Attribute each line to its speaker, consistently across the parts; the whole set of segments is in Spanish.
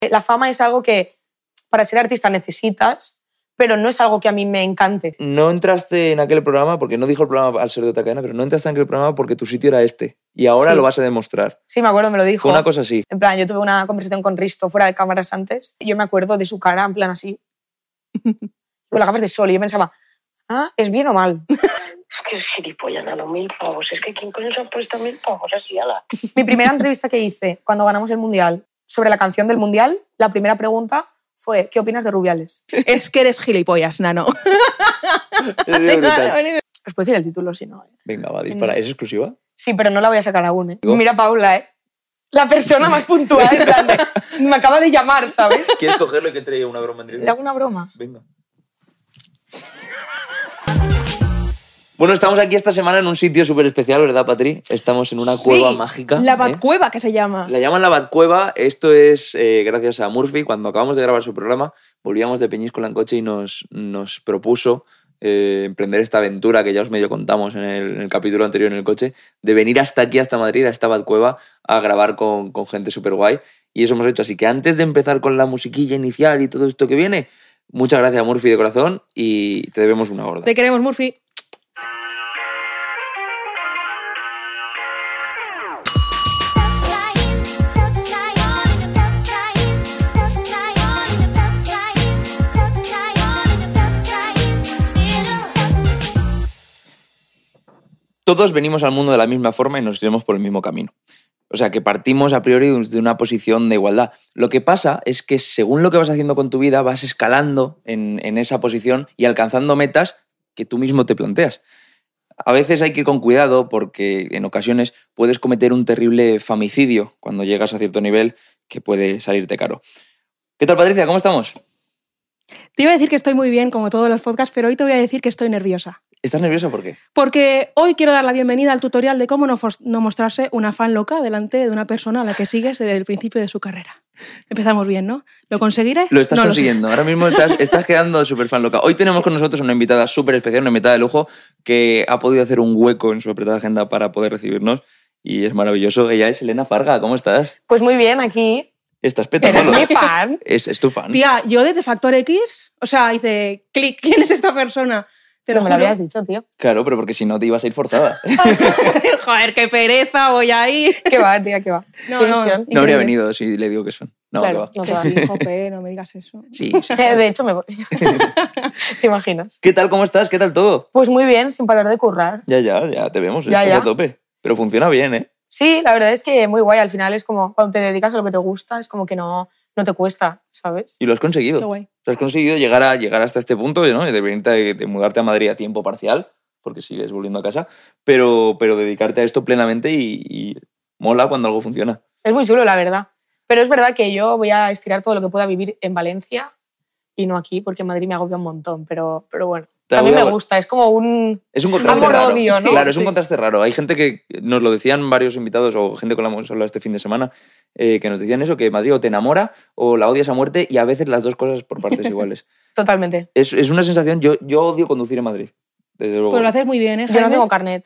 Speaker 1: La fama es algo que para ser artista necesitas, pero no es algo que a mí me encante.
Speaker 2: No entraste en aquel programa, porque no dijo el programa al ser de otra cadena, pero no entraste en aquel programa porque tu sitio era este. Y ahora lo vas a demostrar.
Speaker 1: Sí, me acuerdo, me lo dijo.
Speaker 2: Fue una cosa así.
Speaker 1: En plan, yo tuve una conversación con Risto fuera de cámaras antes. Yo me acuerdo de su cara, en plan así, con las gafas de sol. Y yo pensaba, ¿es bien o mal?
Speaker 3: Es que es gilipollas, Nano, 1.000 pavos. Es que ¿quién coño se ha puesto 1.000 pavos así, ala?
Speaker 1: Mi primera entrevista que hice cuando ganamos el Mundial sobre la canción del Mundial, la primera pregunta fue, ¿qué opinas de Rubiales?
Speaker 4: Es que eres gilipollas, Nano.
Speaker 1: Os puedo decir el título si no.
Speaker 2: Venga, va, dispara. ¿Es exclusiva?
Speaker 1: Sí, pero no la voy a sacar aún. Mira, Paula, la persona más puntual, en plan de, me acaba de llamar, ¿sabes?
Speaker 2: ¿Quieres cogerlo y que traiga una broma en directo?
Speaker 1: ¿Le hago una broma?
Speaker 2: Venga. Bueno, estamos aquí esta semana en un sitio súper especial, ¿verdad, Patri? Estamos en una cueva mágica.
Speaker 4: La Batcueva, que se llama.
Speaker 2: La llaman la Batcueva. Esto es gracias a Murphy. Cuando acabamos de grabar su programa, volvíamos de Peñíscola en coche y nos propuso emprender esta aventura que ya os medio contamos en el capítulo anterior en el coche, de venir hasta aquí, hasta Madrid, a esta Batcueva, a grabar con gente súper guay. Y eso hemos hecho. Así que antes de empezar con la musiquilla inicial y todo esto que viene, muchas gracias, Murphy, de corazón, y te debemos una gorda.
Speaker 4: Te queremos, Murphy.
Speaker 2: Todos venimos al mundo de la misma forma y nos iremos por el mismo camino. O sea, que partimos a priori de una posición de igualdad. Lo que pasa es que según lo que vas haciendo con tu vida, vas escalando en esa posición y alcanzando metas que tú mismo te planteas. A veces hay que ir con cuidado porque en ocasiones puedes cometer un terrible famicidio cuando llegas a cierto nivel que puede salirte caro. ¿Qué tal, Patricia? ¿Cómo estamos?
Speaker 4: Te iba a decir que estoy muy bien, como todos los podcasts, pero hoy te voy a decir que estoy nerviosa.
Speaker 2: ¿Estás nerviosa por qué?
Speaker 4: Porque hoy quiero dar la bienvenida al tutorial de cómo no mostrarse una fan loca delante de una persona a la que sigues desde el principio de su carrera. Empezamos bien, ¿no? ¿Lo conseguiré?
Speaker 2: Lo estás
Speaker 4: no
Speaker 2: consiguiendo. Ahora mismo estás quedando súper fan loca. Hoy tenemos con nosotros una invitada súper especial, una invitada de lujo, que ha podido hacer un hueco en su apretada agenda para poder recibirnos y es maravilloso. Ella es Elena Farga. ¿Cómo estás?
Speaker 1: Pues muy bien, aquí.
Speaker 2: Estás petando.
Speaker 1: ¿Eres mi fan?
Speaker 2: Es tu fan.
Speaker 4: Tía, yo desde Factor X, o sea, hice clic, ¿quién es esta persona? Te
Speaker 1: Pero me lo habías dicho, tío.
Speaker 2: Claro, pero porque si no te ibas a ir forzada.
Speaker 4: Joder, qué pereza, voy ahí.
Speaker 1: ¿Qué va, tía, qué va?
Speaker 2: No habría venido si le digo que son. No,
Speaker 1: claro,
Speaker 2: que va.
Speaker 1: No te va.
Speaker 4: Sí, jope, no me digas eso.
Speaker 2: Sí.
Speaker 1: De hecho, me voy. ¿Te imaginas?
Speaker 2: ¿Qué tal? ¿Cómo estás? ¿Qué tal todo?
Speaker 1: Pues muy bien, sin parar de currar.
Speaker 2: Ya te vemos.
Speaker 1: Ya,
Speaker 2: Estás
Speaker 1: ya.
Speaker 2: a tope. Pero funciona bien, ¿eh?
Speaker 1: Sí, la verdad es que muy guay. Al final es como cuando te dedicas a lo que te gusta, es como que no te cuesta, ¿sabes?
Speaker 2: Y lo has conseguido.
Speaker 4: Qué guay.
Speaker 2: Has conseguido llegar hasta este punto, ¿no? De mudarte a Madrid a tiempo parcial, porque sigues volviendo a casa, pero dedicarte a esto plenamente y mola cuando algo funciona.
Speaker 1: Es muy chulo, la verdad. Pero es verdad que yo voy a estirar todo lo que pueda vivir en Valencia y no aquí, porque en Madrid me agobia un montón. Pero bueno, también me gusta. Es como un...
Speaker 2: Es un contraste raro.
Speaker 1: Amor-odio, ¿no?
Speaker 2: Claro, es un contraste raro. Hay gente que nos lo decían varios invitados o gente con la que hemos hablado este fin de semana que nos decían eso, que Madrid o te enamora o la odias a muerte y a veces las dos cosas por partes iguales.
Speaker 1: Totalmente.
Speaker 2: Es una sensación... Yo odio conducir en Madrid, desde luego.
Speaker 4: Pues lo haces muy bien, ¿eh,
Speaker 1: Yo
Speaker 4: Jaime?
Speaker 1: no tengo carnet.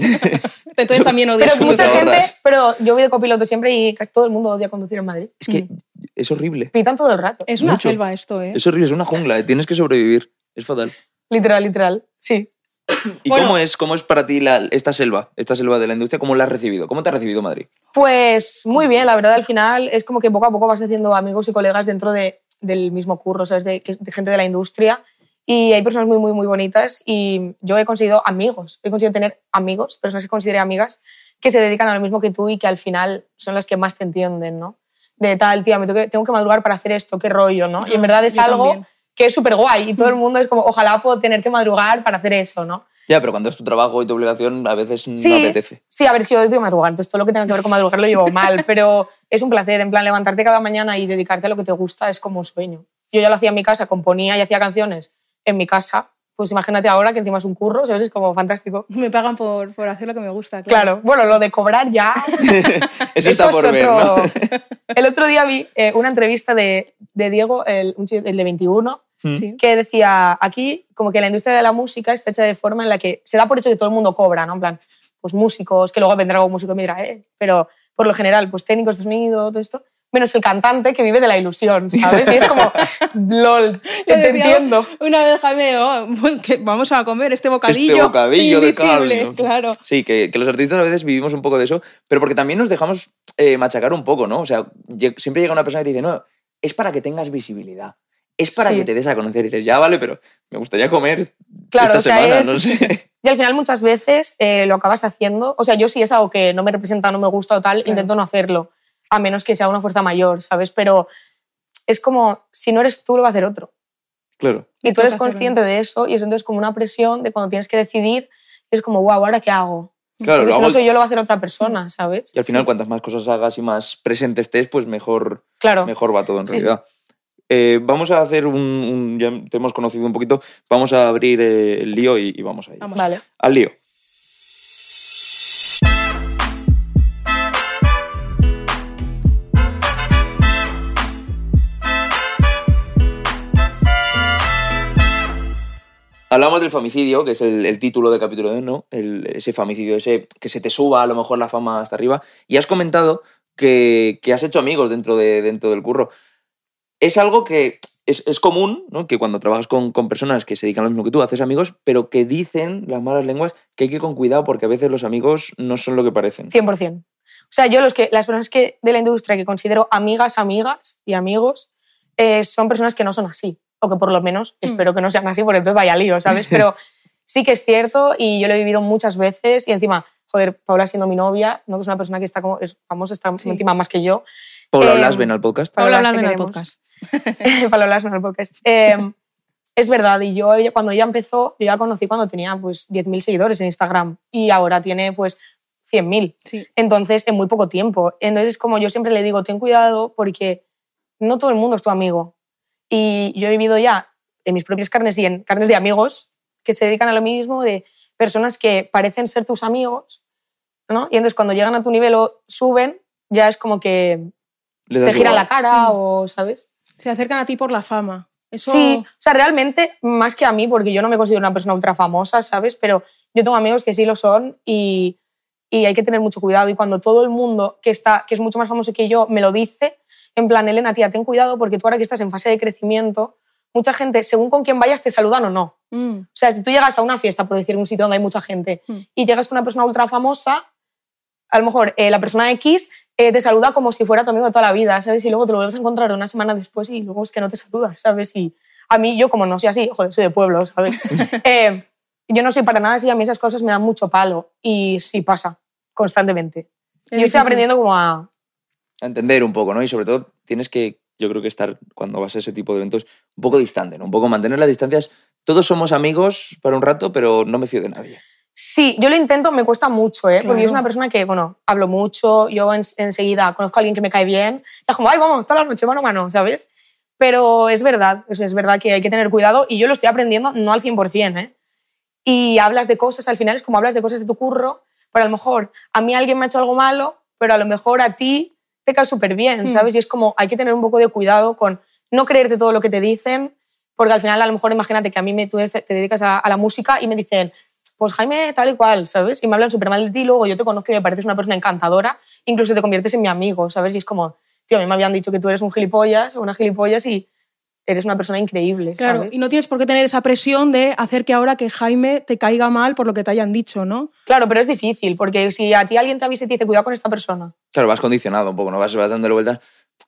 Speaker 4: Entonces también odias
Speaker 1: Pero
Speaker 4: mucho.
Speaker 1: mucha gente...
Speaker 2: ahorras.
Speaker 1: Pero yo voy de copiloto siempre y casi todo el mundo odia conducir en Madrid.
Speaker 2: Es que es horrible.
Speaker 1: Pitan todo el rato.
Speaker 4: Es una
Speaker 2: Mucho.
Speaker 4: selva esto, ¿eh?
Speaker 2: Es horrible, es una jungla. Tienes que sobrevivir. Es fatal.
Speaker 1: Literal. Sí.
Speaker 2: ¿Y
Speaker 4: Bueno.
Speaker 2: cómo es para ti esta selva de la industria? ¿Cómo la has recibido? ¿Cómo te ha recibido Madrid?
Speaker 1: Pues muy bien, la verdad, al final es como que poco a poco vas haciendo amigos y colegas dentro del mismo curro, ¿sabes? De gente de la industria. Y hay personas muy, muy, muy bonitas y yo he conseguido amigos. He conseguido tener amigos, personas que consideré amigas, que se dedican a lo mismo que tú y que al final son las que más te entienden, ¿no? De tal, tía, tengo que madrugar para hacer esto, qué rollo, ¿no? Y en verdad es
Speaker 4: Yo
Speaker 1: algo
Speaker 4: también.
Speaker 1: que es súper guay y todo el mundo es como, ojalá puedo tener que madrugar para hacer eso, ¿no?
Speaker 2: Ya, pero cuando es tu trabajo y tu obligación, a veces no
Speaker 1: Sí,
Speaker 2: apetece.
Speaker 1: sí, a ver, es que yo odio madrugar, entonces todo lo que tenga que ver con madrugar lo llevo mal, pero es un placer, en plan, levantarte cada mañana y dedicarte a lo que te gusta es como un sueño. Yo ya lo hacía en mi casa, componía y hacía canciones en mi casa, pues imagínate ahora que encima es un curro, ¿sabes? Es como fantástico.
Speaker 4: Me pagan por hacer lo que me gusta,
Speaker 1: Claro, bueno, lo de cobrar ya...
Speaker 2: Eso está por
Speaker 1: es
Speaker 2: ver,
Speaker 1: otro-
Speaker 2: ¿no?
Speaker 1: El otro día vi una entrevista de Diego, el de 21,
Speaker 4: Sí.
Speaker 1: que decía, aquí como que la industria de la música está hecha de forma en la que se da por hecho que todo el mundo cobra, ¿no? En plan, pues músicos, que luego vendrá algún músico y me dirá, pero por lo general, pues técnicos de sonido, todo esto, menos el cantante que vive de la ilusión, ¿sabes? Y es como, lol,
Speaker 4: Lo
Speaker 1: te
Speaker 4: decía
Speaker 1: entiendo.
Speaker 4: Una vez, Jaime, que vamos a comer este bocadillo,
Speaker 2: Este bocadillo de
Speaker 4: invisible,
Speaker 2: carne.
Speaker 4: claro.
Speaker 2: Sí, que los artistas a veces vivimos un poco de eso, pero porque también nos dejamos machacar un poco, ¿no? O sea, siempre llega una persona que te dice, no, es para que tengas visibilidad. Es para
Speaker 1: Sí.
Speaker 2: que te des a conocer. Y dices, ya vale, pero me gustaría comer
Speaker 1: Claro,
Speaker 2: esta
Speaker 1: o sea,
Speaker 2: semana,
Speaker 1: es-
Speaker 2: no sé.
Speaker 1: Y al final muchas veces lo acabas haciendo. O sea, yo si es algo que no me representa, no me gusta o tal,
Speaker 4: Claro.
Speaker 1: intento no hacerlo, a menos que sea una fuerza mayor, ¿sabes? Pero es como, si no eres tú, lo va a hacer otro.
Speaker 2: Claro.
Speaker 1: Y
Speaker 4: Y
Speaker 1: tú eres
Speaker 4: toca hacerlo.
Speaker 1: consciente de eso y es entonces como una presión de cuando tienes que decidir y es como, wow, ¿ahora qué hago?
Speaker 2: Claro,
Speaker 1: Porque
Speaker 2: lo
Speaker 1: si no
Speaker 2: hago-
Speaker 1: soy yo, lo va a hacer otra persona, ¿sabes?
Speaker 2: Y al final,
Speaker 1: Sí.
Speaker 2: cuantas más cosas hagas y más presente estés, pues mejor
Speaker 1: Claro.
Speaker 2: va todo en
Speaker 1: Sí,
Speaker 2: realidad. Vamos a hacer ya te hemos conocido un poquito, vamos a abrir el lío y vamos a ir.
Speaker 4: Vamos.
Speaker 1: Vale.
Speaker 2: Al lío. Hablamos del famicidio, que es el título del capítulo de hoy, ¿no? Ese famicidio, ese que se te suba a lo mejor la fama hasta arriba. Y has comentado que has hecho amigos dentro del curro. Es algo que es común, ¿no? Que cuando trabajas con personas que se dedican a lo mismo que tú, haces amigos, pero que dicen las malas lenguas que hay que ir con cuidado porque a veces los amigos no son lo que parecen.
Speaker 1: 100%. O sea, yo las personas de la industria que considero amigas y amigos, son personas que no son así. O que por lo menos espero que no sean así, porque entonces vaya lío, ¿sabes? Pero sí que es cierto y yo lo he vivido muchas veces y encima, joder, Paula siendo mi novia, ¿no? Que es una persona que es famosa, está
Speaker 4: Sí.
Speaker 1: encima más que yo.
Speaker 2: Paula
Speaker 1: Eh,
Speaker 2: Blas, ven al podcast.
Speaker 4: Paula
Speaker 1: Blas, te
Speaker 4: Blas, ven al
Speaker 1: queremos.
Speaker 4: podcast.
Speaker 1: Paula Blas, no el podcast. Es verdad, y cuando ella empezó, yo ya la conocí cuando tenía pues 10.000 seguidores en Instagram y ahora tiene pues 100.000.
Speaker 4: Sí.
Speaker 1: Entonces, en muy poco tiempo. Entonces, como yo siempre le digo, ten cuidado porque no todo el mundo es tu amigo. Y yo he vivido ya en mis propias carnes y en carnes de amigos que se dedican a lo mismo, de personas que parecen ser tus amigos, ¿no? Y entonces cuando llegan a tu nivel o suben, ya es como que
Speaker 2: Les das
Speaker 1: te giran
Speaker 2: igual.
Speaker 1: la cara o, ¿sabes?
Speaker 4: Se acercan a ti por la fama. Eso...
Speaker 1: Sí, o sea, realmente, más que a mí, porque yo no me considero una persona ultra famosa, ¿sabes? Pero yo tengo amigos que sí lo son y hay que tener mucho cuidado. Y cuando todo el mundo que es mucho más famoso que yo me lo dice, en plan, Elena, tía, ten cuidado porque tú ahora que estás en fase de crecimiento, mucha gente, según con quién vayas, te saludan o no.
Speaker 4: Mm.
Speaker 1: O sea, si tú llegas a una fiesta, por decir un sitio donde hay mucha gente, y llegas con una persona ultra famosa, a lo mejor la persona X te saluda como si fuera tu amigo de toda la vida, ¿sabes? Y luego te lo vuelves a encontrar una semana después y luego es que no te saluda, ¿sabes? Y a mí, yo como no soy así, joder, soy de pueblo, ¿sabes? Yo no soy para nada así, a mí esas cosas me dan mucho palo y sí pasa constantemente.
Speaker 4: Es
Speaker 1: Yo
Speaker 4: difícil.
Speaker 1: estoy aprendiendo como a...
Speaker 2: A entender un poco, ¿no? Y sobre todo tienes que, yo creo que estar, cuando vas a ese tipo de eventos, un poco distante, ¿no? Un poco mantener las distancias. Todos somos amigos para un rato, pero no me fío de nadie.
Speaker 1: Sí, yo lo intento, me cuesta mucho, ¿eh? Porque
Speaker 4: Claro.
Speaker 1: yo soy una persona que, bueno, hablo mucho, yo enseguida conozco a alguien que me cae bien, y es como, ay, vamos, toda la noche, mano a mano, ¿sabes? Pero es verdad que hay que tener cuidado y yo lo estoy aprendiendo, no al 100%, ¿eh? Y hablas de cosas, al final es como hablas de cosas de tu curro, pero a lo mejor a mí alguien me ha hecho algo malo, pero a lo mejor a ti te cae súper bien, ¿sabes? Y es como, hay que tener un poco de cuidado con no creerte todo lo que te dicen, porque al final a lo mejor imagínate que a mí tú te dedicas a la música y me dicen, pues Jaime tal y cual, ¿sabes? Y me hablan súper mal de ti, luego yo te conozco y me pareces una persona encantadora, incluso te conviertes en mi amigo, ¿sabes? Y es como, tío, a mí me habían dicho que tú eres un gilipollas o una gilipollas y eres una persona increíble,
Speaker 4: Claro,
Speaker 1: ¿sabes?
Speaker 4: y no tienes por qué tener esa presión de hacer que ahora que Jaime te caiga mal por lo que te hayan dicho, ¿no?
Speaker 1: Claro, pero es difícil, porque si a ti alguien te avisa y te dice, cuidado con esta persona.
Speaker 2: Claro, vas condicionado un poco, ¿no? Vas dándole vueltas.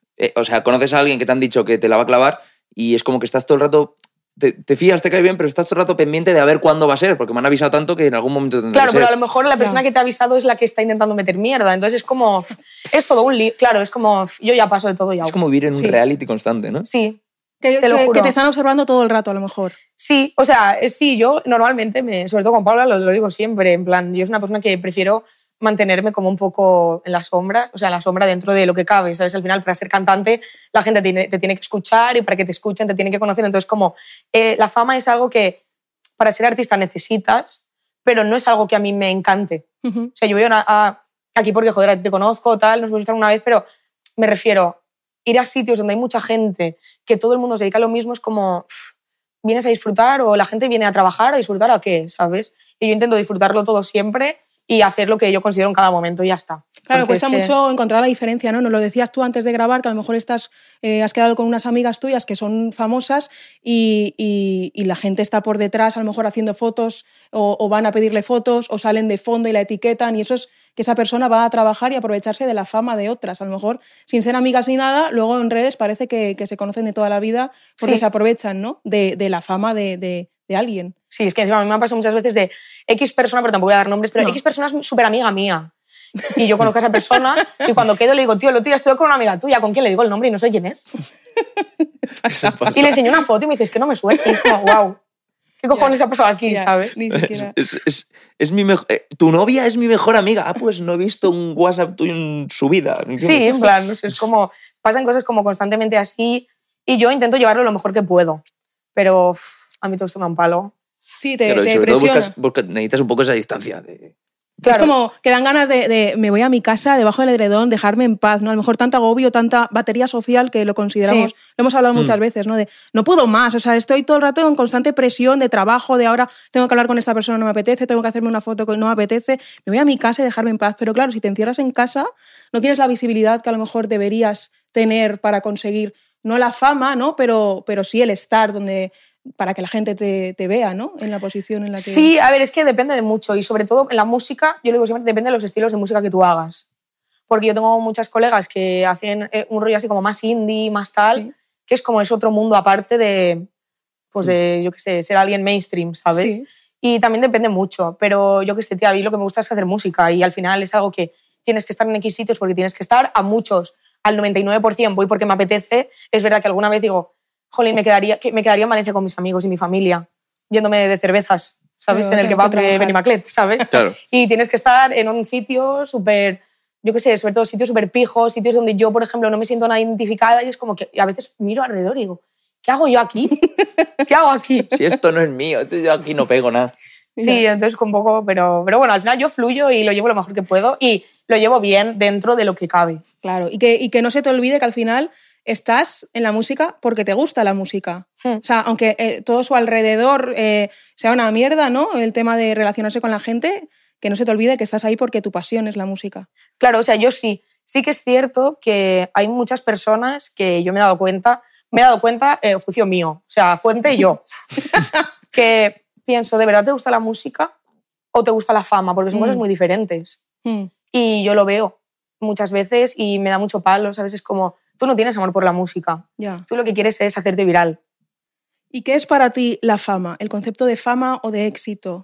Speaker 2: O sea, conoces a alguien que te han dicho que te la va a clavar y es como que estás todo el rato... Te fías, te cae bien, pero estás todo el rato pendiente de a ver cuándo va a ser, porque me han avisado tanto que en algún momento tendrá
Speaker 1: Claro,
Speaker 2: que ser.
Speaker 1: pero a lo mejor la persona
Speaker 4: Ya.
Speaker 1: que te ha avisado es la que está intentando meter mierda. Entonces es como... Es todo un lío. Claro, es como... Yo ya paso de todo ya.
Speaker 2: Es como vivir en un
Speaker 4: Sí.
Speaker 2: reality constante, ¿no?
Speaker 1: Sí,
Speaker 4: Que,
Speaker 1: Te lo
Speaker 4: que-
Speaker 1: juro.
Speaker 4: que te están observando todo el rato, a lo mejor.
Speaker 1: sí. O sea, sí, yo normalmente, sobre todo con Paula, lo digo siempre. En plan, yo soy una persona que prefiero mantenerme como un poco en la sombra, o sea, en la sombra dentro de lo que cabe, ¿sabes? Al final, para ser cantante, la gente te tiene que escuchar y para que te escuchen te tiene que conocer. Entonces, como la fama es algo que para ser artista necesitas, pero no es algo que a mí me encante.
Speaker 4: Ujú.
Speaker 1: O sea, yo voy aquí porque, joder, a ti te conozco, tal, nos hemos visto una vez, pero me refiero, ir a sitios donde hay mucha gente, que todo el mundo se dedica a lo mismo, es como, ¿vienes a disfrutar o la gente viene a trabajar, a disfrutar a qué, ¿sabes? Y yo intento disfrutarlo todo siempre y hacer lo que yo considero en cada momento y ya está.
Speaker 4: Claro,
Speaker 1: Porque
Speaker 4: cuesta
Speaker 1: es que-
Speaker 4: mucho encontrar la diferencia, ¿no? Nos lo decías tú antes de grabar, que a lo mejor has quedado con unas amigas tuyas que son famosas y la gente está por detrás, a lo mejor haciendo fotos o van a pedirle fotos o salen de fondo y la etiquetan, y eso es que esa persona va a trabajar y aprovecharse de la fama de otras. A lo mejor, sin ser amigas ni nada, luego en redes parece que se conocen de toda la vida porque
Speaker 1: Sí.
Speaker 4: se aprovechan, ¿no? de la fama de alguien.
Speaker 1: Sí, es que encima a mí me ha pasado muchas veces de X persona, pero tampoco voy a dar nombres, pero
Speaker 4: No.
Speaker 1: X persona es súper amiga mía. Y yo conozco a esa persona y cuando quedo le digo, tío, el otro día estuve con una amiga tuya, ¿con quién le digo el nombre y no sé quién es?
Speaker 2: Eso pasa.
Speaker 1: Y le enseño una foto y me dice, es que no me suena. Y es como, wow, ¿qué cojones ha pasado aquí,
Speaker 4: Ya,
Speaker 1: sabes?
Speaker 4: ni siquiera.
Speaker 2: Es mi tu novia es mi mejor amiga. Ah, pues no he visto un WhatsApp tuyo en su vida.
Speaker 1: Sí, en plan, no sé, es como, pasan cosas como constantemente así y yo intento llevarlo lo mejor que puedo. Pero a mí todo esto me da un palo.
Speaker 4: Sí, te
Speaker 2: Pero sobre todo
Speaker 4: presiona.
Speaker 2: necesitas un poco esa distancia.
Speaker 1: Claro.
Speaker 4: Es como que dan ganas de me voy a mi casa, debajo del edredón, dejarme en paz, ¿no? A lo mejor tanto agobio, tanta batería social que lo consideramos,
Speaker 1: Sí.
Speaker 4: lo hemos hablado muchas veces, ¿no? De no puedo más, o sea, estoy todo el rato en constante presión de trabajo, de ahora tengo que hablar con esta persona, no me apetece, tengo que hacerme una foto que no me apetece, me voy a mi casa y dejarme en paz. Pero claro, si te encierras en casa, no tienes la visibilidad que a lo mejor deberías tener para conseguir, no la fama, ¿no? Pero sí el estar donde para que la gente te vea, ¿no? En la posición en la que...
Speaker 1: Sí, a ver, es que depende de mucho y sobre todo en la música, yo le digo siempre, depende de los estilos de música que tú hagas. Porque yo tengo muchas colegas que hacen un rollo así como más indie, más tal,
Speaker 4: Sí.
Speaker 1: que es como es otro mundo aparte de, pues de, yo qué sé, ser alguien mainstream, ¿sabes?
Speaker 4: Sí.
Speaker 1: Y también depende mucho, pero yo qué sé, tía, a mí lo que me gusta es hacer música y al final es algo que tienes que estar en X sitios porque tienes que estar, a muchos, al 99% voy porque me apetece. Es verdad que alguna vez digo, jolín, me quedaría en Valencia con mis amigos y mi familia, yéndome de cervezas, ¿sabes?
Speaker 4: Pero
Speaker 1: en el
Speaker 4: tengo
Speaker 1: kebab
Speaker 4: que
Speaker 1: de
Speaker 4: trabajar.
Speaker 1: Benimaclet, ¿sabes?
Speaker 2: Claro.
Speaker 1: Y tienes que estar en un sitio súper, yo qué sé, sobre todo sitios súper pijos, sitios donde yo, por ejemplo, no me siento nada identificada y es como que a veces miro alrededor y digo, ¿qué hago yo aquí? ¿Qué hago aquí?
Speaker 2: Si esto no es mío, yo aquí no pego nada.
Speaker 1: Sí, entonces un poco, pero bueno, al final yo fluyo y lo llevo lo mejor que puedo y lo llevo bien dentro de lo que cabe.
Speaker 4: Claro, y que no se te olvide que al final estás en la música porque te gusta la música.
Speaker 1: Hmm.
Speaker 4: O sea, aunque todo su alrededor sea una mierda, ¿no? El tema de relacionarse con la gente, que no se te olvide que estás ahí porque tu pasión es la música.
Speaker 1: Claro, o sea, yo sí que es cierto que hay muchas personas que yo me he dado cuenta, juicio mío, o sea, fuente yo, que pienso, ¿de verdad te gusta la música o te gusta la fama? Porque son cosas muy diferentes.
Speaker 4: Mm.
Speaker 1: Y yo lo veo muchas veces y me da mucho palo, ¿sabes? Es como, tú no tienes amor por la música,
Speaker 4: Ya.
Speaker 1: tú lo que quieres es hacerte viral.
Speaker 4: ¿Y qué es para ti la fama? ¿El concepto de fama o de éxito?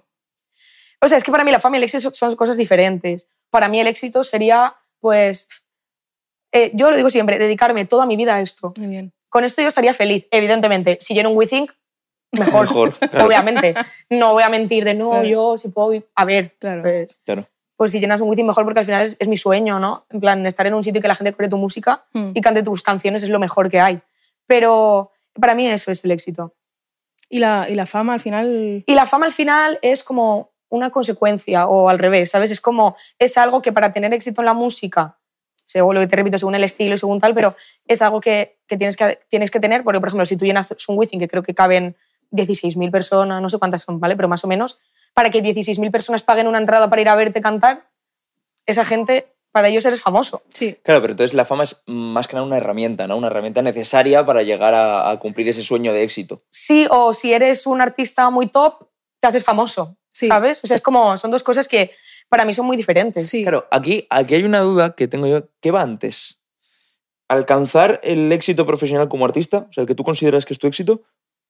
Speaker 1: O sea, es que para mí la fama y el éxito son cosas diferentes. Para mí el éxito sería, pues, yo lo digo siempre, dedicarme toda mi vida a esto.
Speaker 4: Muy bien.
Speaker 1: Con esto yo estaría feliz, evidentemente. Si lleno un WeThink, mejor,
Speaker 2: Mejor, claro.
Speaker 1: obviamente. No voy a mentir de, no,
Speaker 4: Claro.
Speaker 1: yo si puedo... A ver,
Speaker 4: Claro.
Speaker 2: Claro.
Speaker 1: pues si llenas un WeThink mejor porque al final es mi sueño, ¿no? En plan, estar en un sitio y que la gente corre tu música
Speaker 4: Mm.
Speaker 1: y cante tus canciones es lo mejor que hay. Pero para mí eso es el éxito.
Speaker 4: ¿Y la fama al final?
Speaker 1: Y la fama al final es como una consecuencia o al revés, ¿sabes? Es algo que para tener éxito en la música, según lo que te repito, según el estilo y según tal, pero es algo que tienes que tener, porque por ejemplo, si tú llenas un WeThink, que creo que caben 16.000 personas, no sé cuántas son, ¿vale? Pero más o menos, para que 16.000 personas paguen una entrada para ir a verte cantar, esa gente, para ellos eres famoso.
Speaker 4: Sí.
Speaker 2: Claro, pero entonces la fama es más que nada una herramienta, ¿no? Una herramienta necesaria para llegar a cumplir ese sueño de éxito.
Speaker 1: Sí, o si eres un artista muy top, te haces famoso,
Speaker 4: Sí.
Speaker 1: ¿sabes? O sea, es como, son dos cosas que para mí son muy diferentes.
Speaker 4: Sí.
Speaker 2: Claro, aquí hay una duda que tengo yo. ¿Qué va antes? ¿Alcanzar el éxito profesional como artista? O sea, el que tú consideras que es tu éxito,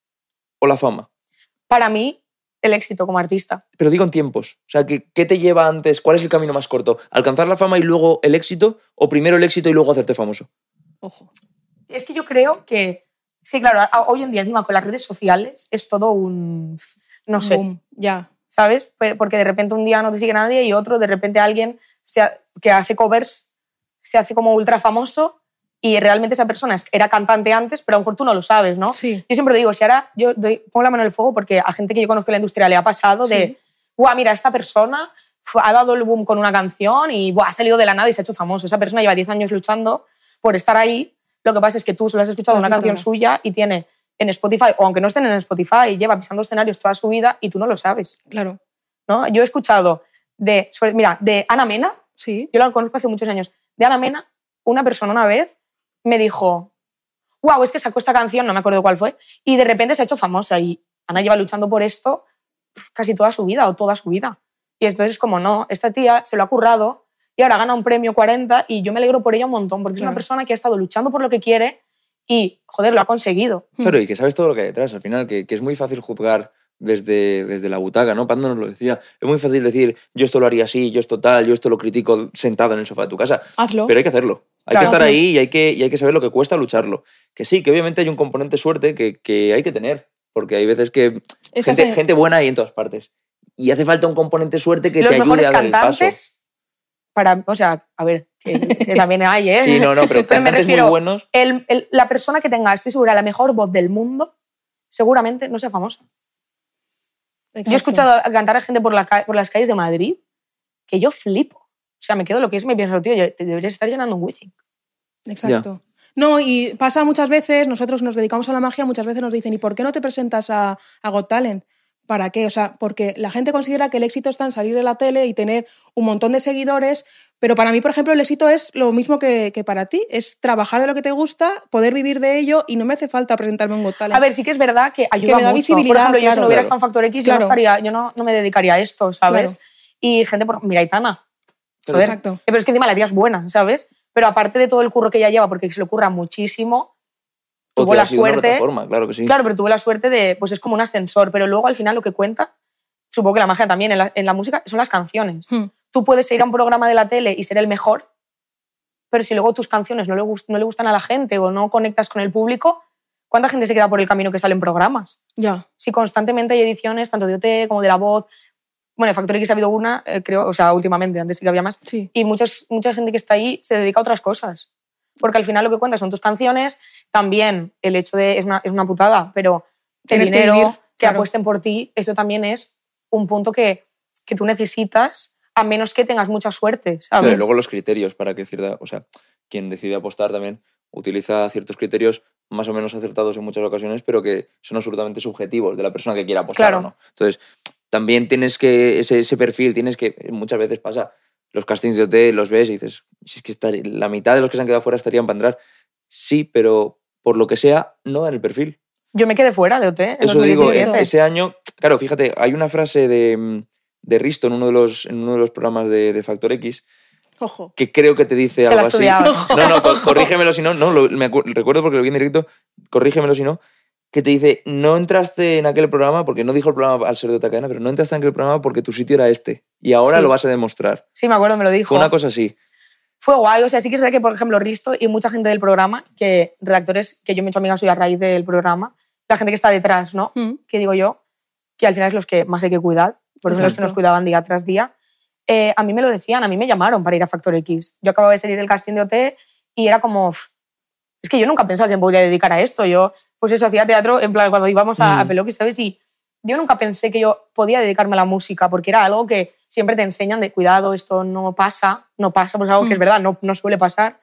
Speaker 2: ¿o la fama?
Speaker 1: Para mí, el éxito como artista.
Speaker 2: Pero digo en tiempos. O sea, ¿qué te lleva antes? ¿Cuál es el camino más corto? ¿Alcanzar la fama y luego el éxito? ¿O primero el éxito y luego hacerte famoso?
Speaker 4: Ojo.
Speaker 1: Es que yo creo que, sí, claro, hoy en día encima con las redes sociales es todo un, no sé,
Speaker 4: Boom. Ya.
Speaker 1: ¿sabes? Porque de repente un día no te sigue nadie y otro, de repente alguien que hace covers se hace como ultra famoso y realmente esa persona era cantante antes, pero a lo mejor tú no lo sabes, ¿no?
Speaker 4: Sí.
Speaker 1: Yo siempre digo, si ahora pongo la mano en el fuego porque a gente que yo conozco en la industria le ha pasado de,
Speaker 4: Sí.
Speaker 1: guau, mira, esta persona ha dado el boom con una canción y buah, ha salido de la nada y se ha hecho famoso. Esa persona lleva 10 años luchando por estar ahí. Lo que pasa es que tú solo has escuchado
Speaker 4: Lo has
Speaker 1: una
Speaker 4: visto
Speaker 1: canción
Speaker 4: ahora.
Speaker 1: suya y tiene en Spotify, o aunque no estén en Spotify, lleva pisando escenarios toda su vida y tú no lo sabes,
Speaker 4: Claro.
Speaker 1: ¿no? Yo he escuchado de Ana Mena,
Speaker 4: Sí.
Speaker 1: yo la conozco hace muchos años, de Ana Mena, una persona una vez me dijo, wow, es que sacó esta canción, no me acuerdo cuál fue, y de repente se ha hecho famosa y Ana lleva luchando por esto casi toda su vida o toda su vida. Y entonces es como, no, esta tía se lo ha currado y ahora gana un premio 40 y yo me alegro por ella un montón porque es una persona que ha estado luchando por lo que quiere y, joder, lo ha conseguido.
Speaker 2: Claro, y que sabes todo lo que hay detrás, al final, que es muy fácil juzgar desde la butaca, ¿no? Pando nos lo decía, es muy fácil decir, yo esto lo haría así, yo esto tal, yo esto lo critico sentado en el sofá de tu casa.
Speaker 4: Hazlo.
Speaker 2: Pero hay que hacerlo. Hay
Speaker 1: Claro,
Speaker 2: que estar
Speaker 4: hazlo.
Speaker 2: ahí y hay que saber lo que cuesta lucharlo. Que sí, que obviamente hay un componente suerte que hay que tener, porque hay veces que gente buena hay en todas partes. Y hace falta un componente suerte que
Speaker 1: Los
Speaker 2: te ayude
Speaker 1: mejores
Speaker 2: a dar el paso.
Speaker 1: cantantes, o sea, a ver, que también hay, ¿eh?
Speaker 2: Sí, no, pero
Speaker 1: me
Speaker 2: cantantes
Speaker 1: refiero,
Speaker 2: muy buenos.
Speaker 1: La persona que tenga, estoy segura, la mejor voz del mundo, seguramente no sea famosa.
Speaker 4: Exacto.
Speaker 1: Yo he escuchado cantar a gente por las calles de Madrid que yo flipo. O sea, me quedo lo que es, me pienso, tío, te deberías estar llenando un Wizzing.
Speaker 4: Exacto. No, y pasa muchas veces, nosotros nos dedicamos a la magia, muchas veces nos dicen, ¿y por qué no te presentas a Got Talent? ¿Para qué? O sea, porque la gente considera que el éxito está en salir de la tele y tener un montón de seguidores, pero para mí, por ejemplo, el éxito es lo mismo que para ti, es trabajar de lo que te gusta, poder vivir de ello y no me hace falta presentarme en Got Talent.
Speaker 1: A ver, sí que es verdad que ayuda
Speaker 4: me da
Speaker 1: mucho.
Speaker 4: visibilidad,
Speaker 1: Por ejemplo, yo si
Speaker 4: claro,
Speaker 1: no hubiera
Speaker 2: claro.
Speaker 1: estado en Factor X,
Speaker 4: Claro.
Speaker 1: yo no me dedicaría a esto, ¿sabes?
Speaker 4: Claro.
Speaker 1: Y gente, mira, Aitana.
Speaker 2: Claro.
Speaker 1: Joder,
Speaker 4: Exacto.
Speaker 1: pero es que encima la tía es buena, ¿sabes? Pero aparte de todo el curro que ella lleva, porque se le ocurra muchísimo,
Speaker 2: O
Speaker 1: tuvo
Speaker 2: te
Speaker 1: la
Speaker 2: has ido a una
Speaker 1: suerte...
Speaker 2: plataforma, claro que sí.
Speaker 1: Claro, pero tuve la suerte de, pues es como un ascensor, pero luego al final lo que cuenta, supongo que la magia también en la música, son las canciones. Tú puedes ir a un programa de la tele y ser el mejor, pero si luego tus canciones no le gustan a la gente o no conectas con el público, ¿cuánta gente se queda por el camino que sale en programas?
Speaker 4: Ya.
Speaker 1: Si constantemente hay ediciones, tanto de OT como de La Voz. Bueno, de Factor X ha habido una, creo, o sea, últimamente, antes sí que había más.
Speaker 4: Sí.
Speaker 1: Y mucha gente que está ahí se dedica a otras cosas. Porque al final lo que cuentas son tus canciones, también el hecho de, es una putada, pero el
Speaker 4: Tienes que
Speaker 1: dinero,
Speaker 4: vivir,
Speaker 1: que
Speaker 4: claro.
Speaker 1: apuesten por ti, eso también es un punto que tú necesitas, a menos que tengas mucha suerte, ¿sabes?
Speaker 2: Claro, y luego los criterios para que o sea, quien decide apostar también utiliza ciertos criterios más o menos acertados en muchas ocasiones, pero que son absolutamente subjetivos de la persona que quiera apostar
Speaker 1: Claro.
Speaker 2: o no. Entonces, también tienes que, ese perfil, muchas veces pasa, los castings de OT los ves y dices, si es que la mitad de los que se han quedado fuera estarían para entrar. Sí, pero por lo que sea, no dan el perfil.
Speaker 1: Yo me quedé fuera de OT en
Speaker 2: Eso digo,
Speaker 1: 2017.
Speaker 2: ese año, claro, fíjate, hay una frase de Risto en uno de los programas de Factor X
Speaker 4: Ojo.
Speaker 2: que creo que te dice
Speaker 1: Se la
Speaker 2: algo así.
Speaker 1: estudiaba.
Speaker 2: No, corrígemelo si no, recuerdo porque lo vi en directo, corrígemelo si no, que te dice, no entraste en aquel programa, porque no dijo el programa al ser de otra cadena, pero no entraste en aquel programa porque tu sitio era este, y ahora
Speaker 1: Sí.
Speaker 2: lo vas a demostrar.
Speaker 1: Sí, me acuerdo, me lo dijo.
Speaker 2: Fue una cosa así.
Speaker 1: Fue guay, o sea, sí que es verdad que, por ejemplo, Risto y mucha gente del programa, que redactores que yo me he hecho amiga suya a raíz del programa, la gente que está detrás, ¿no? Que digo yo, que al final es los que más hay que cuidar, por eso los que nos cuidaban día tras día. A mí me lo decían, a mí me llamaron para ir a Factor X. Yo acababa de salir del casting de OT y era como, es que yo nunca pensaba que me podría dedicar a esto. Yo, pues eso, hacía teatro, en plan, cuando íbamos a Peloqui, ¿sabes? Y yo nunca pensé que yo podía dedicarme a la música, porque era algo que siempre te enseñan de cuidado, esto no pasa, pues algo que es verdad, no suele pasar.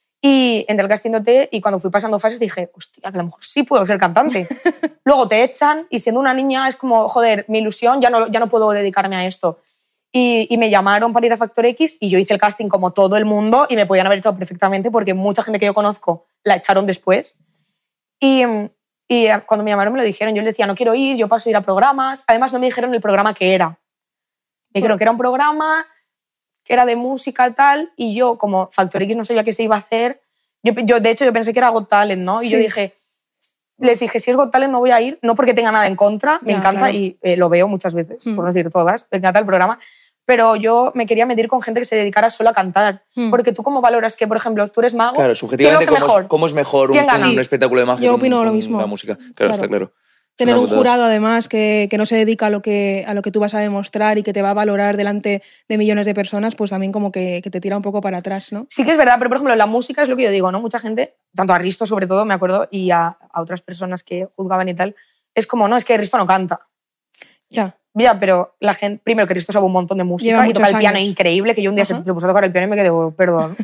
Speaker 1: Y entré al casting de OT y cuando fui pasando fases dije, hostia, que a lo mejor sí puedo ser cantante. Luego te echan y siendo una niña es como, joder, mi ilusión, ya no puedo dedicarme a esto. Y me llamaron para ir a Factor X y yo hice el casting como todo el mundo y me podían haber echado perfectamente porque mucha gente que yo conozco la echaron después. Y cuando me llamaron me lo dijeron, yo les decía, no quiero ir, yo paso a ir a programas. Además no me dijeron el programa que era. Me dijeron que era un programa, que era de música y tal, y yo como Factor X no sabía qué se iba a hacer. De hecho, yo pensé que era Got Talent, ¿no? Y
Speaker 4: Sí.
Speaker 1: yo les dije, si es Got Talent no voy a ir, no porque tenga nada en contra, me
Speaker 4: Ya,
Speaker 1: encanta
Speaker 4: claro.
Speaker 1: y lo veo muchas veces, por no decir todas, me encanta el programa, pero yo me quería medir con gente que se dedicara solo a cantar. Porque tú cómo valoras que, por ejemplo, tú eres mago,
Speaker 2: Claro, subjetivamente,
Speaker 1: ¿quién lo hace mejor?
Speaker 2: ¿cómo es mejor
Speaker 1: ¿Quién gana?
Speaker 2: un espectáculo de magia
Speaker 4: Yo
Speaker 2: con
Speaker 4: opino lo
Speaker 2: con
Speaker 4: mismo.
Speaker 2: la música? Claro,
Speaker 4: Claro.
Speaker 2: está claro. Es
Speaker 4: Tener
Speaker 2: una
Speaker 4: un
Speaker 2: putada.
Speaker 4: jurado, además, que no se dedica a lo que tú vas a demostrar y que te va a valorar delante de millones de personas, pues también como que te tira un poco para atrás, ¿no?
Speaker 1: Sí que es verdad, pero por ejemplo, la música es lo que yo digo, ¿no? Mucha gente, tanto a Risto sobre todo, me acuerdo, y a otras personas que juzgaban y tal, es como, no, es que Risto no canta.
Speaker 4: Ya.
Speaker 1: Ya, pero la gente, primero que Risto sabe un montón de música
Speaker 4: Lleva
Speaker 1: y toca
Speaker 4: muchos
Speaker 1: el piano
Speaker 4: años.
Speaker 1: increíble, que yo un día se
Speaker 4: Ajá.
Speaker 1: me puso a tocar el piano y me quedé, oh, perdón.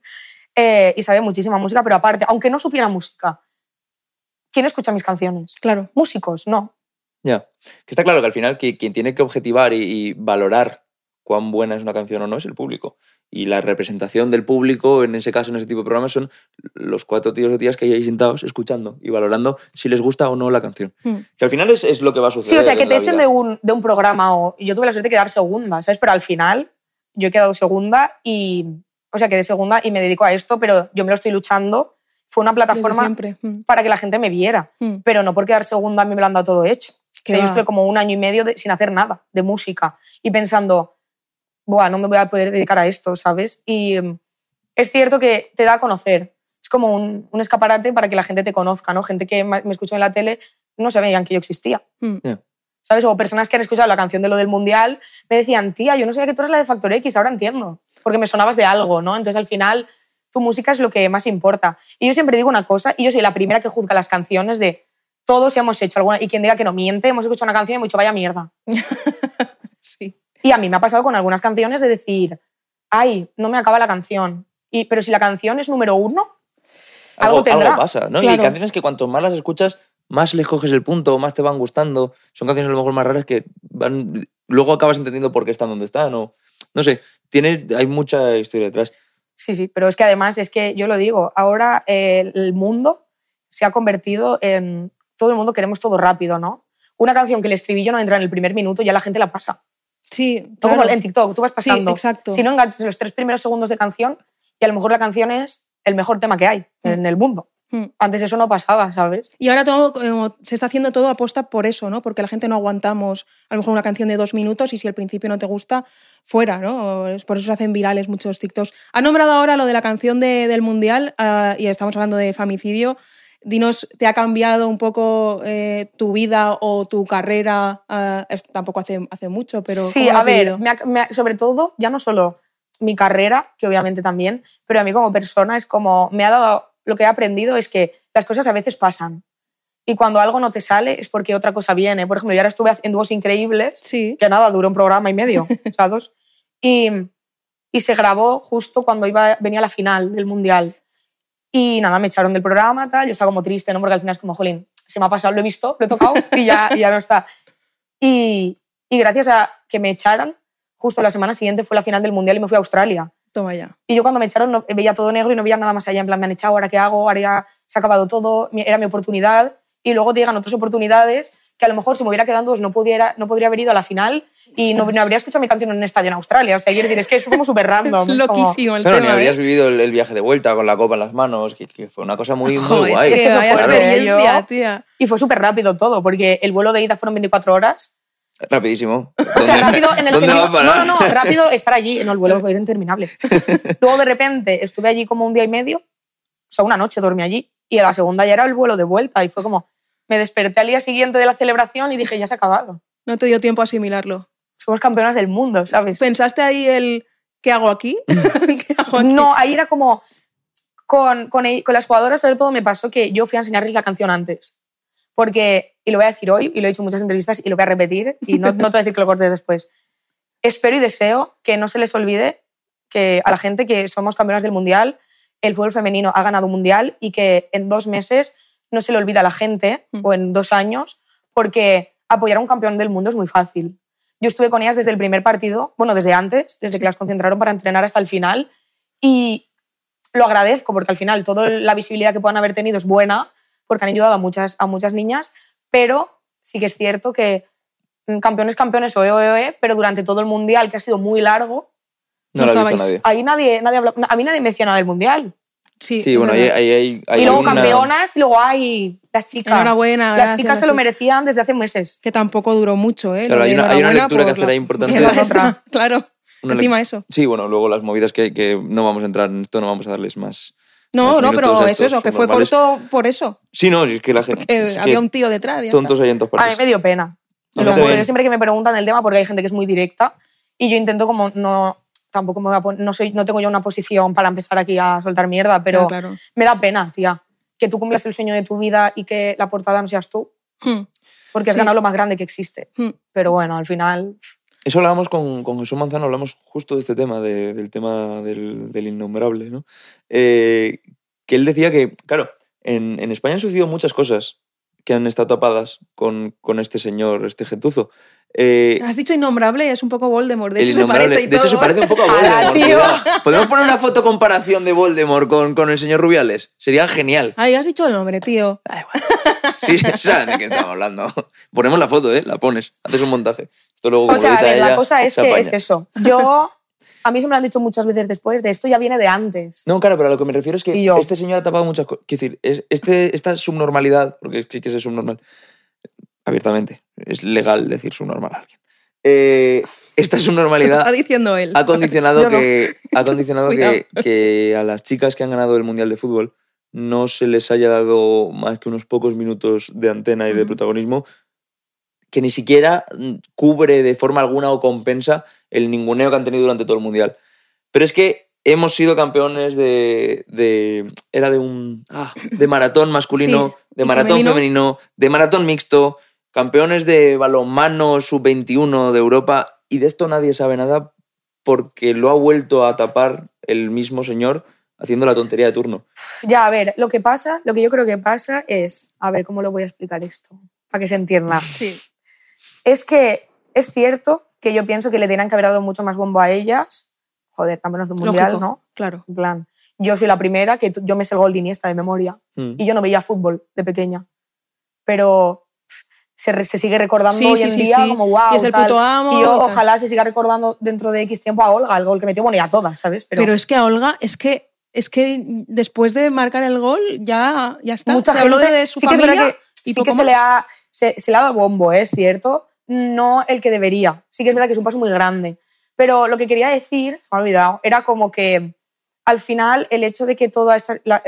Speaker 1: Y sabe muchísima música, pero aparte, aunque no supiera música, ¿quién escucha mis canciones?
Speaker 4: Claro.
Speaker 1: Músicos, no.
Speaker 2: Ya. Que está claro que al final quien tiene que objetivar y valorar cuán buena es una canción o no es el público. Y la representación del público, en ese caso, en ese tipo de programas, son los 4 tíos o tías que hay ahí sentados escuchando y valorando si les gusta o no la canción. Que al final es lo que va a suceder.
Speaker 1: Sí, o sea, que
Speaker 2: en
Speaker 1: te
Speaker 2: la
Speaker 1: echen
Speaker 2: vida.
Speaker 1: de un programa o... Yo tuve la suerte de quedar segunda, ¿sabes? Pero al final yo he quedado segunda y... O sea, quedé segunda y me dedico a esto, pero yo me lo estoy luchando. Fue una plataforma para que la gente me viera, pero no por quedar segunda a mí me lo han dado todo hecho. O sea, yo estuve como 1 año y medio sin hacer nada de música y pensando, buah, no me voy a poder dedicar a esto, ¿sabes? Y es cierto que te da a conocer. Es como un escaparate para que la gente te conozca, ¿no? Gente que me escuchó en la tele no sabían que yo existía.
Speaker 2: Yeah.
Speaker 1: ¿Sabes? O personas que han escuchado la canción de lo del Mundial me decían, tía, yo no sabía que tú eres la de Factor X, ahora entiendo. Porque me sonabas de algo, ¿no? Entonces, al final, tu música es lo que más importa. Y yo siempre digo una cosa, y yo soy la primera que juzga las canciones de todos hemos hecho alguna, y quien diga que no miente, hemos escuchado una canción y hemos dicho, vaya mierda.
Speaker 4: Sí.
Speaker 1: Y a mí me ha pasado con algunas canciones de decir, ay, no me acaba la canción. Pero si la canción es número 1, algo tendrá.
Speaker 2: Algo pasa, ¿no?
Speaker 4: Claro.
Speaker 2: Y hay canciones que cuanto más las escuchas, más les coges el punto, más te van gustando. Son canciones a lo mejor más raras que luego acabas entendiendo por qué están donde están. No sé, hay mucha historia detrás.
Speaker 1: Sí, pero es que además, es que yo lo digo, ahora el mundo se ha convertido en... Todo el mundo queremos todo rápido, ¿no? Una canción que el estribillo no entra en el primer minuto, ya la gente la pasa.
Speaker 4: Sí,
Speaker 1: Todo
Speaker 4: claro.
Speaker 1: como en TikTok, tú vas pasando.
Speaker 4: Sí, exacto.
Speaker 1: Si no enganchas en los 3 primeros segundos de canción, y a lo mejor la canción es el mejor tema que hay en el mundo. Antes eso no pasaba, ¿sabes?
Speaker 4: Y ahora todo, se está haciendo todo aposta por eso, ¿no? Porque la gente no aguantamos a lo mejor una canción de 2 minutos y si al principio no te gusta, fuera, ¿no? Por eso se hacen virales muchos TikToks. Ha nombrado ahora lo de la canción del Mundial y estamos hablando de femicidio. Dinos, ¿te ha cambiado un poco tu vida o tu carrera? Tampoco hace mucho, pero
Speaker 1: sí,
Speaker 4: ¿cómo lo
Speaker 1: a
Speaker 4: has
Speaker 1: ver,
Speaker 4: vivido?
Speaker 1: sobre todo, ya no solo mi carrera, que obviamente también, pero a mí como persona es como, me ha dado, lo que he aprendido es que las cosas a veces pasan. Y cuando algo no te sale es porque otra cosa viene. Por ejemplo, yo ahora estuve en Dúos Increíbles,
Speaker 4: Sí.
Speaker 1: que nada, duró un programa y medio, o sea, 2. Y se grabó justo cuando venía la final del Mundial. Y nada, me echaron del programa, tal. Yo estaba como triste, ¿no? Porque al final es como, jolín, se me ha pasado, lo he visto, lo he tocado y ya no está. Y gracias a que me echaran, justo la semana siguiente fue la final del Mundial y me fui a Australia.
Speaker 4: Toma ya.
Speaker 1: Y yo cuando me echaron veía todo negro y no veía nada más allá. En plan, me han echado, ¿ahora qué hago? Ahora ya se ha acabado todo, era mi oportunidad. Y luego te llegan otras oportunidades que a lo mejor si me hubiera quedado en 2 no podría haber ido a la final y no habría escuchado mi canción en un estadio en Australia. O sea, quiero decir, es que es como súper random.
Speaker 4: Es loquísimo el
Speaker 2: Claro,
Speaker 4: tema.
Speaker 2: ni habrías vivido el viaje de vuelta con la copa en las manos, que fue una cosa muy, muy
Speaker 4: Joder,
Speaker 2: guay.
Speaker 4: es que
Speaker 1: Esto
Speaker 4: vaya
Speaker 1: fue
Speaker 4: experiencia,
Speaker 1: yo.
Speaker 4: tía.
Speaker 1: Y fue súper rápido todo, porque el vuelo de ida fueron 24 horas.
Speaker 2: Rapidísimo.
Speaker 1: O sea, rápido en el
Speaker 2: ¿Dónde
Speaker 1: sentido...
Speaker 2: va a parar?
Speaker 1: No, rápido estar allí. No, el vuelo fue interminable. Luego, de repente, estuve allí como 1 día y medio. O sea, una noche dormí allí. Y a la segunda ya era el vuelo de vuelta. Y fue como... Me desperté al día siguiente de la celebración y dije, ya se ha acabado.
Speaker 4: No te dio tiempo a asimilarlo.
Speaker 1: Somos campeonas del mundo, ¿sabes?
Speaker 4: ¿Pensaste ahí ¿qué hago aquí? ¿Qué hago aquí?
Speaker 1: No, ahí era como... Con las jugadoras, sobre todo, me pasó que yo fui a enseñarles la canción antes. Porque, y lo voy a decir hoy, y lo he dicho en muchas entrevistas, y lo voy a repetir, y no te voy a decir que lo cortes después. Espero y deseo que no se les olvide que a la gente que somos campeonas del Mundial, el fútbol femenino ha ganado un Mundial y que en 2 meses no se le olvida a la gente, o en 2 años, porque apoyar a un campeón del mundo es muy fácil. Yo estuve con ellas desde el primer partido, bueno, desde antes, desde que las concentraron para entrenar hasta el final, y lo agradezco porque al final toda la visibilidad que puedan haber tenido es buena, porque han ayudado a muchas niñas, pero sí que es cierto que campeones, oe, pero durante todo el Mundial, que ha sido muy largo,
Speaker 2: No lo ha visto nadie.
Speaker 1: ahí nadie habla, a mí nadie menciona del Mundial.
Speaker 4: Sí,
Speaker 2: Bueno, ahí
Speaker 1: Y luego
Speaker 2: una...
Speaker 1: campeonas, y luego hay las chicas.
Speaker 4: Enhorabuena.
Speaker 1: Las
Speaker 4: gracias,
Speaker 1: chicas se lo merecían desde hace meses.
Speaker 4: Que tampoco duró mucho, ¿eh?
Speaker 2: Claro,
Speaker 4: Lo de
Speaker 2: hay una
Speaker 4: enhorabuena
Speaker 2: lectura que
Speaker 4: por
Speaker 2: hacer ahí importante.
Speaker 4: mierda esta, claro,
Speaker 2: Una
Speaker 4: encima
Speaker 2: lec-
Speaker 4: eso.
Speaker 2: Sí, bueno, luego las movidas que no vamos a entrar en esto, no vamos a darles más...
Speaker 4: No,
Speaker 2: más
Speaker 4: pero
Speaker 2: minutos a
Speaker 4: es
Speaker 2: estos
Speaker 4: eso, que fue
Speaker 2: subnormales.
Speaker 4: corto por eso.
Speaker 2: Sí, no, es que la gente...
Speaker 4: Que
Speaker 2: es
Speaker 4: había
Speaker 2: que
Speaker 4: un tío detrás. ya
Speaker 2: tontos
Speaker 4: está.
Speaker 2: hay en todas
Speaker 1: A mí
Speaker 2: partes.
Speaker 1: me dio pena. Te
Speaker 2: A
Speaker 1: lo
Speaker 2: mí
Speaker 1: juro.
Speaker 2: también.
Speaker 1: Yo siempre que me preguntan el tema, porque hay gente que es muy directa, y yo intento como no... Tampoco me voy a poner, no tengo yo una posición para empezar aquí a soltar mierda, pero
Speaker 4: Claro.
Speaker 1: me da pena, tía, que tú cumplas el sueño de tu vida y que la portada no seas tú, porque has
Speaker 4: Sí.
Speaker 1: ganado lo más grande que existe.
Speaker 4: Hmm.
Speaker 1: Pero bueno, al final...
Speaker 2: Eso hablábamos con Jesús Manzano, hablamos justo de este tema, del tema del innumerable, ¿no? Que él decía que, claro, en España han sucedido muchas cosas que han estado tapadas con este señor, este gentuzo.
Speaker 4: Has dicho innombrable, es un poco Voldemort. De
Speaker 2: El
Speaker 4: hecho, se
Speaker 2: innombrable.
Speaker 4: parece y
Speaker 2: De hecho,
Speaker 4: todo.
Speaker 2: se parece un poco a
Speaker 1: Ala,
Speaker 2: Voldemort.
Speaker 1: tío.
Speaker 2: Cuidado. ¿Podemos poner una foto comparación de Voldemort con el señor Rubiales? Sería genial.
Speaker 4: Ay, has dicho el nombre, tío.
Speaker 2: Da igual. Sí, saben de qué estamos hablando. Ponemos la foto, la pones, haces un montaje. Esto luego, como
Speaker 1: O sea,
Speaker 2: lo
Speaker 1: a
Speaker 2: edita
Speaker 1: ver, la
Speaker 2: ella,
Speaker 1: cosa es
Speaker 2: se
Speaker 1: que
Speaker 2: apaña.
Speaker 1: es eso. A mí se me lo han dicho muchas veces después, de esto ya viene de antes.
Speaker 2: No, claro, pero a lo que me refiero es que
Speaker 1: Y yo.
Speaker 2: este señor ha tapado muchas cosas. Quiero decir, esta subnormalidad, porque es que es subnormal, abiertamente, es legal decir subnormal a alguien. Esta
Speaker 4: Lo
Speaker 2: subnormalidad
Speaker 4: está diciendo él.
Speaker 2: ha condicionado,
Speaker 1: Yo no.
Speaker 2: que, que a las chicas que han ganado el Mundial de Fútbol no se les haya dado más que unos pocos minutos de antena y de protagonismo, que ni siquiera cubre de forma alguna o compensa el ninguneo que han tenido durante todo el Mundial. Pero es que hemos sido campeones de maratón masculino,
Speaker 4: Sí,
Speaker 2: de
Speaker 4: y
Speaker 2: maratón femenino, de maratón mixto, campeones de balonmano sub-21 de Europa, y de esto nadie sabe nada porque lo ha vuelto a tapar el mismo señor haciendo la tontería de turno.
Speaker 1: Ya, a ver, lo que yo creo que pasa es, a ver, ¿cómo lo voy a explicar esto? Para que se entienda.
Speaker 4: Sí.
Speaker 1: Es que es cierto que yo pienso que le tenían que haber dado mucho más bombo a ellas. Joder, campeonas de un mundial,
Speaker 4: Lógico,
Speaker 1: ¿no?
Speaker 4: claro.
Speaker 1: En plan, yo soy la primera que yo me sé el gol de Iniesta de memoria. Y yo no veía fútbol de pequeña. Pero se sigue recordando
Speaker 4: Sí,
Speaker 1: hoy
Speaker 4: sí,
Speaker 1: en
Speaker 4: sí,
Speaker 1: día
Speaker 4: sí.
Speaker 1: como wow.
Speaker 4: Y es el
Speaker 1: tal.
Speaker 4: puto amo
Speaker 1: Y
Speaker 4: y
Speaker 1: yo
Speaker 4: tal.
Speaker 1: ojalá se siga recordando dentro de X tiempo a Olga, el gol que metió, bueno, y a todas, ¿sabes?
Speaker 4: Pero es que a Olga, es que después de marcar el gol ya está.
Speaker 1: mucha
Speaker 4: se
Speaker 1: gente
Speaker 4: habló de su
Speaker 1: sí que es verdad
Speaker 4: familia
Speaker 1: que,
Speaker 4: y
Speaker 1: sí
Speaker 4: poco
Speaker 1: que
Speaker 4: más.
Speaker 1: se le ha dado bombo, es cierto, no el que debería. Sí que es verdad que es un paso muy grande. Pero lo que quería decir, se me ha olvidado, era como que al final el hecho de que todas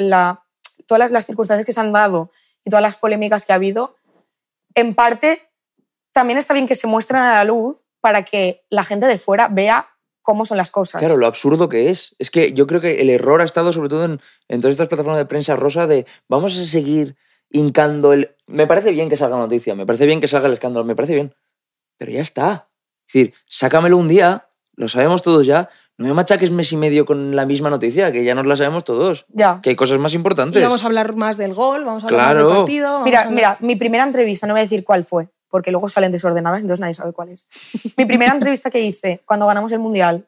Speaker 1: las circunstancias que se han dado y todas las polémicas que ha habido, en parte también está bien que se muestren a la luz para que la gente de fuera vea cómo son las cosas.
Speaker 2: Claro, lo absurdo que es. Es que yo creo que el error ha estado sobre todo en todas estas plataformas de prensa rosa de vamos a seguir hincando el... Me parece bien que salga la noticia, me parece bien que salga el escándalo, me parece bien. Pero ya está. Es decir, sácamelo un día, lo sabemos todos ya, no me machaques mes y medio con la misma noticia, que ya nos la sabemos todos.
Speaker 1: Ya.
Speaker 2: Que hay cosas más importantes.
Speaker 4: Y vamos a hablar más del gol, vamos a hablar
Speaker 2: Claro.
Speaker 4: más del partido. vamos a hablar-
Speaker 1: Mira, mi primera entrevista, no voy a decir cuál fue, porque luego salen desordenadas, entonces nadie sabe cuál es. Mi primera entrevista que hice cuando ganamos el Mundial,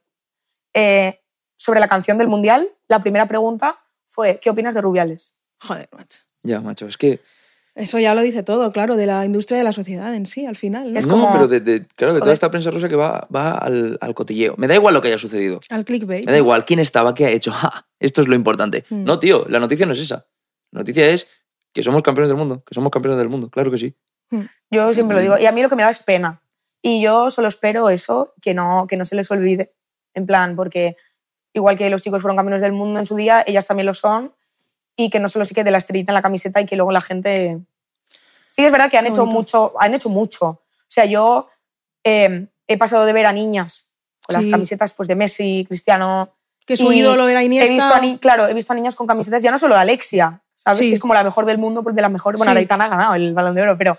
Speaker 1: sobre la canción del Mundial, la primera pregunta fue, ¿qué opinas de Rubiales?
Speaker 4: Joder, macho.
Speaker 2: Ya, macho, es que...
Speaker 4: Eso ya lo dice todo, claro, de la industria y de la sociedad en sí, al final. ¿no?
Speaker 1: Es
Speaker 2: no,
Speaker 1: como-
Speaker 2: pero de toda
Speaker 1: Joder.
Speaker 2: esta prensa rosa que va al cotilleo. Me da igual lo que haya sucedido.
Speaker 4: Al clickbait.
Speaker 2: Me da igual quién estaba, qué ha hecho. ¡Ja! Esto es lo importante.
Speaker 4: Mm.
Speaker 2: No, tío, la noticia no es esa. La noticia es que somos campeones del mundo, que somos campeones del mundo. Claro que sí.
Speaker 1: Yo siempre lo digo, y a mí lo que me da es pena. Y yo solo espero eso, que no se les olvide. En plan, porque igual que los chicos fueron campeones del mundo en su día, ellas también lo son, y que no solo se quede la estrellita en la camiseta y que luego la gente... Sí, es verdad que han
Speaker 4: Qué
Speaker 1: hecho
Speaker 4: bonito.
Speaker 1: mucho. O sea, yo he pasado de ver a niñas con las
Speaker 4: Sí.
Speaker 1: camisetas pues, de Messi, Cristiano...
Speaker 4: Que su
Speaker 1: y
Speaker 4: ídolo era
Speaker 1: He
Speaker 4: Iniesta.
Speaker 1: he visto a niñas con camisetas, ya no solo de Alexia, ¿sabes?
Speaker 4: Sí.
Speaker 1: Que es como la mejor del mundo, porque de la mejor... Bueno,
Speaker 4: Sí.
Speaker 1: Aitana ha ganado el Balón de Oro, pero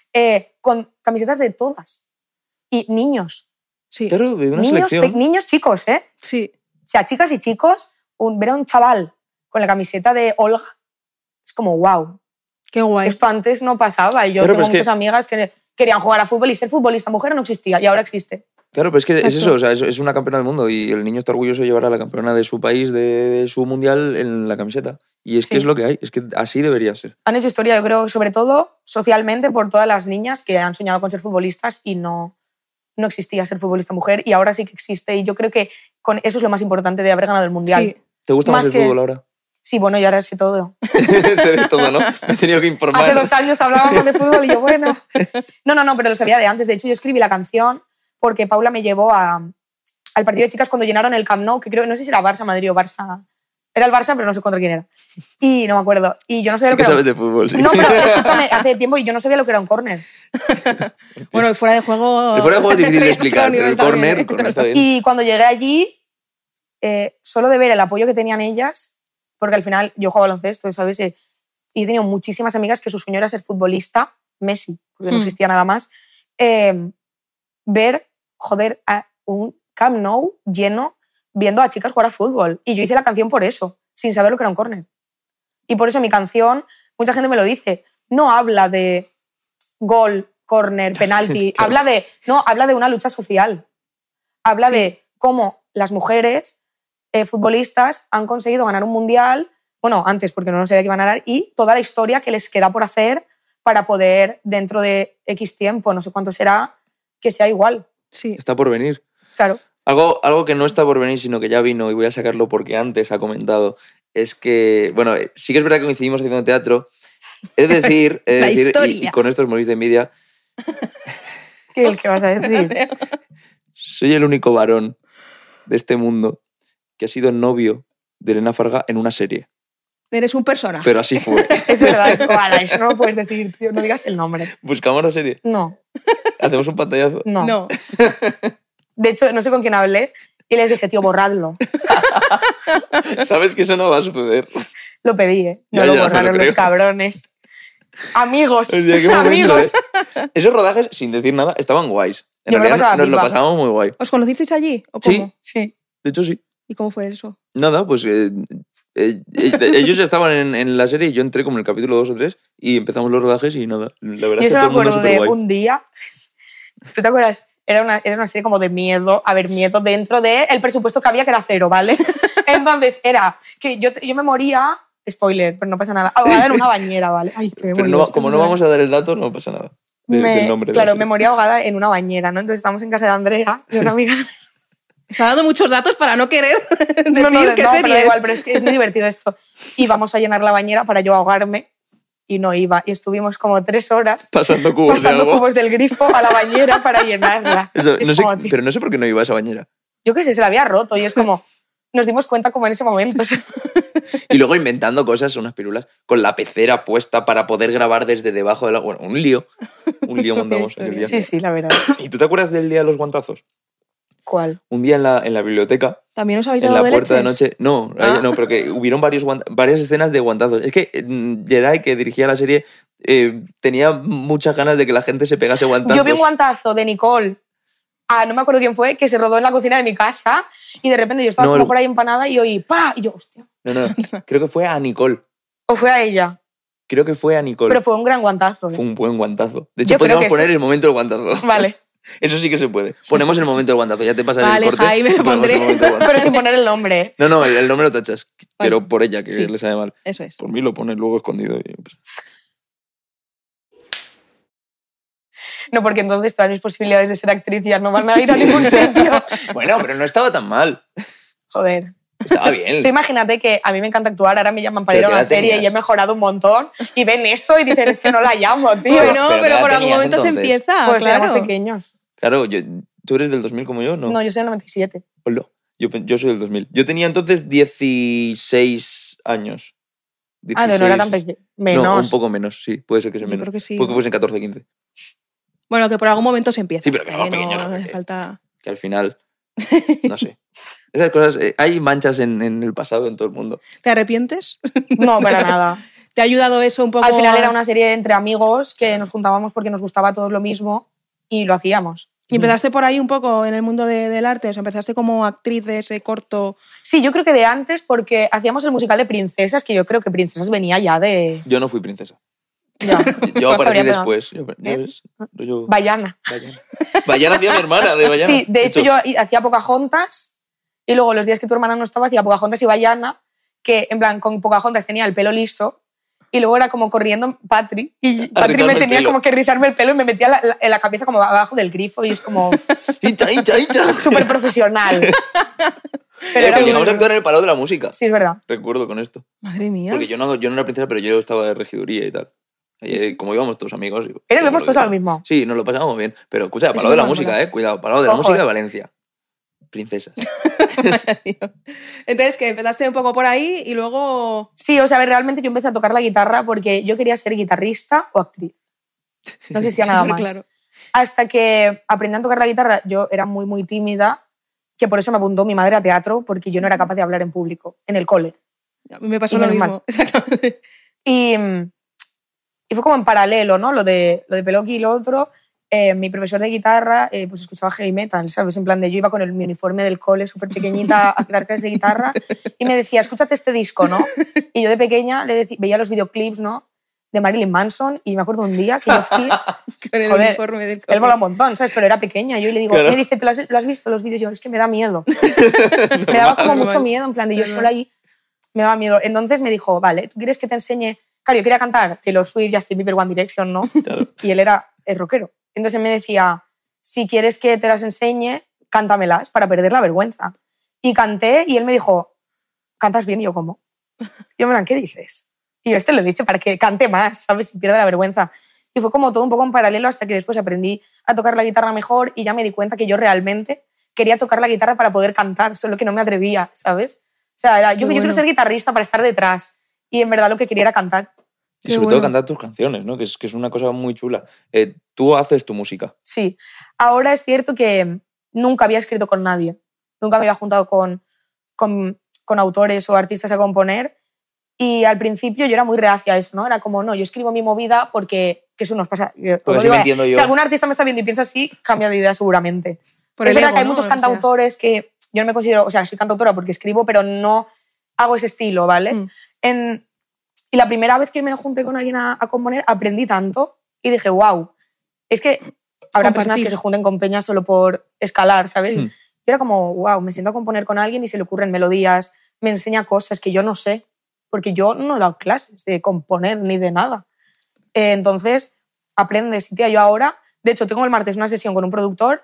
Speaker 1: con camisetas de todas. Y niños.
Speaker 4: Sí,
Speaker 2: Claro, de una
Speaker 1: Niños,
Speaker 2: selección.
Speaker 1: niños chicos, ¿eh?
Speaker 4: sí.
Speaker 1: O sea, chicas y chicos, ver a un chaval con la camiseta de Olga es como, wow.
Speaker 4: Qué guay.
Speaker 1: Esto antes no pasaba. Y yo
Speaker 2: Claro,
Speaker 1: tengo
Speaker 2: pero es que-
Speaker 1: muchas amigas que querían jugar a fútbol y ser futbolista mujer no existía y ahora existe.
Speaker 2: Claro, pero es que es
Speaker 4: Exacto.
Speaker 2: eso, o sea, es una campeona del mundo y el niño está orgulloso de llevar a la campeona de su país, de su mundial, en la camiseta. Y es que
Speaker 1: Sí.
Speaker 2: es lo que hay, es que así debería ser.
Speaker 1: Han hecho historia, yo creo, sobre todo socialmente por todas las niñas que han soñado con ser futbolistas y no existía ser futbolista mujer y ahora sí que existe. Y yo creo que con eso es lo más importante de haber ganado el mundial.
Speaker 4: Sí.
Speaker 2: ¿Te gusta más
Speaker 1: Más
Speaker 2: el
Speaker 1: que-
Speaker 2: fútbol ahora?
Speaker 1: Sí, bueno, yo ahora sé todo.
Speaker 2: Sé de todo, ¿no? Me he tenido que informar.
Speaker 1: Hace 2 años hablábamos de fútbol y yo, bueno. No, pero lo sabía de antes. De hecho, yo escribí la canción porque Paula me llevó al partido de chicas cuando llenaron el Camp Nou, que creo, no sé si era Barça, Madrid o Barça. Era el Barça, pero no sé contra quién era. Y no me acuerdo. Y yo no sabía
Speaker 2: Sí
Speaker 1: lo
Speaker 2: que
Speaker 1: que era.
Speaker 2: sabes de fútbol, sí.
Speaker 1: No, pero escúchame, hace tiempo y yo no sabía lo que era un córner.
Speaker 4: Bueno, el fuera de juego.
Speaker 2: El fuera de juego es difícil de
Speaker 4: Otro
Speaker 2: explicar, pero el
Speaker 4: nivel también,
Speaker 2: córner,
Speaker 4: ¿eh?
Speaker 2: el córner está bien.
Speaker 1: Y cuando llegué allí, solo de ver el apoyo que tenían ellas, porque al final yo juego baloncesto, ¿sabes? Y he tenido muchísimas amigas que su sueño era ser futbolista, Messi, porque no existía nada más. Ver, joder, a un Camp Nou lleno viendo a chicas jugar a fútbol. Y yo hice la canción por eso, sin saber lo que era un córner. Y por eso mi canción, mucha gente me lo dice, no habla de gol córner, penalti.
Speaker 2: Claro.
Speaker 1: Habla de una lucha social. Habla de cómo las mujeres futbolistas han conseguido ganar un mundial, bueno, antes porque no sabía que iban a ganar, y toda la historia que les queda por hacer para poder, dentro de X tiempo, no sé cuánto será, que sea igual.
Speaker 4: Sí.
Speaker 2: Está por venir.
Speaker 1: Claro.
Speaker 2: Algo que no está por venir, sino que ya vino, y voy a sacarlo porque antes ha comentado, es que, bueno, sí que es verdad que coincidimos haciendo teatro. Es decir,
Speaker 4: La historia.
Speaker 2: y con esto os morís de envidia,
Speaker 1: ¿Qué vas a decir?
Speaker 2: soy el único varón de este mundo que ha sido novio de Elena Farga en una serie.
Speaker 4: Eres un personaje.
Speaker 2: Pero así fue.
Speaker 1: Es verdad, eso no lo puedes decir, tío. No digas el nombre.
Speaker 2: Buscamos la serie.
Speaker 1: No,
Speaker 2: Hacemos un pantallazo.
Speaker 1: no.
Speaker 4: No.
Speaker 1: De hecho, no sé con quién hablé y les dije, tío, borradlo.
Speaker 2: Sabes que eso no va a suceder.
Speaker 1: Lo pedí, ¿eh? No
Speaker 2: Ya,
Speaker 1: lo
Speaker 2: ya,
Speaker 1: borraron
Speaker 2: me lo
Speaker 1: los
Speaker 2: creo.
Speaker 1: cabrones. Amigos.
Speaker 2: O sea, qué momento,
Speaker 1: Amigos.
Speaker 2: ¿eh? Esos rodajes, sin decir nada, estaban guays. En
Speaker 1: Yo me lo
Speaker 2: realidad
Speaker 1: pasaba
Speaker 2: nos lo
Speaker 1: pipa.
Speaker 2: pasábamos muy guay.
Speaker 4: ¿Os conocisteis allí? ¿O
Speaker 2: Sí.
Speaker 4: cómo?
Speaker 1: Sí.
Speaker 2: De hecho, sí.
Speaker 4: ¿Y cómo fue eso?
Speaker 2: Nada, pues ellos estaban en la serie y yo entré como en el capítulo 2 o 3 y empezamos los rodajes y nada. La verdad
Speaker 1: Yo
Speaker 2: es que
Speaker 1: solo
Speaker 2: todo
Speaker 1: me
Speaker 2: el mundo
Speaker 1: acuerdo
Speaker 2: súper
Speaker 1: de
Speaker 2: guay.
Speaker 1: un día. ¿Tú te acuerdas? Era una serie como de miedo. A ver, miedo dentro del presupuesto que había, que era 0, ¿vale? Entonces era que yo me moría. Spoiler, pero no pasa nada. Ahogada en una bañera, ¿vale? Ay, que me
Speaker 2: Pero
Speaker 1: morí,
Speaker 2: no,
Speaker 1: esto
Speaker 2: como
Speaker 1: no
Speaker 2: no
Speaker 1: se
Speaker 2: vamos a dar el dato, no pasa nada. Del nombre de la
Speaker 1: Claro,
Speaker 2: serie.
Speaker 1: me moría ahogada en una bañera, ¿no? Entonces estábamos en casa de Andrea, de una amiga.
Speaker 4: Está dando muchos datos para no querer decir
Speaker 1: No,
Speaker 4: qué
Speaker 1: pero
Speaker 4: serie
Speaker 1: da
Speaker 4: es.
Speaker 1: igual, pero es que es muy divertido esto. Y vamos a llenar la bañera para yo ahogarme y no iba. Y estuvimos como 3 horas
Speaker 2: Pasando cubos
Speaker 1: pasando
Speaker 2: de agua.
Speaker 1: cubos del grifo a la bañera para llenarla.
Speaker 2: Eso,
Speaker 1: Es
Speaker 2: no sé,
Speaker 1: como, tío,
Speaker 2: pero no sé por qué no iba a esa bañera.
Speaker 1: yo qué sé, se la había roto y es como... Nos dimos cuenta como en ese momento. O sea,
Speaker 2: Y luego inventando cosas, unas pirulas, con la pecera puesta para poder grabar desde debajo del agua. Bueno, un lío. Un lío montamos
Speaker 4: Qué
Speaker 2: aquel día.
Speaker 1: sí, sí, la verdad.
Speaker 2: ¿Y tú te acuerdas del día de los guantazos?
Speaker 1: ¿Cuál?
Speaker 2: Un día en la biblioteca,
Speaker 4: ¿También os habéis
Speaker 2: en
Speaker 4: dado
Speaker 2: la
Speaker 4: de
Speaker 2: puerta de
Speaker 4: leches?
Speaker 2: noche. No,
Speaker 4: Ah.
Speaker 2: no, pero que hubieron varias escenas de guantazos. Es que Geray, que dirigía la serie, tenía muchas ganas de que la gente se pegase guantazos.
Speaker 1: Yo vi un guantazo de Nicole, no me acuerdo quién fue, que se rodó en la cocina de mi casa y de repente yo estaba
Speaker 2: No,
Speaker 1: como
Speaker 2: el-
Speaker 1: por ahí empanada y oí ¡pa! Y yo, hostia.
Speaker 2: No, creo que fue a Nicole.
Speaker 1: O fue a ella.
Speaker 2: Creo que fue a Nicole.
Speaker 1: Pero fue un gran guantazo. ¿eh?
Speaker 2: Fue un buen guantazo. De
Speaker 1: Yo
Speaker 2: hecho,
Speaker 1: creo
Speaker 2: podríamos
Speaker 1: que
Speaker 2: poner
Speaker 1: sí.
Speaker 2: el momento del guantazo.
Speaker 1: Vale.
Speaker 2: Eso sí que se puede. Ponemos el momento del guantazo. Ya te pasaré
Speaker 4: Vale,
Speaker 2: el corte.
Speaker 4: Jaime, lo
Speaker 2: y ponemos el
Speaker 4: pondré.
Speaker 2: momento del guantazo.
Speaker 1: Pero sin poner el nombre. ¿eh?
Speaker 2: No, el nombre lo tachas.
Speaker 4: Vale.
Speaker 2: Pero por ella, que
Speaker 4: Sí.
Speaker 2: le sabe mal.
Speaker 4: Eso es.
Speaker 2: Por mí lo pones luego escondido. Pues.
Speaker 1: No, porque entonces todas mis posibilidades de ser actriz ya no van a ir a ningún sitio.
Speaker 2: Bueno, pero no estaba tan mal.
Speaker 1: Joder.
Speaker 2: Estaba bien.
Speaker 1: Tú imagínate que a mí me encanta actuar, ahora me llaman para ir
Speaker 2: Pero
Speaker 1: a
Speaker 2: ¿qué
Speaker 1: una
Speaker 2: edad
Speaker 1: serie
Speaker 2: tenías?
Speaker 1: y he mejorado un montón y ven eso y dicen, es que no la llamo, tío.
Speaker 4: Bueno,
Speaker 2: pero ¿qué
Speaker 4: pero
Speaker 2: edad
Speaker 4: por algún
Speaker 2: tenías
Speaker 4: momento se
Speaker 2: entonces?
Speaker 4: empieza,
Speaker 1: Pues éramos
Speaker 4: claro.
Speaker 1: pequeños.
Speaker 2: Claro, ¿tú eres del 2000 como yo?
Speaker 1: No, yo soy del 97.
Speaker 2: Hola. Yo soy del 2000. Yo tenía entonces 16 años.
Speaker 1: Ah, no era tan
Speaker 2: 16.
Speaker 1: pequeño. Menos.
Speaker 2: No, un poco menos, sí. Puede ser que sea
Speaker 4: Yo
Speaker 2: menos.
Speaker 4: creo que sí.
Speaker 2: Puede que fuesen 14, 15.
Speaker 4: Bueno, que por algún momento se empieza.
Speaker 2: Sí, pero que éramos pequeños,
Speaker 4: no
Speaker 2: ¿no?
Speaker 4: hace falta...
Speaker 2: Que al final, no sé. Esas cosas, hay manchas en el pasado en todo el mundo.
Speaker 4: ¿Te arrepientes?
Speaker 1: No, para nada.
Speaker 4: ¿Te ha ayudado eso un poco?
Speaker 1: Al final era una serie entre amigos que nos juntábamos porque nos gustaba a todos lo mismo y lo hacíamos.
Speaker 4: ¿Y empezaste por ahí un poco en el mundo del arte? O sea, empezaste como actriz de ese corto...
Speaker 1: Sí, yo creo que de antes porque hacíamos el musical de Princesas, que yo creo que Princesas venía ya de...
Speaker 2: Yo no fui princesa.
Speaker 1: Ya.
Speaker 2: Yo aparecí
Speaker 1: Habría pegado.
Speaker 2: después.
Speaker 1: ¿Eh?
Speaker 2: ¿Ves? Yo-
Speaker 1: Bayana.
Speaker 2: Bayana. Bayana hacía mi hermana de Bayana.
Speaker 1: Sí, de hecho yo hacía Pocahontas y luego los días que tu hermana no estaba hacía Pocahontas y Bayana, que en plan con Pocahontas tenía el pelo liso y luego era como corriendo Patri y Patri
Speaker 2: rizarme
Speaker 1: me
Speaker 2: el
Speaker 1: tenía
Speaker 2: pelo.
Speaker 1: como que rizarme el pelo y me metía en la cabeza como abajo del grifo y es como
Speaker 2: ¡Hincha, hincha, hincha!
Speaker 1: súper profesional. Pero era
Speaker 2: Pues llegamos a
Speaker 1: muy-
Speaker 2: actuar en el Palau de la Música.
Speaker 1: Sí, es verdad.
Speaker 2: Recuerdo con esto.
Speaker 4: Madre mía.
Speaker 2: Porque yo no era princesa, pero yo estaba de regiduría y tal. Como íbamos todos amigos.
Speaker 1: Éramos todos al mismo.
Speaker 2: Sí, nos lo pasábamos bien. Pero escucha,
Speaker 1: Eso
Speaker 2: Palau de la
Speaker 1: me
Speaker 2: Música,
Speaker 1: mola.
Speaker 2: cuidado. Palau de la
Speaker 1: Ojo,
Speaker 2: Música de Valencia. Princesas.
Speaker 4: Entonces, que empezaste un poco por ahí y luego...
Speaker 1: Sí, o sea, a ver, realmente yo empecé a tocar la guitarra porque yo quería ser guitarrista o actriz. No existía nada
Speaker 4: Súper
Speaker 1: más.
Speaker 4: claro.
Speaker 1: Hasta que aprendí a tocar la guitarra, yo era muy, muy tímida, que por eso me apuntó mi madre a teatro, porque yo no era capaz de hablar en público, en el cole.
Speaker 4: A mí me pasó
Speaker 1: Y
Speaker 4: lo
Speaker 1: menos
Speaker 4: mismo.
Speaker 1: mal.
Speaker 4: Exactamente.
Speaker 1: Y fue como en paralelo, ¿no? Lo de Peloqui y lo otro. Mi profesor de guitarra pues escuchaba heavy metal, ¿sabes? En plan de yo iba con mi uniforme del cole súper pequeñita a dar clases de guitarra y me decía, escúchate este disco, ¿no? Y yo de pequeña veía los videoclips, ¿no? de Marilyn Manson y me acuerdo un día que yo fui...
Speaker 4: Con el
Speaker 1: Joder,
Speaker 4: uniforme del
Speaker 1: él mola un montón, ¿sabes? Pero era pequeña. Yo le digo,
Speaker 2: Claro.
Speaker 1: me dice, ¿lo has visto los vídeos? Yo, es que me da miedo. Me daba como mucho miedo, en plan de yo sola ahí, me daba miedo. Entonces me dijo, vale, ¿tú quieres que te enseñe? Claro, yo quería cantar Taylor Swift, Justin Bieber, One Direction, ¿no?
Speaker 2: Claro.
Speaker 1: Y él era el rockero. Entonces me decía, si quieres que te las enseñe, cántamelas para perder la vergüenza. Y canté y él me dijo, ¿cantas bien? Y yo, ¿cómo? Y yo, ¿qué dices? Y yo, lo dice para que cante más, ¿sabes? Y pierda la vergüenza. Y fue como todo un poco en paralelo hasta que después aprendí a tocar la guitarra mejor y ya me di cuenta que yo realmente quería tocar la guitarra para poder cantar, solo que no me atrevía, ¿sabes? O sea, era, yo quiero ser guitarrista para estar detrás y en verdad lo que quería era cantar.
Speaker 2: Y sobre todo cantar tus canciones, ¿no? Que es una cosa muy chula. Tú haces tu música.
Speaker 1: Sí. Ahora es cierto que nunca había escrito con nadie. Nunca me había juntado con autores o artistas a componer. Y al principio yo era muy reacia a eso, ¿no? Era como, no, yo escribo mi movida porque que eso nos pasa.
Speaker 2: Pues sí, me entiendo yo.
Speaker 1: Si algún artista me está viendo y piensa así, cambia de idea seguramente.
Speaker 4: Por
Speaker 1: es
Speaker 4: el
Speaker 1: verdad
Speaker 4: ego,
Speaker 1: que hay
Speaker 4: ¿no?
Speaker 1: muchos
Speaker 4: O
Speaker 1: cantautores que yo no me considero... O sea, soy cantautora porque escribo, pero no hago ese estilo, ¿vale? Y la primera vez que me junté con alguien a componer, aprendí tanto y dije, wow, es que habrá personas que se junten con peñas solo por escalar, ¿sabes?
Speaker 2: Sí.
Speaker 1: Y era como, wow, me siento a componer con alguien y se le ocurren melodías, me enseña cosas que yo no sé, porque yo no he dado clases de componer ni de nada. Entonces, aprendes. Y tía, yo ahora, de hecho, tengo el martes una sesión con un productor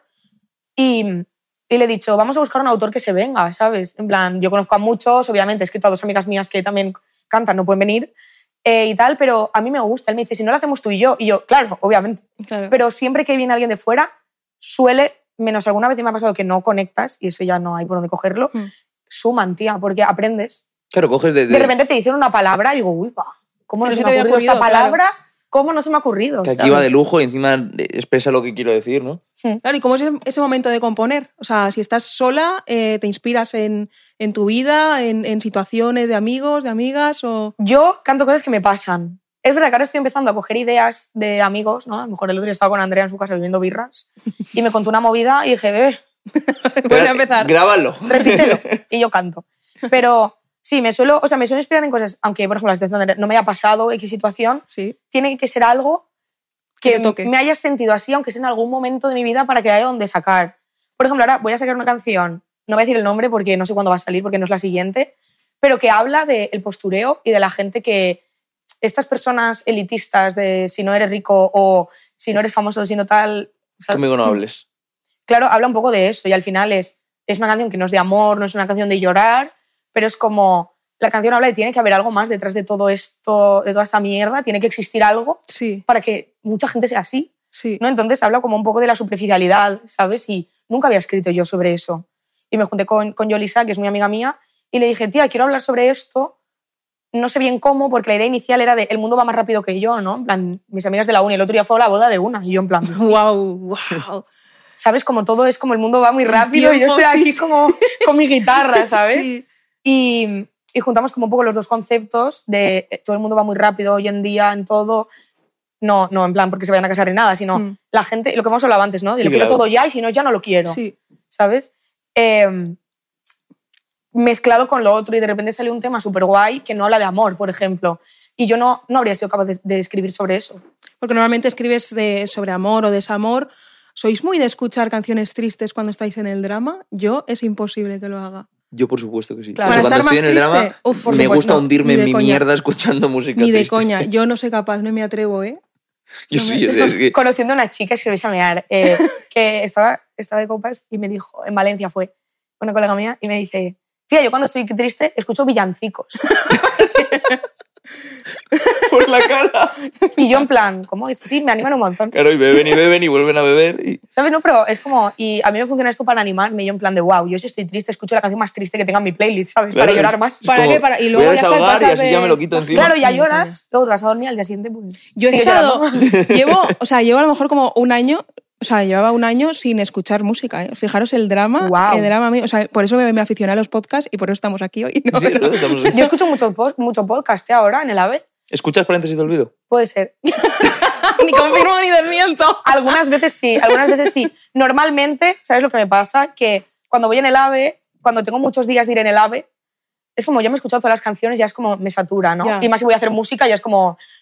Speaker 1: y le he dicho, vamos a buscar un autor que se venga, ¿sabes? En plan, yo conozco a muchos, obviamente, he escrito a 2 amigas mías que también cantan, no pueden venir y tal, pero a mí me gusta. Él me dice, si no lo hacemos tú y yo claro, obviamente.
Speaker 4: Claro.
Speaker 1: Pero siempre que viene alguien de fuera, suele, menos alguna vez me ha pasado que no conectas, y eso ya no hay por dónde cogerlo, suman, tía, porque aprendes.
Speaker 2: Claro, coges de
Speaker 1: repente te dicen una palabra y digo, uy, pa, ¿cómo no
Speaker 4: Pero
Speaker 1: se
Speaker 4: sí
Speaker 1: me
Speaker 4: te
Speaker 1: ha
Speaker 4: había
Speaker 1: ocurrido esta
Speaker 4: ocurrido,
Speaker 1: palabra? ¿Cómo no se me ha ocurrido?
Speaker 2: que aquí
Speaker 1: ¿sabes?
Speaker 2: va de lujo y encima expresa lo que quiero decir, ¿no?
Speaker 4: Claro, ¿y cómo es ese momento de componer? O sea, si estás sola, ¿te inspiras en tu vida, en situaciones de amigos, de amigas? O...
Speaker 1: Yo canto cosas que me pasan. Es verdad que ahora estoy empezando a coger ideas de amigos, ¿no? A lo mejor el otro día estaba con Andrea en su casa bebiendo birras y me contó una movida y dije,
Speaker 4: Voy a empezar.
Speaker 2: Grábalo.
Speaker 1: repítelo. Y yo canto. Pero sí, me suelo inspirar en cosas, aunque, por ejemplo, la situación de no me haya pasado X situación,
Speaker 4: Sí.
Speaker 1: tiene que ser algo
Speaker 4: Que
Speaker 1: que
Speaker 4: te toque.
Speaker 1: me haya sentido así, aunque sea en algún momento de mi vida, para que haya donde sacar. Por ejemplo, ahora voy a sacar una canción, no voy a decir el nombre porque no sé cuándo va a salir, porque no es la siguiente, pero que habla del postureo y de la gente que... Estas personas elitistas de si no eres rico o si no eres famoso, si no tal... ¿sabes?
Speaker 2: Conmigo no hables.
Speaker 1: Claro, habla un poco de eso y al final es una canción que no es de amor, no es una canción de llorar, pero es como... La canción habla de tiene que haber algo más detrás de todo esto, de toda esta mierda, tiene que existir algo
Speaker 4: Sí,
Speaker 1: para que mucha gente sea así,
Speaker 4: sí.
Speaker 1: ¿no? Entonces habla como un poco de la superficialidad, ¿sabes? Y nunca había escrito yo sobre eso. Y me junté con Yolisa, que es muy amiga mía, y le dije, tía, quiero hablar sobre esto, no sé bien cómo, porque la idea inicial era de el mundo va más rápido que yo, ¿no? En plan, mis amigas de la uni, el otro día fue a la boda de una, y yo en plan...
Speaker 4: Wow.
Speaker 1: ¿Sabes? Como todo es como el mundo va muy rápido y yo
Speaker 4: tiempo,
Speaker 1: estoy
Speaker 4: sí,
Speaker 1: aquí como con mi guitarra, ¿sabes?
Speaker 4: Sí.
Speaker 1: Y juntamos como un poco los dos conceptos de todo el mundo va muy rápido hoy en día en todo. No en plan porque se vayan a casar ni nada, sino la gente, lo que hemos hablado antes, ¿no? De
Speaker 2: Sí,
Speaker 1: lo quiero
Speaker 2: claro.
Speaker 1: todo ya y si no, ya no lo quiero.
Speaker 4: Sí.
Speaker 1: ¿Sabes? Mezclado con lo otro y de repente sale un tema súper guay que no habla de amor, por ejemplo. Y yo no habría sido capaz de escribir sobre eso.
Speaker 4: Porque normalmente escribes sobre amor o desamor. ¿Sois muy de escuchar canciones tristes cuando estáis en el drama? Yo es imposible que lo haga.
Speaker 2: Yo por supuesto que sí.
Speaker 1: Claro.
Speaker 2: O sea,
Speaker 4: Para
Speaker 2: cuando
Speaker 4: estar
Speaker 2: estoy en el
Speaker 4: más
Speaker 2: drama,
Speaker 4: triste, uf, por
Speaker 2: me
Speaker 1: supuesto,
Speaker 2: gusta
Speaker 1: no,
Speaker 2: hundirme
Speaker 4: ni de
Speaker 2: en mi
Speaker 4: coña.
Speaker 2: mierda escuchando música
Speaker 4: Ni de
Speaker 2: triste.
Speaker 4: coña. Yo no soy capaz, no me atrevo, ¿eh?
Speaker 2: Yo sí, es que...
Speaker 1: Conociendo a una chica, es que vais a mear, que estaba de copas y me dijo, en Valencia fue, una colega mía, y me dice, tía, yo cuando estoy triste escucho villancicos.
Speaker 2: por la cara.
Speaker 1: Y yo en plan, ¿cómo? Dice, sí, me animan un montón.
Speaker 2: Claro, y beben y vuelven a beber. Y...
Speaker 1: ¿Sabes? No, pero es como... Y a mí me funciona esto para animarme. Y yo en plan de, wow, yo si estoy triste escucho la canción más triste que tenga en mi playlist, ¿sabes?
Speaker 2: Claro,
Speaker 1: para llorar
Speaker 2: es-
Speaker 1: más.
Speaker 2: es
Speaker 4: ¿Para
Speaker 2: como,
Speaker 4: qué? Y
Speaker 2: voy
Speaker 4: luego
Speaker 2: a
Speaker 4: ya está el
Speaker 2: desahogar y
Speaker 4: pasar
Speaker 2: así
Speaker 4: de-
Speaker 2: ya me lo quito encima.
Speaker 1: Claro, ya
Speaker 4: Ni
Speaker 1: lloras, luego te vas a dormir al día siguiente, pues...
Speaker 4: Yo he
Speaker 1: sigue
Speaker 4: estado...
Speaker 1: llorando.
Speaker 4: llevo a lo mejor como un año... O sea, llevaba un año sin escuchar música, ¿eh? Fijaros el drama.
Speaker 1: Guau.
Speaker 4: El drama mío. O sea, por eso me aficioné a los podcasts y por eso estamos aquí hoy. ¿no?
Speaker 2: Sí,
Speaker 4: Pero-
Speaker 2: ¿no? Estamos-
Speaker 1: Yo escucho mucho podcast ahora en el AVE.
Speaker 2: ¿Escuchas paréntesis de olvido?
Speaker 1: Puede ser.
Speaker 4: ni confirmo ni desmiento.
Speaker 1: Algunas veces sí, algunas veces sí. Normalmente, ¿sabes lo que me pasa? Que cuando voy en el AVE, cuando tengo muchos días de ir en el AVE, es como ya me he escuchado todas las canciones, ya es como me satura, ¿no?
Speaker 4: Ya.
Speaker 1: Y más si voy a hacer música, ya es como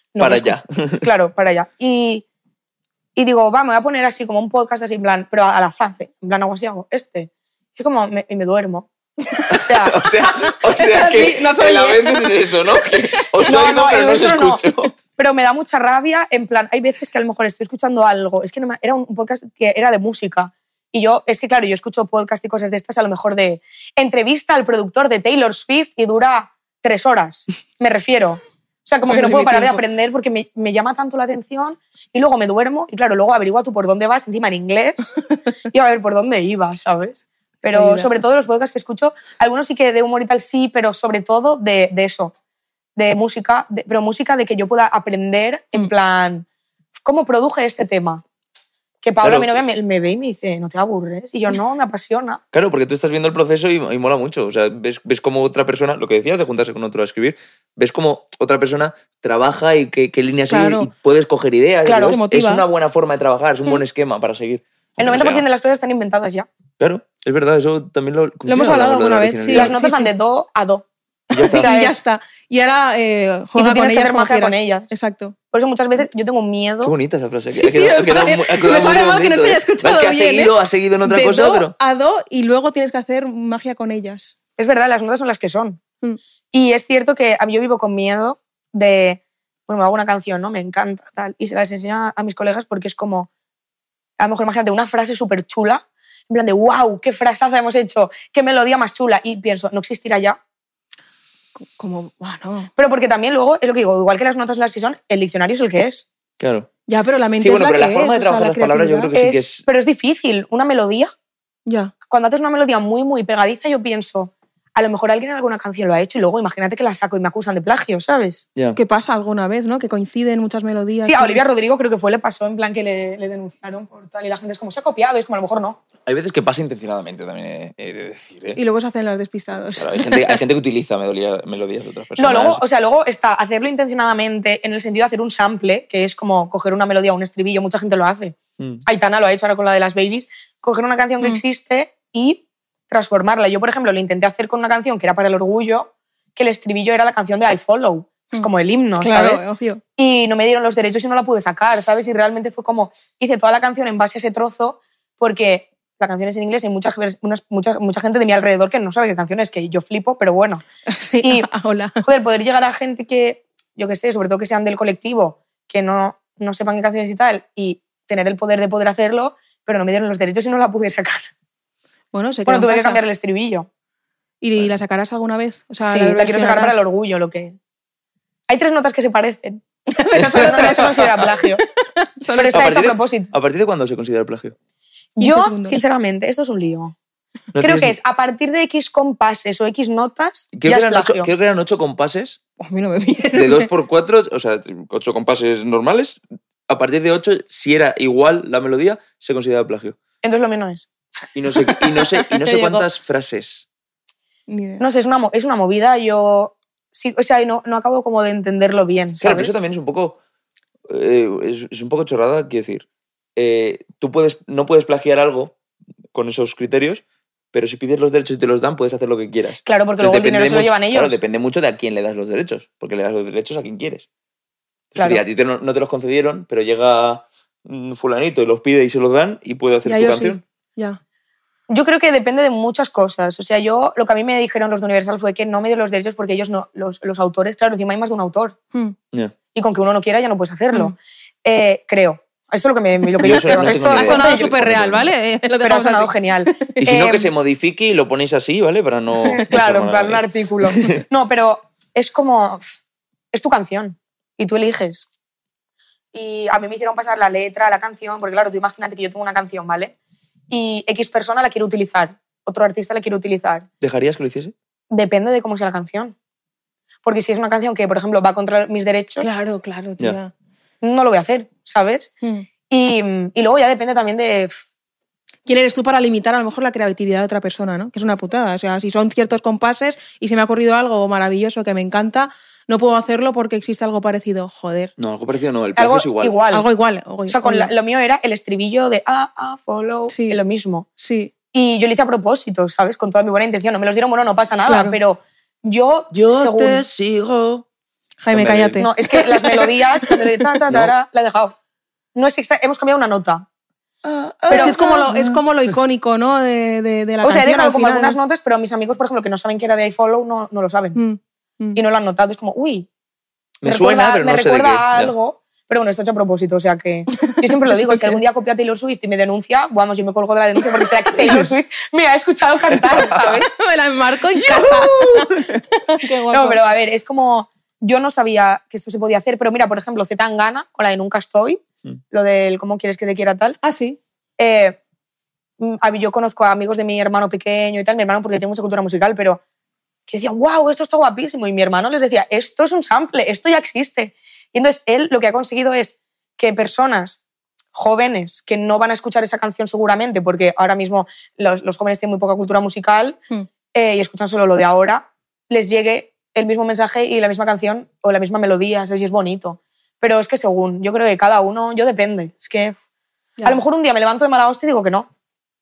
Speaker 1: No,
Speaker 2: para
Speaker 1: es
Speaker 2: allá.
Speaker 1: Claro, para allá. Y digo, me voy a poner así como un podcast así en plan, pero al azar, en plan algo así hago, Es como, y me duermo. O sea,
Speaker 2: o sea que
Speaker 4: Sí, no soy
Speaker 2: el a
Speaker 4: yo.
Speaker 2: veces es eso, ¿no? Que os
Speaker 1: No,
Speaker 2: oigo,
Speaker 1: no,
Speaker 2: pero no os
Speaker 1: eso no.
Speaker 2: escucho.
Speaker 1: pero me da mucha rabia, en plan, hay veces que a lo mejor estoy escuchando algo, es que era un podcast que era de música, y es que claro, yo escucho podcast y cosas de estas a lo mejor de entrevista al productor de Taylor Swift y dura 3 horas, me refiero. O sea, como que
Speaker 4: Bueno,
Speaker 1: no puedo
Speaker 4: mi
Speaker 1: parar de
Speaker 4: tiempo.
Speaker 1: aprender porque me llama tanto la atención y luego me duermo y claro, luego averigua tú por dónde vas, encima en inglés, y a ver por dónde iba, ¿sabes? Pero
Speaker 4: Ayuda.
Speaker 1: sobre todo los podcasts que escucho, algunos sí que de humor y tal sí, pero sobre todo de eso, de música, pero música de que yo pueda aprender en plan, ¿cómo produje este tema? Que Paula,
Speaker 2: Claro.
Speaker 1: mi novia, me ve y me dice, ¿no te aburres? Y yo, no, me apasiona.
Speaker 2: Claro, porque tú estás viendo el proceso y mola mucho. O sea, ves cómo otra persona, lo que decías de juntarse con otro a escribir, ves cómo otra persona trabaja y qué línea sigue
Speaker 4: Claro.
Speaker 2: y puedes coger ideas.
Speaker 1: Claro.
Speaker 2: Es
Speaker 4: Te motiva.
Speaker 2: una buena forma de trabajar, es un buen esquema para seguir.
Speaker 1: El
Speaker 2: Aunque
Speaker 1: 90%
Speaker 2: sea.
Speaker 1: de las cosas están inventadas ya.
Speaker 2: Claro, es verdad, eso también lo
Speaker 4: hemos hablado alguna vez, sí.
Speaker 1: Y las
Speaker 4: Sí,
Speaker 1: notas
Speaker 4: sí.
Speaker 1: van de do a do.
Speaker 2: Y ya está.
Speaker 1: O sea,
Speaker 4: Y ya
Speaker 1: es-
Speaker 4: está. Y ahora juega
Speaker 1: tú tienes
Speaker 4: con
Speaker 1: que
Speaker 4: ellas
Speaker 1: hacer
Speaker 4: como
Speaker 1: magia con
Speaker 4: quieras.
Speaker 1: ellas.
Speaker 4: Exacto.
Speaker 1: Por eso muchas veces yo tengo miedo.
Speaker 2: Qué bonita esa frase.
Speaker 4: Sí, sí,
Speaker 2: ha quedado
Speaker 4: me
Speaker 2: muy
Speaker 4: sabe mal que no
Speaker 2: bonito,
Speaker 4: se haya
Speaker 2: ¿eh?
Speaker 4: escuchado
Speaker 2: Es que
Speaker 4: bien,
Speaker 2: ha seguido en otra
Speaker 4: de
Speaker 2: cosa,
Speaker 4: do
Speaker 2: pero...
Speaker 4: a do y luego tienes que hacer magia con ellas.
Speaker 1: Es verdad, las notas son las que son.
Speaker 4: Mm.
Speaker 1: Y es cierto que yo vivo con miedo de, me hago una canción, ¿no? Me encanta, tal. Y se las enseño a mis colegas porque es como, a lo mejor imagínate una frase súper chula, en plan de, wow, qué frasaza hemos hecho, qué melodía más chula. Y pienso, no existirá ya.
Speaker 4: Como, bueno.
Speaker 1: Pero porque también luego, es lo que digo, igual que las notas las que son, el diccionario es el que es.
Speaker 2: Claro.
Speaker 4: Ya, pero la mente
Speaker 2: Sí, bueno,
Speaker 4: es
Speaker 2: pero la
Speaker 4: que
Speaker 2: forma
Speaker 4: es,
Speaker 2: de trabajar
Speaker 4: o sea,
Speaker 2: las palabras yo creo que sí que es...
Speaker 1: Pero es difícil. Una melodía,
Speaker 4: Ya.
Speaker 1: cuando haces una melodía muy, muy pegadiza, yo pienso, a lo mejor alguien en alguna canción lo ha hecho y luego imagínate que la saco y me acusan de plagio, ¿sabes?
Speaker 2: Ya.
Speaker 4: ¿Qué pasa alguna vez, no? Que coinciden muchas melodías.
Speaker 1: Sí, a
Speaker 4: y-
Speaker 1: Olivia Rodrigo creo que le pasó en plan que le denunciaron por tal y la gente es como, se ha copiado, y es como, a lo mejor no.
Speaker 2: Hay veces que pasa intencionadamente también, he de decir, ¿eh?
Speaker 4: Y luego se hacen los despistados.
Speaker 2: Claro, hay gente que utiliza melodías de otras personas.
Speaker 1: No, luego está hacerlo intencionadamente en el sentido de hacer un sample, que es como coger una melodía, un estribillo, mucha gente lo hace.
Speaker 2: Mm.
Speaker 1: Aitana lo ha hecho ahora con la de las Babies, coger una canción que existe y transformarla. Yo, por ejemplo, lo intenté hacer con una canción que era para el orgullo, que el estribillo era la canción de I Follow. Es como el himno,
Speaker 4: Claro,
Speaker 1: ¿sabes?
Speaker 4: obvio.
Speaker 1: Y no me dieron los derechos y no la pude sacar, ¿sabes? Y realmente fue como, hice toda la canción en base a ese trozo porque la canción es en inglés y hay mucha gente de mi alrededor que no sabe qué canción es, que yo flipo, pero bueno.
Speaker 4: Sí,
Speaker 1: Y-
Speaker 4: hola.
Speaker 1: Joder, poder llegar a gente que, yo qué sé, sobre todo que sean del colectivo, que no sepan qué canciones y tal, y tener el poder de poder hacerlo, pero no me dieron los derechos y no la pude sacar.
Speaker 4: Bueno, se
Speaker 1: Bueno,
Speaker 4: quedó
Speaker 1: tuve
Speaker 4: en
Speaker 1: que
Speaker 4: casa.
Speaker 1: cambiar el estribillo.
Speaker 4: ¿Y la sacarás alguna vez? O sea,
Speaker 1: Sí, la quiero sacar para el
Speaker 4: versionarás.
Speaker 1: orgullo, lo que... Hay 3 notas que se parecen.
Speaker 4: Pero solo
Speaker 1: Pero no
Speaker 4: tres.
Speaker 1: se considera plagio. Pero está hecho a propósito.
Speaker 2: ¿A partir de cuándo se considera plagio?
Speaker 4: 15
Speaker 1: Yo,
Speaker 4: segundos.
Speaker 1: sinceramente, esto es un lío.
Speaker 2: ¿No
Speaker 1: Creo
Speaker 2: tienes-
Speaker 1: que es a partir de X compases o X notas,
Speaker 2: Creo
Speaker 1: ya
Speaker 2: que,
Speaker 1: es plagio.
Speaker 2: creo que eran 8 compases,
Speaker 4: A mí no me miren.
Speaker 2: de 2x4, o sea, 8 compases normales. A partir de 8, si era igual la melodía, se considera plagio.
Speaker 1: Entonces lo mío no es.
Speaker 2: Y no sé
Speaker 4: Llegó.
Speaker 2: cuántas frases.
Speaker 4: Ni idea.
Speaker 1: No sé, es una movida. Yo... Sí, o sea, no acabo como de entenderlo bien, ¿sabes?
Speaker 2: Claro, pero eso también es un poco... es un poco chorrada, quiero decir. Tú no puedes plagiar algo con esos criterios, pero si pides los derechos y te los dan, puedes hacer lo que quieras.
Speaker 1: Claro, porque
Speaker 2: Entonces,
Speaker 1: luego el dinero se lo
Speaker 2: mucho-
Speaker 1: llevan ellos.
Speaker 2: Claro, depende mucho de a quién le das los derechos, porque le das los derechos a quien quieres.
Speaker 1: Claro.
Speaker 2: Es decir, a ti no te los concedieron, pero llega un fulanito y los pide y se los dan y puede hacer
Speaker 4: Ya,
Speaker 2: tu
Speaker 4: yo
Speaker 2: canción.
Speaker 4: sí. Ya.
Speaker 1: Yo creo que depende de muchas cosas. O sea, lo que a mí me dijeron los de Universal fue que no me dieron los derechos porque ellos no, los autores, claro, encima hay más de un autor.
Speaker 2: Ya.
Speaker 1: Y con que uno no quiera ya no puedes hacerlo. Creo. Esto es lo que
Speaker 2: Yo
Speaker 1: yo
Speaker 2: eso
Speaker 1: creo.
Speaker 2: no tengo
Speaker 1: Esto,
Speaker 2: ni
Speaker 4: Ha
Speaker 2: idea.
Speaker 4: sonado
Speaker 1: yo-
Speaker 4: súper real, ¿vale? Lo
Speaker 1: pero ha
Speaker 4: dejamos
Speaker 1: sonado
Speaker 4: así.
Speaker 1: genial.
Speaker 2: Y si no,
Speaker 1: Eh,
Speaker 2: que se modifique y lo ponéis así, ¿vale? Para no...
Speaker 1: Claro, en
Speaker 2: no
Speaker 1: plan un
Speaker 2: nada.
Speaker 1: artículo. No, pero es como... Es tu canción y tú eliges. Y a mí me hicieron pasar la letra a la canción, porque claro, tú imagínate que yo tengo una canción, ¿vale? Y X persona la quiere utilizar, otro artista la quiere utilizar.
Speaker 2: ¿Dejarías que lo hiciese?
Speaker 1: Depende de cómo sea la canción. Porque si es una canción que, por ejemplo, va contra mis derechos,
Speaker 4: Claro, claro, tía.
Speaker 1: no lo voy a hacer, ¿sabes?
Speaker 4: Mm.
Speaker 1: Y luego ya depende también de...
Speaker 4: ¿Quién eres tú para limitar a lo mejor la creatividad de otra persona, ¿no? Que es una putada. O sea, si son ciertos compases y se me ha ocurrido algo maravilloso que me encanta, no puedo hacerlo porque existe algo parecido. Joder.
Speaker 2: No, algo parecido no, el plagio
Speaker 1: Algo
Speaker 2: es igual.
Speaker 1: igual.
Speaker 4: Algo igual.
Speaker 1: O sea, con lo mío era el estribillo de follow,
Speaker 4: Sí.
Speaker 1: y lo mismo.
Speaker 4: Sí.
Speaker 1: Y yo lo hice a propósito, ¿sabes? Con toda mi buena intención. No me los dieron, bueno, no pasa nada,
Speaker 4: Claro.
Speaker 1: pero yo según...
Speaker 2: sigo.
Speaker 4: Jaime, cállate.
Speaker 1: No, es que las melodías, la he dejado. No es hemos cambiado una nota.
Speaker 4: Pero es que es como lo icónico, ¿no? De la
Speaker 1: o sea, he
Speaker 4: canción.
Speaker 1: dejado como
Speaker 4: final,
Speaker 1: algunas
Speaker 4: ¿no?
Speaker 1: notas, pero mis amigos, por ejemplo, que no saben que era de iFollow, no lo saben. Y no lo han notado. Es como, uy.
Speaker 2: Me suena, pero no sé de qué.
Speaker 1: Me recuerda a algo. Pero bueno, esto hecho a propósito, o sea que... Yo siempre lo digo, si algún día copia Taylor Swift y me denuncia, vamos, yo me colgo de la denuncia porque será que Taylor Swift me ha escuchado cantar, ¿sabes?
Speaker 4: Me la enmarco en casa. Qué guapo.
Speaker 1: No, pero a ver, es como... Yo no sabía que esto se podía hacer, pero mira, por ejemplo, Zetangana, con la de Nunca Estoy, lo del cómo quieres que te quiera tal.
Speaker 4: Ah, sí.
Speaker 1: Yo conozco a amigos de mi hermano pequeño y tal, mi hermano porque tiene mucha cultura musical, pero que decían, wow, esto está guapísimo. Y mi hermano les decía, esto es un sample, esto ya existe. Y entonces él lo que ha conseguido es que personas jóvenes que no van a escuchar esa canción seguramente, porque ahora mismo los jóvenes tienen muy poca cultura musical y escuchan solo lo de ahora, les llegue el mismo mensaje y la misma canción o la misma melodía, ¿sabes? Y es bonito. Pero es que según, yo creo que cada uno, yo depende. Es que a lo mejor un día me levanto de mala hostia y digo que no.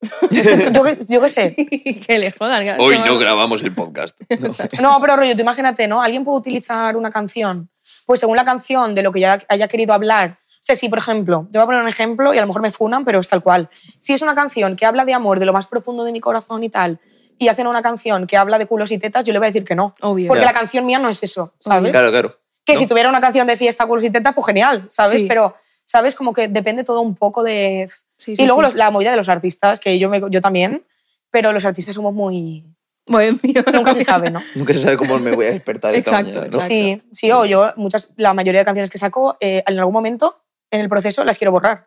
Speaker 1: yo qué sé.
Speaker 4: Que le jodan.
Speaker 2: Hoy no grabamos el podcast.
Speaker 1: No, pero rollo, tú imagínate, ¿no? Alguien puede utilizar una canción, pues según la canción de lo que ya haya querido hablar. O sea, si, por ejemplo, te voy a poner un ejemplo y a lo mejor me funan, pero es tal cual. Si es una canción que habla de amor, de lo más profundo de mi corazón y tal, y hacen una canción que habla de culos y tetas, yo le voy a decir que no.
Speaker 4: Obvio.
Speaker 1: Porque la canción mía no es eso, ¿sabes?
Speaker 2: Claro.
Speaker 1: Que
Speaker 2: ¿no?
Speaker 1: si tuviera una canción de fiesta, culos y tetas, pues genial, ¿sabes?
Speaker 4: Sí.
Speaker 1: Pero, ¿sabes? Como que depende todo un poco de...
Speaker 4: Sí,
Speaker 1: y luego
Speaker 4: sí.
Speaker 1: la movida de los artistas, que yo también, pero los artistas somos muy...
Speaker 4: Bohemio.
Speaker 1: Nunca se sabe, ¿no?
Speaker 2: Nunca se sabe cómo me voy a despertar esta
Speaker 4: Exacto,
Speaker 2: mañana, ¿no?
Speaker 4: exacto.
Speaker 1: Sí, o yo, la mayoría de canciones que saco, en algún momento, en el proceso, las quiero borrar.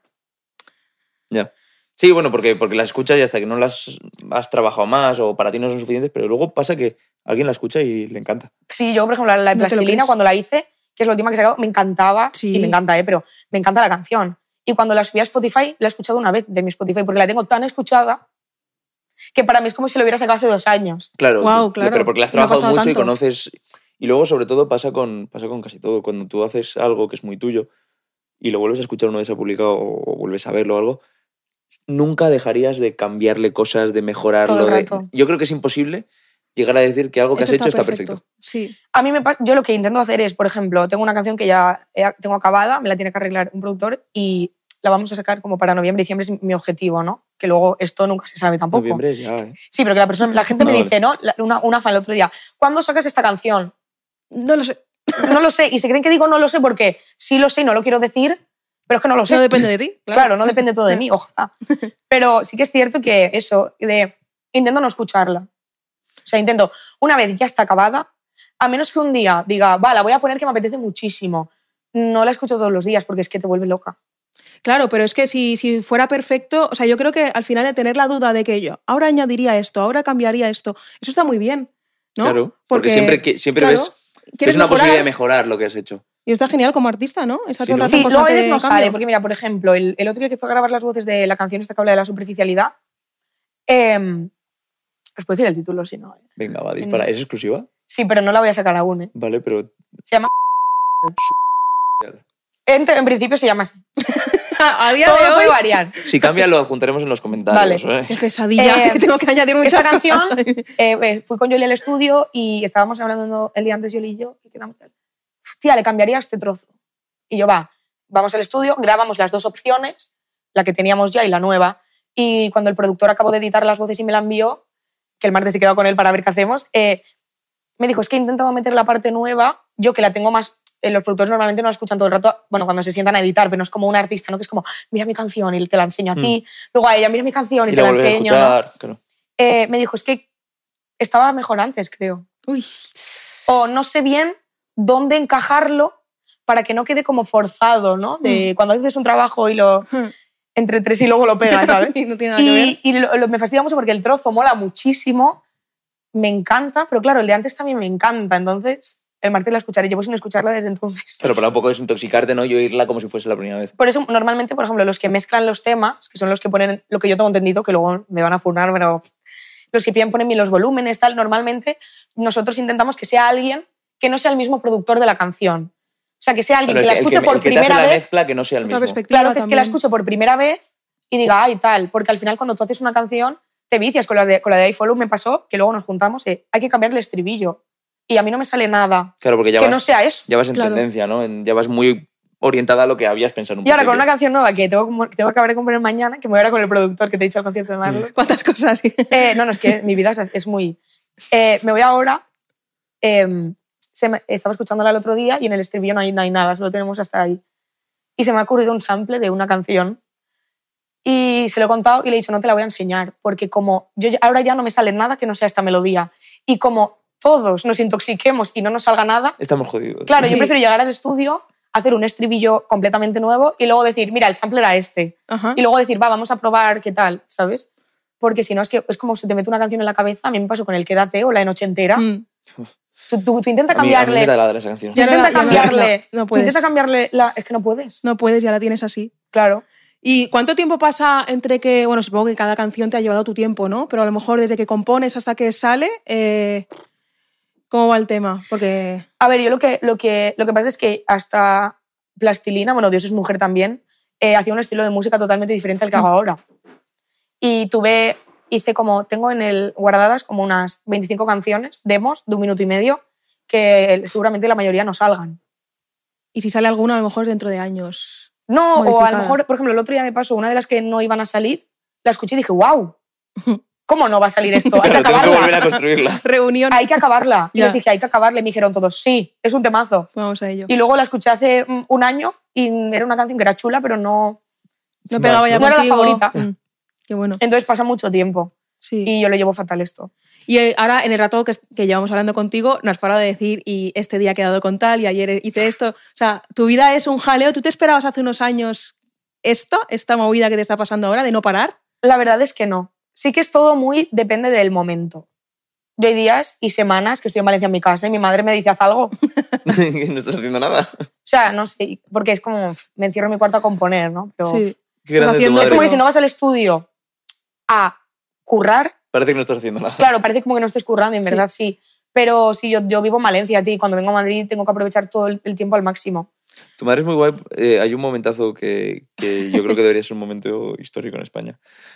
Speaker 2: Ya. Sí, bueno, porque las escuchas y hasta que no las has trabajado más o para ti no son suficientes, pero luego pasa que alguien la escucha y le encanta.
Speaker 1: Sí, yo, por ejemplo, la de
Speaker 4: No te lo
Speaker 1: Plastilina,
Speaker 4: crees.
Speaker 1: cuando la hice, que es la última que he sacado, me encantaba,
Speaker 4: Sí.
Speaker 1: y me encanta, pero me encanta la canción. Y cuando la subí a Spotify, la he escuchado una vez de mi Spotify, porque la tengo tan escuchada que para mí es como si lo hubiera sacado hace 2 años.
Speaker 2: Claro,
Speaker 4: Guau, claro.
Speaker 2: pero porque la has
Speaker 4: No ha
Speaker 2: trabajado
Speaker 4: pasado
Speaker 2: mucho y
Speaker 4: tanto.
Speaker 2: conoces... Y luego, sobre todo, pasa con casi todo. Cuando tú haces algo que es muy tuyo y lo vuelves a escuchar una vez se ha publicado o vuelves a verlo o algo, nunca dejarías de cambiarle cosas, de mejorarlo.
Speaker 1: Todo el rato.
Speaker 2: Yo creo que es imposible llegar a decir que algo que has hecho está perfecto.
Speaker 4: Sí.
Speaker 1: A mí me pasa, yo lo que intento hacer es, por ejemplo, tengo una canción que ya tengo acabada, me la tiene que arreglar un productor y la vamos a sacar como para noviembre, diciembre es mi objetivo, ¿no? Que luego esto nunca se sabe tampoco.
Speaker 2: Noviembre es ya, ¿eh?
Speaker 1: Sí, pero que la gente me
Speaker 2: Vale.
Speaker 1: dice, ¿no? Una fan el otro día, ¿cuándo sacas esta canción?
Speaker 4: No lo sé.
Speaker 1: No lo sé. Y se creen que digo no lo sé porque sí lo sé y no lo quiero decir, pero es que no lo sé.
Speaker 4: No depende de ti.
Speaker 1: Claro, no depende todo de mí, ojalá. Pero sí que es cierto que eso, intento no escucharla. O sea, intento, una vez ya está acabada, a menos que un día diga, va, la voy a poner que me apetece muchísimo. No la escucho todos los días porque es que te vuelve loca.
Speaker 4: Claro, pero es que si fuera perfecto, o sea, yo creo que al final de tener la duda de que yo ahora añadiría esto, ahora cambiaría esto, eso está muy bien, ¿no?
Speaker 2: Claro, porque siempre
Speaker 4: claro,
Speaker 2: ves
Speaker 4: quieres
Speaker 2: una
Speaker 4: mejorar.
Speaker 2: posibilidad de mejorar lo que has hecho.
Speaker 4: Y está genial como artista, ¿no? Está
Speaker 2: Sí,
Speaker 4: todo el
Speaker 2: ¿no?
Speaker 4: rato en
Speaker 1: Sí, luego a
Speaker 4: constante
Speaker 1: veces no
Speaker 4: cambio.
Speaker 1: sale, porque mira, por ejemplo, el otro día que fue a grabar las voces de la canción esta que habla de la superficialidad, os puedo decir el título, si no.
Speaker 2: Venga, va, dispara. ¿Es exclusiva?
Speaker 1: Sí, pero no la voy a sacar aún, ¿eh?
Speaker 2: Vale, pero...
Speaker 1: Se llama... En principio se llama así.
Speaker 4: A día
Speaker 1: Todo
Speaker 4: de hoy,
Speaker 1: puede variar.
Speaker 2: Si cambia, lo adjuntaremos en los comentarios.
Speaker 1: Vale.
Speaker 2: ¿eh?
Speaker 4: qué pesadilla, que tengo que añadir muchas
Speaker 1: Esta canción,
Speaker 4: cosas.
Speaker 1: fui con Yoli al estudio y estábamos hablando el día antes Yoli y yo, y quedamos tal. Tía, le cambiaría este trozo. Y yo, vamos al estudio, grabamos las 2 opciones, la que teníamos ya y la nueva, y cuando el productor acabó de editar las voces y me la envió, que el martes he quedado con él para ver qué hacemos, me dijo, es que he intentado meter la parte nueva, yo que la tengo más... los productores normalmente no la escuchan todo el rato, bueno, cuando se sientan a editar, pero no es como un artista, ¿no? Que es como, mira mi canción y te la enseño a ti, luego a ella, mira mi canción y te la
Speaker 2: volver a
Speaker 1: enseño, ¿no?
Speaker 2: escuchar, claro.
Speaker 1: Me dijo, es que estaba mejor antes, creo.
Speaker 4: Uy,
Speaker 1: O no sé bien dónde encajarlo para que no quede como forzado, ¿no? De cuando haces un trabajo y lo entre 3 y luego lo pegas, ¿sabes?
Speaker 4: y no tiene nada que ver.
Speaker 1: Y me fastidia mucho porque el trozo mola muchísimo, me encanta, pero claro, el de antes también me encanta, entonces el martes la escucharé. Llevo sin escucharla desde entonces.
Speaker 2: Pero para un poco desintoxicarte, ¿no? Y oírla como si fuese la primera vez.
Speaker 1: Por eso, normalmente, por ejemplo, los que mezclan los temas, que son los que ponen lo que yo tengo entendido, que luego me van a funar, pero los que ponen bien los volúmenes, tal, normalmente nosotros intentamos que sea alguien que no sea el mismo productor de la canción. O sea, que sea alguien
Speaker 2: Claro,
Speaker 1: que la escuche por
Speaker 2: el que te
Speaker 1: primera
Speaker 2: hace la
Speaker 1: vez.
Speaker 2: mezcla que no sea el
Speaker 4: Otra
Speaker 2: mismo.
Speaker 4: perspectiva
Speaker 1: Claro, que es que la
Speaker 4: también.
Speaker 1: escuche por primera vez y diga, ay, tal. Porque al final, cuando tú haces una canción, te vicias. Con la de iFollow me pasó que luego nos juntamos, hay que cambiar el estribillo. y a mí no me sale nada
Speaker 2: Claro, porque ya
Speaker 1: que
Speaker 2: vas,
Speaker 1: no sea eso.
Speaker 2: ya vas en
Speaker 4: Claro.
Speaker 2: tendencia, ¿no? Ya vas muy orientada a lo que habías pensado en un
Speaker 1: Y ahora con
Speaker 2: principio.
Speaker 1: una canción nueva que tengo que acabar de componer mañana, que me voy ahora con el productor que te he dicho al concierto de Marlo.
Speaker 4: ¿Cuántas cosas?
Speaker 1: No, es que mi vida es muy... me voy ahora... estaba escuchándola el otro día y en el estribillo no hay nada, solo tenemos hasta ahí. Y se me ha ocurrido un sample de una canción y se lo he contado y le he dicho, no te la voy a enseñar, porque como ahora ya no me sale nada que no sea esta melodía. Y como todos nos intoxiquemos y no nos salga nada,
Speaker 2: Estamos jodidos.
Speaker 1: claro, yo
Speaker 4: Sí.
Speaker 1: prefiero llegar al estudio, hacer un estribillo completamente nuevo y luego decir, mira, el sample era este.
Speaker 4: Ajá.
Speaker 1: Y luego decir, va, vamos a probar qué tal, ¿sabes? Porque si no, es que es como si te mete una canción en la cabeza. A mí me pasó con el Quédate o la de Noche Entera.
Speaker 4: Mm.
Speaker 1: Tú intenta
Speaker 2: A mí me
Speaker 1: cambiarle...
Speaker 2: taladra esa canción.
Speaker 1: Tú
Speaker 4: Ya no
Speaker 1: intenta
Speaker 4: la- ya no-
Speaker 1: cambiarle...
Speaker 4: no
Speaker 1: tú
Speaker 4: puedes.
Speaker 1: intenta cambiarle la... Es que no puedes.
Speaker 4: No puedes, ya la tienes así.
Speaker 1: Claro.
Speaker 4: ¿Y cuánto tiempo pasa entre que, bueno, supongo que cada canción te ha llevado tu tiempo, ¿no? Pero a lo mejor desde que compones hasta que sale, ¿cómo va el tema? Porque...
Speaker 1: A ver, yo lo que pasa es que hasta Plastilina, bueno, Dios es mujer también, hacía un estilo de música totalmente diferente al que hago ahora. Y tengo en el guardadas como unas 25 canciones, demos de 1 minuto y medio, que seguramente la mayoría no salgan.
Speaker 4: Y si sale alguna, a lo mejor dentro de años.
Speaker 1: No, o a
Speaker 4: Modificada.
Speaker 1: lo mejor, por ejemplo, el otro día me pasó una de las que no iban a salir, la escuché y dije, wow, ¿cómo no va a salir esto? Hay que
Speaker 2: Pero tengo que volver a
Speaker 1: acabarla.
Speaker 2: construirla.
Speaker 4: Reunión.
Speaker 1: Hay que acabarla. Y
Speaker 4: Ya.
Speaker 1: les dije, hay que acabarla. Y me dijeron todos, sí, es un temazo.
Speaker 4: Vamos a ello.
Speaker 1: Y luego la escuché hace un año y era una canción que era chula, pero no...
Speaker 4: No pegaba ya
Speaker 1: No era la
Speaker 4: contigo.
Speaker 1: favorita.
Speaker 4: Qué bueno.
Speaker 1: Entonces pasa mucho tiempo
Speaker 4: Sí.
Speaker 1: y yo lo llevo fatal esto.
Speaker 4: Y ahora, en el rato que llevamos hablando contigo, no has parado de decir, y este día he quedado con tal, y ayer hice esto. O sea, tu vida es un jaleo. ¿Tú te esperabas hace unos años esta movida que te está pasando ahora, de no parar?
Speaker 1: La verdad es que no. Sí que es todo muy... depende del momento. Yo hay días y semanas que estoy en Valencia en mi casa y mi madre me dice, haz algo. O
Speaker 2: No estás haciendo nada.
Speaker 1: sea, no sé, porque es como... me encierro en mi cuarto a componer, ¿no? Pero
Speaker 4: Sí.
Speaker 2: Qué grande tu
Speaker 4: haciendo-
Speaker 2: madre.
Speaker 1: es como que si no vas al estudio a currar,
Speaker 2: Parece que no estás haciendo nada.
Speaker 1: claro, parece como que no estés currando, y en verdad sí. Pero sí, yo vivo en Valencia, tío, y cuando vengo a Madrid tengo que aprovechar todo el tiempo al máximo.
Speaker 2: Tu madre es muy guay. Hay un momentazo que yo creo que debería ser un momento histórico en España.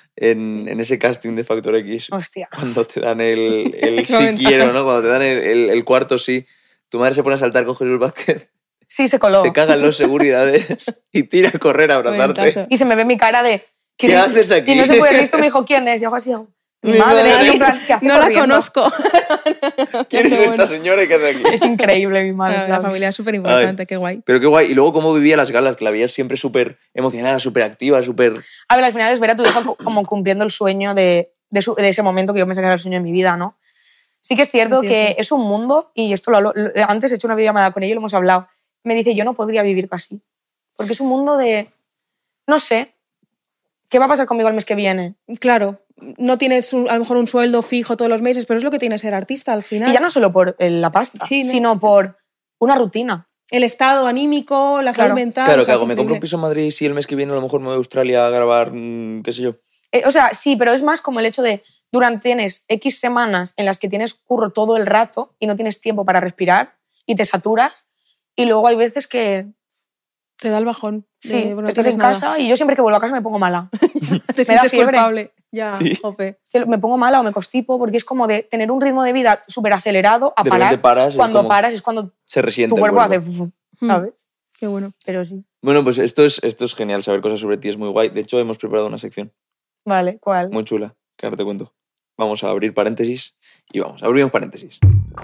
Speaker 2: En ese casting de Factor X,
Speaker 1: Hostia.
Speaker 2: cuando te dan el sí
Speaker 4: Momentazo.
Speaker 2: quiero, ¿no? Cuando te dan el cuarto sí, tu madre se pone a saltar con Jesús Vázquez,
Speaker 1: Sí, se coló.
Speaker 2: se cagan los seguridades y tira a correr a abrazarte.
Speaker 4: Momentazo.
Speaker 1: Y se me ve mi cara de...
Speaker 2: ¿Qué haces aquí?
Speaker 1: Y no se puede visto, me dijo, ¿quién es? Y hago así, hago, mi
Speaker 2: Mi
Speaker 1: madre.
Speaker 2: madre.
Speaker 1: Y en plan, ¿qué hace
Speaker 4: No la
Speaker 1: corriendo?
Speaker 4: conozco.
Speaker 2: ¿Quién es
Speaker 4: Qué
Speaker 2: esta
Speaker 4: bueno.
Speaker 2: señora y qué hace aquí?
Speaker 1: Es increíble mi madre.
Speaker 4: La
Speaker 1: claro.
Speaker 4: familia es súper importante, qué guay.
Speaker 2: Pero qué guay. Y luego cómo vivía las galas, que la veías siempre súper emocionada, súper activa, súper...
Speaker 1: A ver, al final es ver a tu hija como cumpliendo el sueño de ese momento que yo pensé que era el sueño de mi vida, ¿no? Sí que es cierto
Speaker 4: Precioso.
Speaker 1: que es un mundo, y esto antes he hecho una videollamada con ella y lo hemos hablado, me dice, yo no podría vivir así. Porque es un mundo de... No sé, ¿qué va a pasar conmigo el mes que viene?
Speaker 4: Claro, no tienes a lo mejor un sueldo fijo todos los meses, pero es lo que tiene ser artista al final.
Speaker 1: Y ya no solo por la pasta,
Speaker 4: Sí, ¿no?
Speaker 1: sino por una rutina.
Speaker 4: El estado anímico, la salud
Speaker 1: Claro.
Speaker 4: mental.
Speaker 2: Claro,
Speaker 4: o
Speaker 2: ¿qué
Speaker 4: sea,
Speaker 2: hago?
Speaker 4: es
Speaker 2: ¿Me compro un
Speaker 4: increíble.
Speaker 2: piso en Madrid y el mes que viene a lo mejor me voy a Australia a grabar, qué sé yo?
Speaker 1: O sea, sí, pero es más como el hecho de tienes X semanas en las que tienes curro todo el rato y no tienes tiempo para respirar y te saturas, y luego hay veces que
Speaker 4: Te da el bajón. de,
Speaker 1: sí,
Speaker 4: bueno, no
Speaker 1: estás
Speaker 4: tienes
Speaker 1: en
Speaker 4: nada.
Speaker 1: casa y yo siempre que vuelvo a casa me pongo mala.
Speaker 4: Te
Speaker 1: da
Speaker 4: sientes
Speaker 1: fiebre.
Speaker 4: culpable. Ya,
Speaker 2: Sí.
Speaker 4: jope.
Speaker 1: Me pongo mala o me constipo porque es como de tener un ritmo de vida súper acelerado a
Speaker 2: De
Speaker 1: parar.
Speaker 2: repente paras y es
Speaker 1: Cuando
Speaker 2: como-
Speaker 1: paras es cuando
Speaker 2: Se resiente
Speaker 1: tu
Speaker 2: el
Speaker 1: cuerpo hace...
Speaker 2: cuerpo.
Speaker 1: ¿sabes?
Speaker 4: Qué bueno.
Speaker 1: Pero sí.
Speaker 2: Bueno, pues esto es genial, saber cosas sobre ti es muy guay. De hecho, hemos preparado una sección
Speaker 1: Vale, ¿cuál?
Speaker 2: muy chula, que ahora te cuento. Vamos a abrir paréntesis y abrimos paréntesis.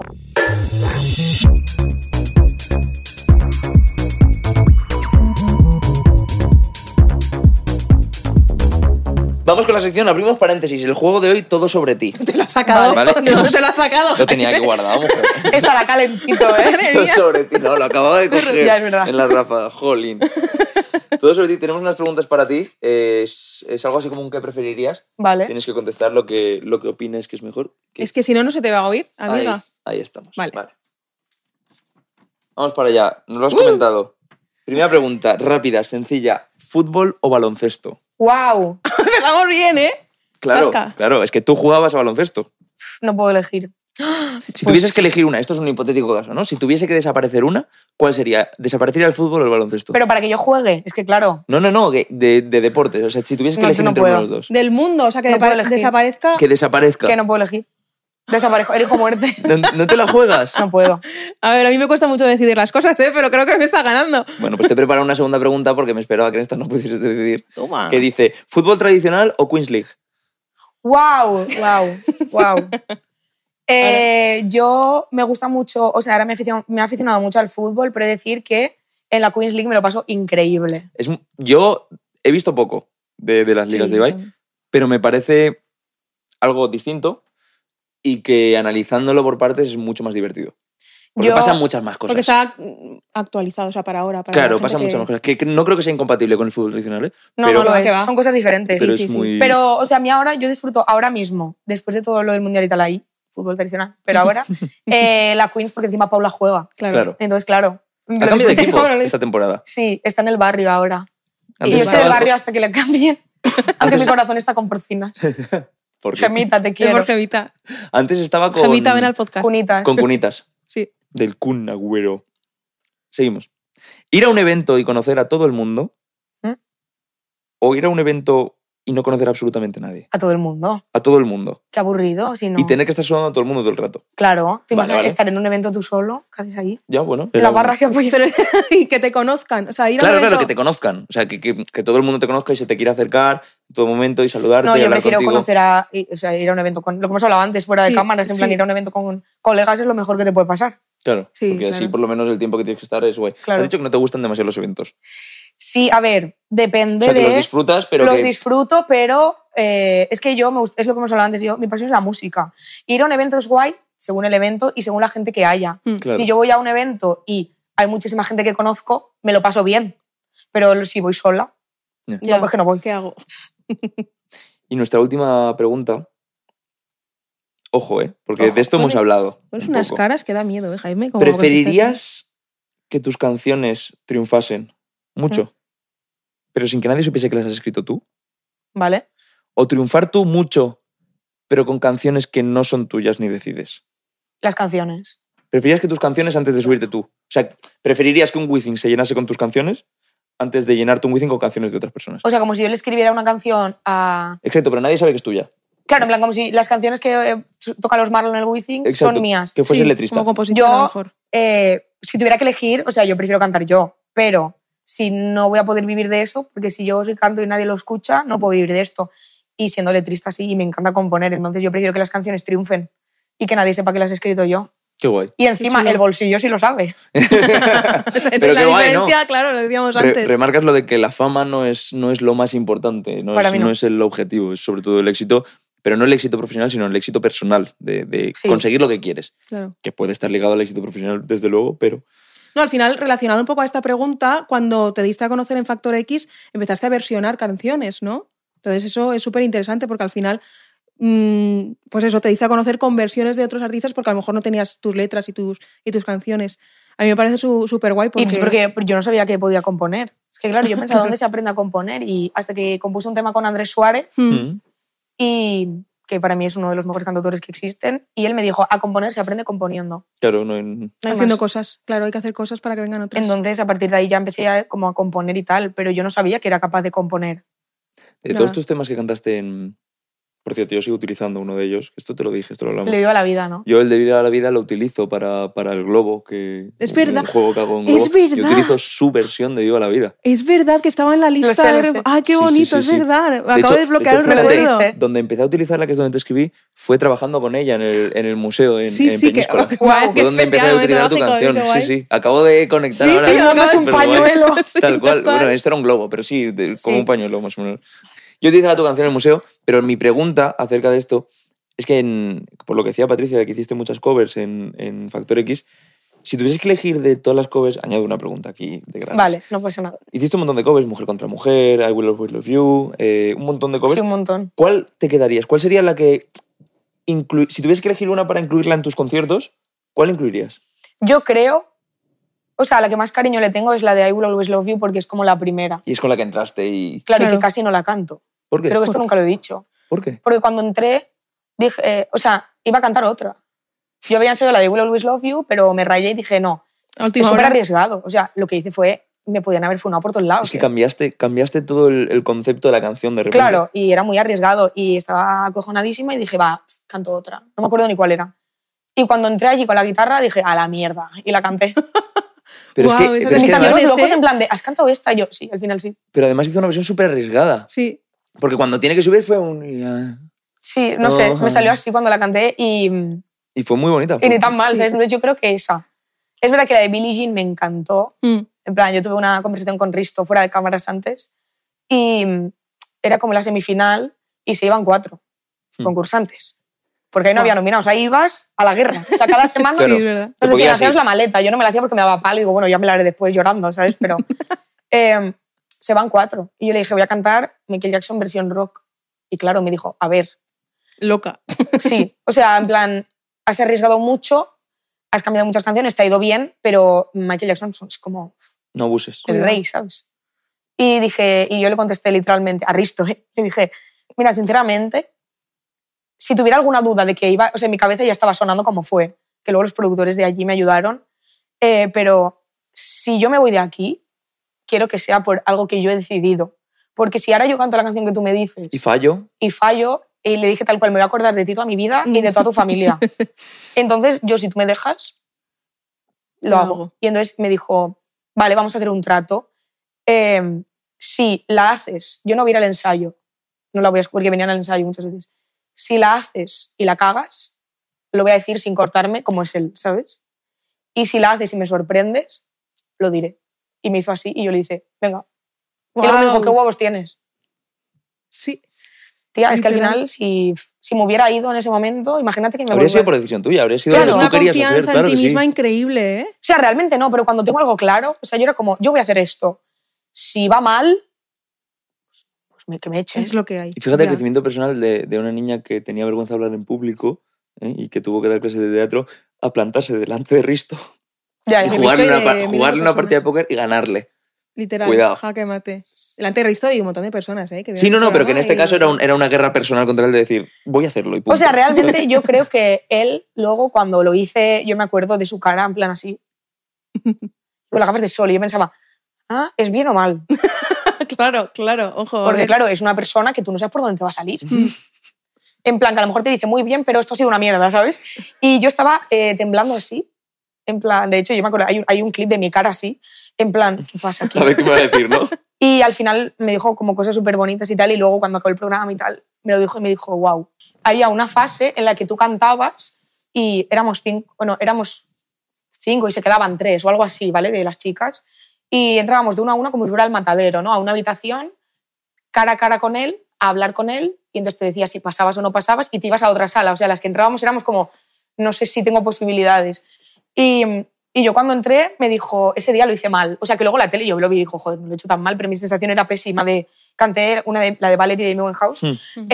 Speaker 2: Vamos con la sección, abrimos paréntesis. El juego de hoy, todo sobre ti.
Speaker 4: Te lo has sacado.
Speaker 2: Vale.
Speaker 4: ¿De dónde te lo has sacado?
Speaker 2: Lo tenía aquí guardado, mujer.
Speaker 1: Estará calentito, ¿eh?
Speaker 4: Madre
Speaker 2: Todo
Speaker 4: mía.
Speaker 2: sobre ti, no, lo acababa de coger
Speaker 1: Ya, es verdad.
Speaker 2: en la ráfaga, jolín. Todo sobre ti, tenemos unas preguntas para ti. Es algo así como un qué preferirías.
Speaker 1: Vale.
Speaker 2: Tienes que contestar lo que opines que es mejor.
Speaker 4: Es que si no, no se te va a oír, amiga.
Speaker 2: Ahí estamos.
Speaker 4: Vale.
Speaker 2: Vamos para allá. Nos lo has comentado. Primera pregunta, rápida, sencilla. ¿Fútbol o baloncesto?
Speaker 1: ¡Wow!
Speaker 4: Empezamos bien, ¿eh?
Speaker 2: Claro,
Speaker 4: Vasca.
Speaker 2: claro, es que tú jugabas a baloncesto.
Speaker 1: No puedo elegir.
Speaker 2: Si tuvieses que elegir una, esto es un hipotético caso, ¿no? Si tuviese que desaparecer una, ¿cuál sería? ¿Desaparecería el fútbol o el baloncesto?
Speaker 1: Pero para que yo juegue, es que claro.
Speaker 2: No, de deportes. O sea, si tuvieses que
Speaker 1: No,
Speaker 2: elegir
Speaker 1: yo no
Speaker 2: entre uno de
Speaker 1: puedo.
Speaker 2: los dos.
Speaker 4: Del mundo, o sea, que
Speaker 1: No puedo elegir.
Speaker 4: desaparezca.
Speaker 2: Que desaparezca.
Speaker 1: Que no puedo elegir. Desaparejo, elijo muerte.
Speaker 2: ¿No te la juegas?
Speaker 1: No puedo.
Speaker 4: A ver, a mí me cuesta mucho decidir las cosas, pero creo que me está ganando.
Speaker 2: Bueno, pues te he preparado una segunda pregunta porque me esperaba que en esta no pudieses decidir.
Speaker 4: Toma.
Speaker 2: Que dice, ¿fútbol tradicional o Queens League?
Speaker 1: ¡Wow! Yo me gusta mucho, o sea, ahora me he aficionado mucho al fútbol, pero he de decir que en la Queens League me lo paso increíble.
Speaker 2: Yo he visto poco de las ligas de Ibai, pero me parece algo distinto y que analizándolo por partes es mucho más divertido. Porque pasan muchas más cosas.
Speaker 4: Porque está actualizado, o sea, para ahora.
Speaker 2: Claro, pasan muchas más cosas. Que no creo que sea incompatible con el fútbol tradicional, ¿eh?
Speaker 1: No,
Speaker 2: pero,
Speaker 1: no lo es. Son cosas diferentes.
Speaker 2: Pero
Speaker 1: sí.
Speaker 2: muy...
Speaker 1: Pero, o sea, a mí ahora, yo disfruto ahora mismo, después de todo lo del Mundial y tal ahí, fútbol tradicional, pero ahora, la Queens, porque encima Paula juega.
Speaker 2: Claro.
Speaker 1: Entonces, claro.
Speaker 2: ¿Ha cambiado de equipo esta temporada?
Speaker 1: Sí, está en el barrio ahora.
Speaker 2: Antes
Speaker 1: y yo estoy en el
Speaker 2: estaba-
Speaker 1: barrio hasta que le cambien. Aunque mi corazón está con porcinas.
Speaker 2: ¿Por qué?
Speaker 1: Gemita, te
Speaker 4: Es
Speaker 1: quiero.
Speaker 4: por Gemita.
Speaker 2: Antes estaba con...
Speaker 4: Gemita, ven al podcast.
Speaker 1: Cunitas.
Speaker 2: Con Cunitas.
Speaker 4: Sí.
Speaker 2: Del Kun Agüero. Seguimos. Ir a un evento y conocer a todo el mundo.
Speaker 1: ¿Mm?
Speaker 2: O ir a un evento y no conocer absolutamente a nadie.
Speaker 1: A todo el mundo.
Speaker 2: A todo el mundo.
Speaker 1: Qué aburrido, si no.
Speaker 2: Y tener que estar sonando a todo el mundo todo el rato.
Speaker 1: Claro, te
Speaker 2: Vale,
Speaker 1: imaginas
Speaker 2: vale.
Speaker 1: estar en un evento tú solo, ¿qué haces ahí?
Speaker 2: Ya, bueno.
Speaker 1: En la barra se apoya.
Speaker 4: Pero, y que te conozcan. O sea, ir a un
Speaker 2: Claro,
Speaker 4: evento...
Speaker 2: que te conozcan. O sea, que todo el mundo te conozca y se te quiera acercar en todo momento y saludarte
Speaker 1: No,
Speaker 2: y
Speaker 1: yo
Speaker 2: hablar
Speaker 1: prefiero
Speaker 2: contigo.
Speaker 1: conocer o sea, ir a un evento con... Lo que hemos hablado antes, fuera de
Speaker 4: Sí,
Speaker 1: cámaras, en plan
Speaker 4: sí.
Speaker 1: ir a un evento con colegas es lo mejor que te puede pasar.
Speaker 2: Claro,
Speaker 4: Sí,
Speaker 2: porque así
Speaker 4: claro.
Speaker 2: por lo menos el tiempo que tienes que estar es guay.
Speaker 1: Claro.
Speaker 2: Has dicho que no te gustan demasiado los eventos.
Speaker 1: Sí, a ver, depende
Speaker 2: O sea, que
Speaker 1: de...
Speaker 2: los disfrutas, pero
Speaker 1: los
Speaker 2: que...
Speaker 1: disfruto, pero es que yo, es lo que hemos hablado antes, mi pasión es la música. Ir a un evento es guay según el evento y según la gente que haya.
Speaker 2: Claro.
Speaker 1: Si yo voy a un evento y hay muchísima gente que conozco, me lo paso bien. Pero si voy sola,
Speaker 2: Ya.
Speaker 1: no, pues que no voy.
Speaker 4: ¿Qué hago?
Speaker 2: Y nuestra última pregunta... Ojo, porque
Speaker 1: Ojo,
Speaker 2: de esto hemos
Speaker 4: pone-
Speaker 2: hablado.
Speaker 4: Pones
Speaker 2: un
Speaker 4: unas
Speaker 2: poco.
Speaker 4: caras que da miedo, Jaime. como
Speaker 2: ¿Preferirías que tus canciones triunfasen mucho, pero sin que nadie supiese que las has escrito tú?
Speaker 1: ¿Vale?
Speaker 2: ¿O triunfar tú mucho, pero con canciones que no son tuyas ni decides?
Speaker 1: Las canciones.
Speaker 2: ¿Preferirías que tus canciones antes de subirte tú? O sea, ¿preferirías que un Wizzing se llenase con tus canciones antes de llenarte un Wizzing con canciones de otras personas?
Speaker 1: O sea, como si yo le escribiera una canción a...
Speaker 2: Exacto, pero nadie sabe que es tuya.
Speaker 1: Claro, en plan, como si las canciones que tocan los Marlon en el Wizzing
Speaker 2: Exacto,
Speaker 1: son mías.
Speaker 2: que fuese
Speaker 4: Sí,
Speaker 2: el letrista.
Speaker 4: Como compositor, a lo
Speaker 1: Yo,
Speaker 4: mejor.
Speaker 1: si tuviera que elegir, o sea, yo prefiero cantar yo, pero si no voy a poder vivir de eso, porque si yo soy canto y nadie lo escucha, no puedo vivir de esto. Y siendo letrista sí, y me encanta componer, entonces yo prefiero que las canciones triunfen y que nadie sepa que las he escrito yo.
Speaker 2: Qué guay.
Speaker 1: Y encima
Speaker 4: chulo.
Speaker 1: el bolsillo sí lo sabe.
Speaker 4: O sea,
Speaker 2: Pero
Speaker 4: la
Speaker 2: qué guay, ¿no?
Speaker 4: diferencia, claro, lo decíamos antes.
Speaker 2: Remarcas lo de que la fama no es lo más importante,
Speaker 1: Para mí no.
Speaker 2: no es el objetivo, es sobre todo el éxito, pero no el éxito profesional, sino el éxito personal, de
Speaker 1: Sí.
Speaker 2: conseguir lo que quieres,
Speaker 4: Claro.
Speaker 2: que puede estar ligado al éxito profesional, desde luego, pero...
Speaker 4: No, al final, relacionado un poco a esta pregunta, cuando te diste a conocer en Factor X, empezaste a versionar canciones, ¿no? Entonces eso es súper interesante porque al final, pues eso, te diste a conocer con versiones de otros artistas porque a lo mejor no tenías tus letras y tus canciones. A mí me parece súper guay
Speaker 1: Y
Speaker 4: porque...
Speaker 1: porque yo no sabía que podía componer. Es que claro, yo pensaba, ¿dónde se aprende a componer? Y hasta que compuse un tema con Andrés Suárez,
Speaker 2: Mm.
Speaker 1: y que para mí es uno de los mejores cantautores que existen, y él me dijo, a componer se aprende componiendo.
Speaker 2: Claro,
Speaker 1: No hay
Speaker 4: Haciendo
Speaker 1: más.
Speaker 4: cosas. Claro, hay que hacer cosas para que vengan otras.
Speaker 1: Entonces, a partir de ahí ya empecé como a componer y tal, pero yo no sabía que era capaz de componer.
Speaker 2: De todos tus temas que cantaste en... Por cierto, yo sigo utilizando uno de ellos, esto te lo dije, esto lo hablamos.
Speaker 1: Le vivo a la vida, ¿no?
Speaker 2: Yo el de Vida a la Vida lo utilizo para el Globo,
Speaker 4: Es verdad.
Speaker 2: el juego que hago en
Speaker 4: Es
Speaker 2: Globo. Yo
Speaker 4: verdad.
Speaker 2: utilizo su versión de Viva la Vida.
Speaker 4: Es verdad que estaba en la lista.
Speaker 1: Lo sé.
Speaker 4: ¡Ah, qué
Speaker 2: Sí, sí,
Speaker 4: bonito!
Speaker 2: sí,
Speaker 4: Es
Speaker 2: sí.
Speaker 4: verdad. Acabo
Speaker 2: hecho-
Speaker 4: de desbloquear
Speaker 2: de
Speaker 4: el
Speaker 2: hecho,
Speaker 1: fíjate,
Speaker 4: recuerdo.
Speaker 1: ¿viste?
Speaker 2: Donde empecé a utilizarla, que es donde te escribí, fue trabajando con ella en el museo, en
Speaker 4: Sí, sí, que...
Speaker 2: Peñíscola.
Speaker 4: guau,
Speaker 2: Fue donde empecé a utilizar tu canción.
Speaker 4: Qué guay.
Speaker 2: Sí, sí. Acabo de conectar
Speaker 4: Sí,
Speaker 2: ahora.
Speaker 4: sí,
Speaker 1: El mundo es un
Speaker 2: Superguay.
Speaker 1: pañuelo.
Speaker 4: Sí,
Speaker 2: Tal cual.
Speaker 4: tal
Speaker 2: Bueno, esto era un globo, pero sí, como
Speaker 1: Sí.
Speaker 2: un pañuelo más o menos. Yo utilizaba tu canción en el museo, pero mi pregunta acerca de esto es que, por lo que decía Patricia, de que hiciste muchas covers en Factor X, si tuvieses que elegir de todas las covers, añado una pregunta aquí de gratis.
Speaker 1: Vale, no pasa nada.
Speaker 2: Hiciste un montón de covers, Mujer contra Mujer, I Will Always Love You, un montón de covers.
Speaker 1: Sí, un montón.
Speaker 2: ¿Cuál te quedarías? ¿Cuál sería la que... si tuvieses que elegir una para incluirla en tus conciertos, ¿cuál incluirías?
Speaker 1: Yo creo, o sea, la que más cariño le tengo es la de I Will Always Love You porque es como la primera.
Speaker 2: Y es con la que entraste y...
Speaker 1: Claro, y
Speaker 4: Claro.
Speaker 1: que casi no la canto.
Speaker 2: ¿Por qué?
Speaker 1: Creo que esto nunca lo he dicho.
Speaker 2: ¿Por qué?
Speaker 1: Porque cuando entré, dije, o sea, iba a cantar otra. Yo había ensayado la de I Will Always Love You, pero me rayé y dije, no,
Speaker 4: A
Speaker 1: es
Speaker 4: última
Speaker 1: súper
Speaker 4: hora.
Speaker 1: arriesgado. O sea, lo que hice fue, me podían haber funado por todos lados.
Speaker 2: Es que cambiaste todo el concepto de la canción de repente.
Speaker 1: Claro, y era muy arriesgado y estaba acojonadísima y dije, va, canto otra. No me acuerdo ni cuál era. Y cuando entré allí con la guitarra dije, a la mierda, y la canté.
Speaker 2: Pero es
Speaker 4: Guau,
Speaker 2: que,
Speaker 4: eso
Speaker 2: pero es
Speaker 1: Mis
Speaker 2: que
Speaker 1: amigos
Speaker 2: además,
Speaker 1: locos en plan de, ¿has cantado esta? Y yo, sí, al final sí.
Speaker 2: pero además hizo una versión súper arriesgada.
Speaker 4: Sí.
Speaker 2: Porque cuando tiene que subir fue un...
Speaker 1: Sí, no sé, me salió así cuando la canté y
Speaker 2: Y fue muy bonita.
Speaker 1: ni tan mal,
Speaker 4: Sí.
Speaker 1: ¿sabes? Entonces yo creo que esa. Es verdad que la de Billie Jean me encantó. En plan, yo tuve una conversación con Risto fuera de cámaras antes y era como la semifinal y se iban 4 concursantes. Porque ahí no había nominados, ahí ibas a la guerra. O sea, cada semana
Speaker 2: Claro.
Speaker 4: Sí, es verdad.
Speaker 2: Te
Speaker 1: nos decían,
Speaker 2: podías
Speaker 1: haceros
Speaker 2: ir.
Speaker 1: la maleta. Yo no me la hacía porque me daba palo y digo, bueno, ya me la haré después llorando, ¿sabes? Pero se van 4. Y yo le dije, voy a cantar Michael Jackson versión rock. Y claro, me dijo, a ver,
Speaker 4: Loca.
Speaker 1: sí. O sea, en plan, has arriesgado mucho, has cambiado muchas canciones, te ha ido bien, pero Michael Jackson es como
Speaker 2: No abuses.
Speaker 1: el rey, ¿sabes? Y yo le contesté literalmente a Risto, le dije, mira, sinceramente, si tuviera alguna duda de que iba, o sea, en mi cabeza ya estaba sonando como fue, que luego los productores de allí me ayudaron, pero si yo me voy de aquí, quiero que sea por algo que yo he decidido. Porque si ahora yo canto la canción que tú me dices
Speaker 2: Y fallo.
Speaker 1: y fallo, y le dije tal cual, me voy a acordar de ti toda mi vida y de toda tu familia. Entonces, yo, si tú me dejas, lo hago. Y entonces me dijo, vale, vamos a hacer un trato. Si la haces, yo no voy a ir al ensayo, no la voy a porque venían al ensayo muchas veces. Si la haces y la cagas, lo voy a decir sin cortarme, como es él, ¿sabes? Y si la haces y me sorprendes, lo diré. Y me hizo así y yo le dije, venga. Y luego me dijo, ¿qué huevos tienes?
Speaker 4: Sí.
Speaker 1: Tía, es que al
Speaker 4: Literal.
Speaker 1: final, si me hubiera ido en ese momento, imagínate que me
Speaker 2: Habría sido
Speaker 1: volviera.
Speaker 2: por decisión tuya, habría sido
Speaker 1: Claro,
Speaker 2: lo que
Speaker 4: Una
Speaker 2: tú querías
Speaker 4: confianza
Speaker 2: hacer. Claro
Speaker 4: en ti
Speaker 2: que sí.
Speaker 4: misma increíble, ¿eh?
Speaker 1: O sea, realmente no, pero cuando tengo algo claro, o sea, yo era como, yo voy a hacer esto. Si va mal, pues que me echen.
Speaker 4: Es lo que hay.
Speaker 2: Y fíjate el
Speaker 4: Ya.
Speaker 2: crecimiento personal de una niña que tenía vergüenza de hablar en público y que tuvo que dar clases de teatro a plantarse delante de Risto
Speaker 1: Ya,
Speaker 2: y
Speaker 1: ya.
Speaker 4: Risto
Speaker 2: jugarle
Speaker 4: y de
Speaker 2: una,
Speaker 4: miles de
Speaker 2: jugarle una partida de
Speaker 4: personas.
Speaker 2: póker y ganarle.
Speaker 4: Literal.
Speaker 2: Cuidado.
Speaker 4: Jaque mate. Delante de Risto y un montón de personas, ¿eh? Que
Speaker 2: Sí,
Speaker 4: vieron
Speaker 2: no,
Speaker 4: el
Speaker 2: pero que en este
Speaker 4: programa
Speaker 2: caso
Speaker 4: y-
Speaker 2: era una guerra personal contra él de decir, voy a hacerlo y punto.
Speaker 1: O sea, realmente yo creo que él, luego cuando lo hice, yo me acuerdo de su cara, en plan así, con las gafas de sol, y yo pensaba, ¿es bien o mal?
Speaker 4: Claro, claro, ojo. a
Speaker 1: Porque
Speaker 4: ver.
Speaker 1: claro, es una persona que tú no sabes por dónde te va a salir. En plan, que a lo mejor te dice muy bien, pero esto ha sido una mierda, ¿sabes? Y yo estaba temblando así, en plan, de hecho, yo me acuerdo, hay un clip de mi cara así, en plan, ¿qué pasa aquí?
Speaker 2: A ver qué me va a decir, ¿no?
Speaker 1: Y al final me dijo como cosas súper bonitas y tal, y luego cuando acabó el programa y tal, me lo dijo y me dijo, wow. Había una fase en la que tú cantabas y éramos 5 y se quedaban 3 o algo así, ¿vale? De las chicas. Y entrábamos de una a una como si fuera el matadero, ¿no? A una habitación, cara a cara con él, a hablar con él, y entonces te decía si pasabas o no pasabas y te ibas a otra sala. O sea, las que entrábamos éramos como, no sé si tengo posibilidades. Y yo cuando entré me dijo, ese día lo hice mal. O sea, que luego la tele yo lo vi y dijo, joder, no lo he hecho tan mal, pero mi sensación era pésima. Canté la de Valerie de Mewen House.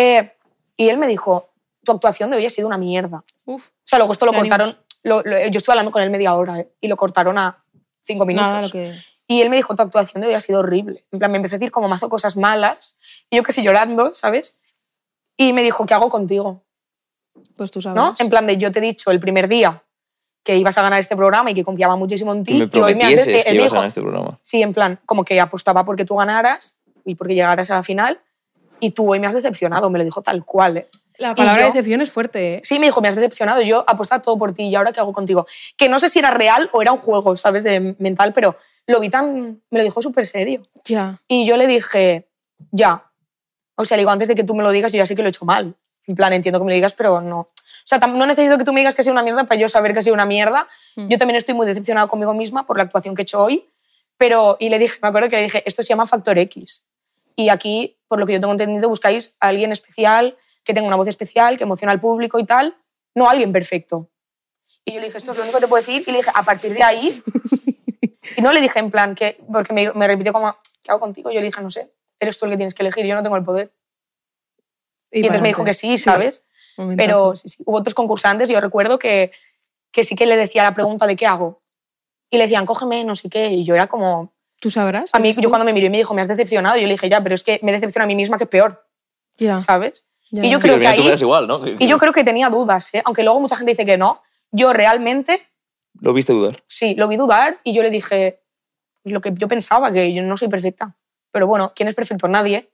Speaker 1: Y él me dijo, tu actuación de hoy ha sido una mierda.
Speaker 4: Uf,
Speaker 1: O sea, luego esto lo
Speaker 4: qué
Speaker 1: cortaron,
Speaker 4: ánimos.
Speaker 1: yo estuve hablando con él media hora y lo cortaron a 5 minutos.
Speaker 4: nada, lo que...
Speaker 1: Y él me dijo, tu actuación de hoy ha sido horrible. En plan, me empecé a decir como mazo cosas malas. Y yo casi llorando, ¿sabes? Y me dijo, ¿qué hago contigo?
Speaker 4: Pues tú sabes.
Speaker 1: ¿No? En plan de, yo te he dicho el primer día que ibas a ganar este programa y que confiaba muchísimo en ti.
Speaker 2: Que me
Speaker 1: y hoy me haces
Speaker 2: prometieses que
Speaker 1: él me
Speaker 2: ibas a
Speaker 1: dijo,
Speaker 2: ganar este programa.
Speaker 1: sí, en plan, como que apostaba porque tú ganaras y porque llegaras a la final. Y tú hoy me has decepcionado. Me lo dijo tal cual, ¿eh?
Speaker 4: La palabra
Speaker 1: Y yo-
Speaker 4: decepción es fuerte, ¿eh?
Speaker 1: Sí, me dijo, me has decepcionado. Yo apostaba todo por ti y ahora qué hago contigo. Que no sé si era real o era un juego, ¿sabes? De mental, pero lo vi tan... Me lo dijo súper serio.
Speaker 4: Ya.
Speaker 1: Y yo le dije, ya. O sea, le digo, antes de que tú me lo digas, yo ya sé que lo he hecho mal. En plan, entiendo que me lo digas, pero no. O sea, no necesito que tú me digas que ha sido una mierda para yo saber que ha sido una mierda. Yo también estoy muy decepcionada conmigo misma por la actuación que he hecho hoy. Y le dije, me acuerdo que le dije, esto se llama Factor X. Y aquí, por lo que yo tengo entendido, buscáis a alguien especial, que tenga una voz especial, que emociona al público y tal, no a alguien perfecto. Y yo le dije, esto es lo único que te puedo decir. Y le dije, a partir de ahí... Y no le dije en plan, porque me repitió como, ¿qué hago contigo? Yo le dije, no sé, eres tú el que tienes que elegir, yo no tengo el poder. Y entonces me dijo que sí, ¿sabes? Pero sí, hubo otros concursantes y yo recuerdo que sí que le decía la pregunta de ¿qué hago? Y le decían, cógeme, no sé qué. Y yo era como...
Speaker 4: ¿Tú sabrás?
Speaker 1: A mí,
Speaker 4: ¿Eres
Speaker 1: yo
Speaker 4: tú?
Speaker 1: cuando me miró y me dijo, me has decepcionado, yo le dije, ya, pero es que me decepciona a mí misma que es peor,
Speaker 4: Ya.
Speaker 1: ¿sabes?
Speaker 4: Ya,
Speaker 1: Y yo
Speaker 4: ya.
Speaker 1: creo
Speaker 2: Pero
Speaker 1: que
Speaker 2: mira, tú
Speaker 1: ahí...
Speaker 2: me das igual, ¿no?
Speaker 1: Y yo creo que tenía dudas, ¿eh? Aunque luego mucha gente dice que no. Yo realmente
Speaker 2: Lo viste dudar.
Speaker 1: sí, lo vi dudar y yo le dije lo que yo pensaba, que yo no soy perfecta. Pero bueno, ¿quién es perfecto? Nadie.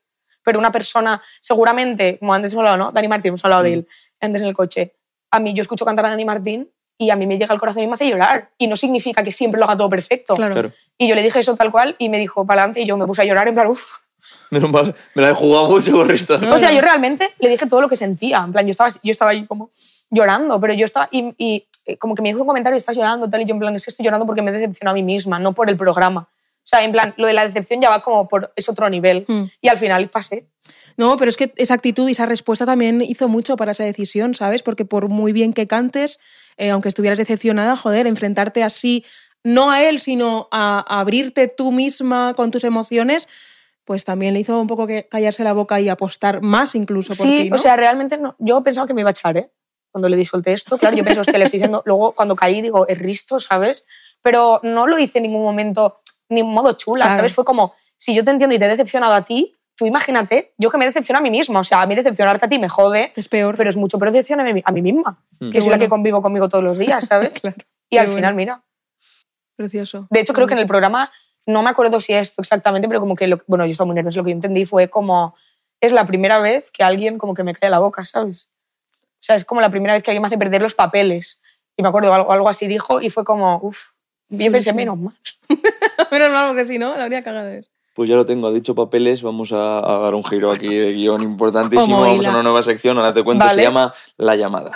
Speaker 1: pero una persona, seguramente, como antes hemos hablado, ¿no? Dani Martín, hemos hablado de él antes en el coche. A mí, yo escucho cantar a Dani Martín y a mí me llega al corazón y me hace llorar. Y no significa que siempre lo haga todo perfecto.
Speaker 4: Claro.
Speaker 1: Y yo le dije eso tal cual y me dijo, para adelante, y yo me puse a llorar en plan, uff.
Speaker 2: Menos mal, me la he jugado mucho con esto.
Speaker 1: O sea, yo realmente le dije todo lo que sentía. En plan, yo estaba ahí como llorando, pero yo estaba... Y como que me hizo un comentario, estás llorando, tal, y yo en plan, es que estoy llorando porque me decepciono a mí misma, no por el programa. O sea, en plan, lo de la decepción ya va como es otro nivel. Y al final pasé.
Speaker 4: No, pero es que esa actitud y esa respuesta también hizo mucho para esa decisión, ¿sabes? Porque por muy bien que cantes, aunque estuvieras decepcionada, joder, enfrentarte así, no a él, sino a abrirte tú misma con tus emociones, pues también le hizo un poco que callarse la boca y apostar más incluso por ti, ¿no?
Speaker 1: O sea, realmente no, yo pensaba que me iba a echar, ¿eh? Cuando le solté esto, claro, yo pensé, hostia, le estoy diciendo... Luego, cuando caí, digo, es risto, ¿sabes? Pero no lo hice en ningún momento, ni en modo chula,
Speaker 4: Claro.
Speaker 1: ¿sabes? Fue como, si yo te entiendo y te he decepcionado a ti, tú imagínate, yo que me decepciono a mí misma. O sea, a mí decepcionarte a ti me jode,
Speaker 4: Es peor.
Speaker 1: pero es mucho peor decepcionarme a mí misma, que
Speaker 4: Qué
Speaker 1: soy la
Speaker 4: bueno.
Speaker 1: que convivo conmigo todos los días, ¿sabes?
Speaker 4: Claro.
Speaker 1: Y al
Speaker 4: Qué
Speaker 1: final,
Speaker 4: bueno.
Speaker 1: mira...
Speaker 4: Precioso.
Speaker 1: De hecho, creo que en el programa, no me acuerdo si esto exactamente, pero como que, bueno, yo estaba muy nerviosa, lo que yo entendí fue como, es la primera vez que alguien como que me cae la boca, ¿sabes? O sea, es como la primera vez que alguien me hace perder los papeles. Y me acuerdo, algo así dijo y fue como, uff, yo pensé, menos mal.
Speaker 4: Menos mal, porque si no, la habría cagado.
Speaker 2: Pues ya lo tengo, ha dicho papeles, vamos a dar un giro aquí de guión importantísimo,
Speaker 4: Como
Speaker 2: vamos
Speaker 4: hila.
Speaker 2: a una nueva sección, ahora te cuento,
Speaker 1: Vale.
Speaker 2: se llama La Llamada.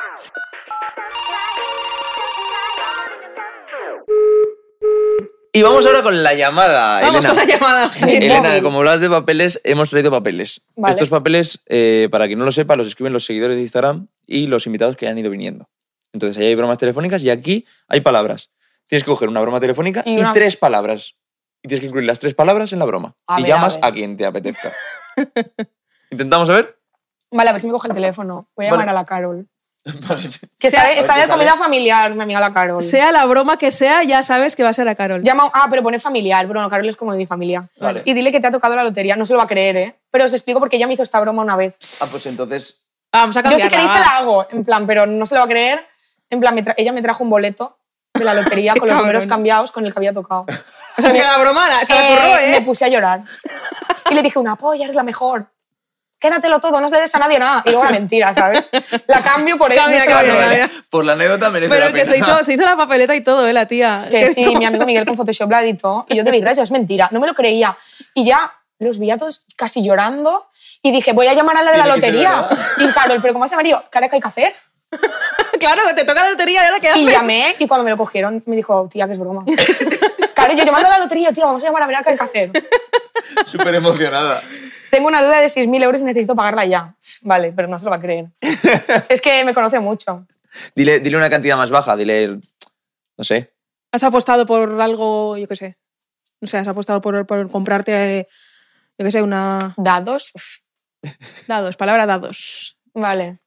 Speaker 2: Y vamos ahora con la llamada,
Speaker 4: Vamos
Speaker 2: Elena.
Speaker 4: con la llamada.
Speaker 2: Elena, como hablas de papeles, hemos traído papeles.
Speaker 1: Vale.
Speaker 2: Estos papeles, para quien no lo sepa, los escriben los seguidores de Instagram y los invitados que han ido viniendo. Entonces, ahí hay bromas telefónicas y aquí hay palabras. Tienes que coger una broma telefónica y 3 palabras. Y tienes que incluir las 3 palabras en la broma.
Speaker 1: A
Speaker 2: Y
Speaker 1: ver,
Speaker 2: llamas
Speaker 1: a ver.
Speaker 2: a quien te apetezca. ¿Intentamos a ver?
Speaker 1: Vale, a ver si me coge el teléfono. Voy a
Speaker 2: Vale.
Speaker 1: llamar a la Carol.
Speaker 2: Vale.
Speaker 1: Que
Speaker 4: Sea-
Speaker 1: está
Speaker 2: ¿qué
Speaker 1: de
Speaker 2: sale?
Speaker 1: comida familiar, mi amiga la Carol.
Speaker 4: Sea la broma que sea, ya sabes que va a ser a Carol.
Speaker 1: Pero pone familiar. Bueno, Carol es como de mi familia.
Speaker 2: Vale.
Speaker 1: Y dile que te ha tocado la lotería. No se lo va a creer, ¿eh? Pero os explico porque ella me hizo esta broma una vez.
Speaker 2: Ah, pues entonces...
Speaker 4: Vamos a
Speaker 1: Yo
Speaker 4: cambiarla.
Speaker 1: si queréis
Speaker 4: va.
Speaker 1: se la hago, en plan, pero no se lo va a creer. En plan, ella me trajo un boleto de la lotería
Speaker 4: Qué
Speaker 1: con los
Speaker 4: cabrón.
Speaker 1: números cambiados con el que había tocado.
Speaker 4: O sea, que la broma se la curró,
Speaker 1: Me
Speaker 4: ¿eh?
Speaker 1: puse a llorar. Y le dije, una polla, eres la mejor. Quédatelo todo, no le des a nadie nada. Y luego era mentira, ¿sabes? La cambio por eso.
Speaker 4: Cambia,
Speaker 1: no se la
Speaker 4: cambia,
Speaker 1: creo.
Speaker 4: cambia.
Speaker 2: Por la anécdota merece
Speaker 4: Pero
Speaker 2: la
Speaker 4: que
Speaker 2: pena.
Speaker 4: se hizo la papeleta y todo, la tía.
Speaker 1: Que sí,
Speaker 4: ¿Cómo
Speaker 1: mi amigo Miguel con Photoshop la editó. Y yo te vi, gracias, es mentira. No me lo creía. Y ya los vi a todos casi llorando. Y dije, voy a llamar a la de la
Speaker 2: Tiene que ser
Speaker 1: lotería.
Speaker 2: verdad.
Speaker 1: Y Carol, ¿pero cómo se llamaría? ¿Qué hay que hacer?
Speaker 4: Claro, te toca la lotería y ahora qué haces.
Speaker 1: Y llamé y cuando me lo cogieron me dijo, tía, que es broma. Claro, yo llamando a la lotería, tía, vamos a llamar a ver qué hay que hacer.
Speaker 2: Súper emocionada.
Speaker 1: Tengo una deuda de 6.000 euros y necesito pagarla ya. Vale, pero no se lo va a creer. Es que me conoce mucho.
Speaker 2: Dile una cantidad más baja, dile... No sé.
Speaker 4: ¿Has apostado por algo, yo qué sé? No sé, has apostado por comprarte, yo qué sé, una...
Speaker 1: ¿Dados? Uf,
Speaker 4: Dados, palabra dados.
Speaker 1: vale.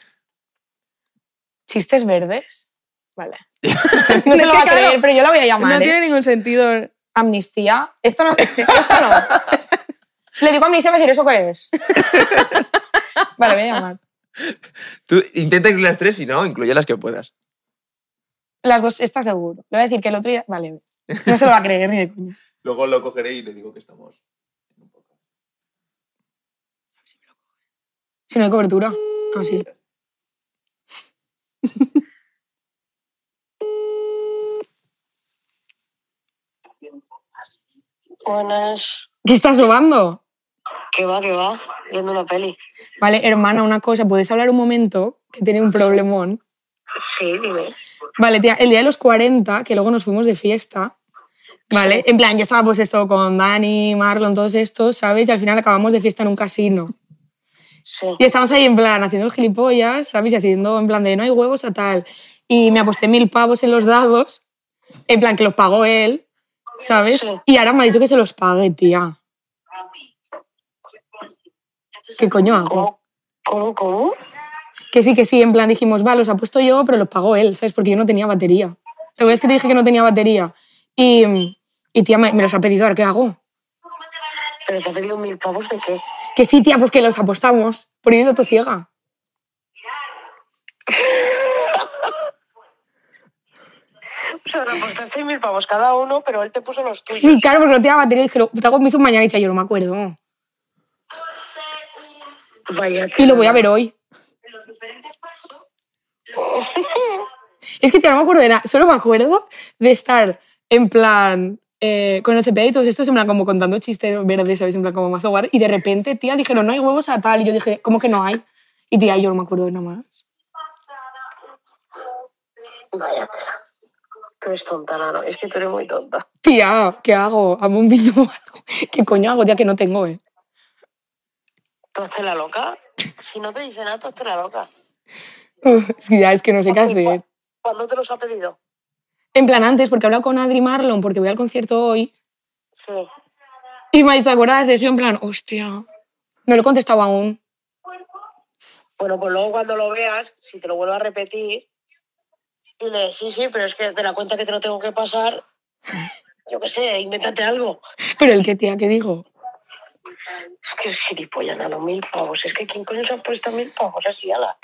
Speaker 1: ¿Chistes verdes? Vale. No
Speaker 4: Es
Speaker 1: se lo
Speaker 4: que,
Speaker 1: va a
Speaker 4: claro,
Speaker 1: creer, pero yo la voy a llamar.
Speaker 4: No
Speaker 1: ¿eh?
Speaker 4: tiene ningún sentido.
Speaker 1: Amnistía. Esto no. Esto no. Le digo amnistía y me va a decir, ¿eso qué es? Vale, voy a llamar.
Speaker 2: Tú intenta incluir las 3, si no, incluye las que puedas.
Speaker 1: Las dos, está seguro. Le voy a decir que el otro día... Vale. No se lo va a creer ni de coña.
Speaker 2: Luego lo cogeré y le digo que estamos...
Speaker 1: Si no hay cobertura. Ah, sí.
Speaker 3: Buenas.
Speaker 1: ¿Qué estás robando?
Speaker 3: ¿Qué va, qué va? Viendo una peli.
Speaker 1: Vale, hermana, una cosa. ¿Puedes hablar un momento? Que tiene un problemón.
Speaker 3: Sí, dime.
Speaker 1: Vale, tía, el día de los 40, que luego nos fuimos de fiesta, ¿vale? En plan, yo estaba pues esto con Dani, Marlon, todos estos, ¿sabes? Y al final acabamos de fiesta en un casino.
Speaker 3: Sí.
Speaker 1: Y estamos ahí en plan haciendo el gilipollas, ¿sabes? Y haciendo en plan de no hay huevos a tal. Y me aposté 1.000 pavos en los dados, en plan que los pagó él, ¿sabes?
Speaker 3: Sí.
Speaker 1: Y ahora me ha dicho que se los pague, tía. ¿Qué coño hago?
Speaker 3: ¿Cómo?
Speaker 1: Que sí, en plan dijimos, va, los ha puesto yo, pero los pagó él, ¿sabes? Porque yo no tenía batería. ¿Te acuerdas que te dije que no tenía batería? Y tía, me los ha pedido, ¿ahora qué hago?
Speaker 3: ¿Pero te ha pedido 1.000 pavos de qué?
Speaker 1: Que sí, tía, pues que los apostamos. Por ir de ciega.
Speaker 3: O sea, le apostaste 1.000 pavos cada uno, pero él te puso los tuyos.
Speaker 1: Sí, claro, porque no tenía batería. Y dije, te hago mi mañana y yo no me acuerdo.
Speaker 3: Vaya.
Speaker 1: Y lo voy a ver hoy. Es que, tía, no me acuerdo de nada. Solo me acuerdo de estar en plan... con el CPA y todos estos, en plan, como contando chistes verdes, ¿sabes? En plan, como mazo guar. Y de repente, tía, dijeron, no hay huevos a tal. Y yo dije, ¿cómo que no hay? Y, tía, yo no me acuerdo de nada más.
Speaker 3: Vaya. Tú eres tonta, Nano. Es que tú eres muy tonta.
Speaker 1: Tía, ¿qué hago? ¿Hago un vídeo o algo? ¿Qué coño hago, tía, que no tengo,
Speaker 3: ¿Tú haces la loca? Si no te dice nada, tú haces la loca.
Speaker 1: Es que no sé qué hacer.
Speaker 3: ¿Cuándo te los ha pedido?
Speaker 1: En plan, antes, porque he hablado con Adri Marlon, porque voy al concierto hoy.
Speaker 3: Sí.
Speaker 1: Y me dice, ¿te acuerdas de eso? En plan, hostia. No lo he contestado aún.
Speaker 3: Bueno, pues luego cuando lo veas, si te lo vuelvo a repetir, dile, sí, pero es que de la cuenta que te lo tengo que pasar, yo qué sé, invéntate algo.
Speaker 1: Pero el que, tía, ¿qué digo?
Speaker 3: Es que es gilipollas, Nano, 1000 pavos. Es que ¿quién coño se ha puesto 1000 pavos así, ala?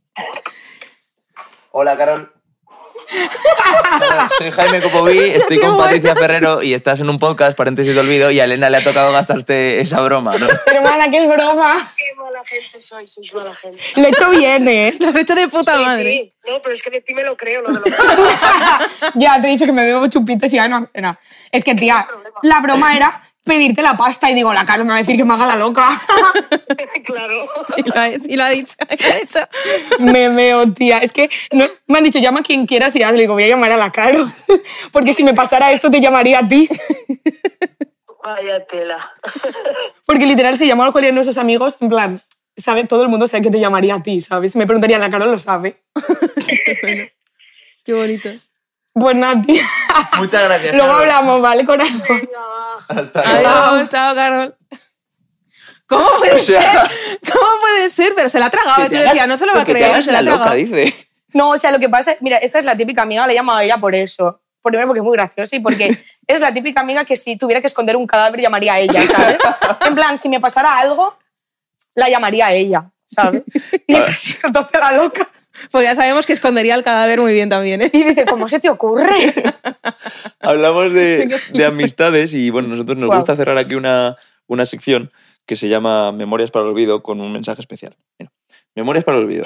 Speaker 2: Hola, Carol. Hola, soy Jaime Copoví, estoy con Patricia Ferrero y estás en un podcast, paréntesis de olvido, y a Elena le ha tocado gastarte esa broma, ¿no?
Speaker 1: Hermana, que es broma.
Speaker 3: Qué mala gente sois mala gente.
Speaker 1: Lo he hecho bien, ¿eh?
Speaker 4: Lo has hecho de puta madre.
Speaker 3: Sí. No, pero es que de ti me lo creo, lo de lo
Speaker 1: Ya, te he dicho que me bebo chupitos y ya no. Es que, tía, la broma era pedirte la pasta y digo, la Carol me va a decir que me haga la loca.
Speaker 3: Claro.
Speaker 4: Y lo ha dicho.
Speaker 1: Me meo, tía. Es que me han dicho, llama a quien quieras y ya le digo, voy a llamar a la Carol. Porque si me pasara esto, te llamaría a ti.
Speaker 3: Vaya tela.
Speaker 1: Porque literal, si llamó a cualquiera de nuestros amigos, en plan, sabe, todo el mundo sabe que te llamaría a ti, ¿sabes? Me preguntarían, la Carol lo sabe.
Speaker 4: Bueno, qué bonito.
Speaker 1: Pues nada, tía.
Speaker 2: Muchas gracias.
Speaker 1: Luego
Speaker 2: Carol.
Speaker 1: hablamos, ¿vale, corazón?
Speaker 3: Venga, va.
Speaker 2: Hasta luego.
Speaker 4: Adiós, chao, Carol. ¿Cómo puede ser? ¿Cómo puede ser? Pero se la ha tragado. Tú decías, no se lo va a
Speaker 2: Que te
Speaker 4: creer.
Speaker 2: hagas
Speaker 4: Se la
Speaker 2: la
Speaker 4: ha
Speaker 2: loca,
Speaker 4: tragado.
Speaker 2: dice.
Speaker 1: No, o sea, lo que pasa es, mira, esta es la típica amiga, le he llamado a ella por eso. Primero porque es muy graciosa y porque es la típica amiga que si tuviera que esconder un cadáver llamaría a ella, ¿sabes? En plan, si me pasara algo, la llamaría a ella, ¿sabes? Y es así, entonces la loca.
Speaker 4: Pues ya sabemos que escondería el cadáver muy bien también, ¿eh?
Speaker 1: Y dice, ¿cómo se te ocurre?
Speaker 2: Hablamos de amistades y bueno, nosotros nos
Speaker 1: Guau.
Speaker 2: gusta cerrar aquí una sección que se llama Memorias para el Olvido con un mensaje especial. Mira, Memorias para el Olvido.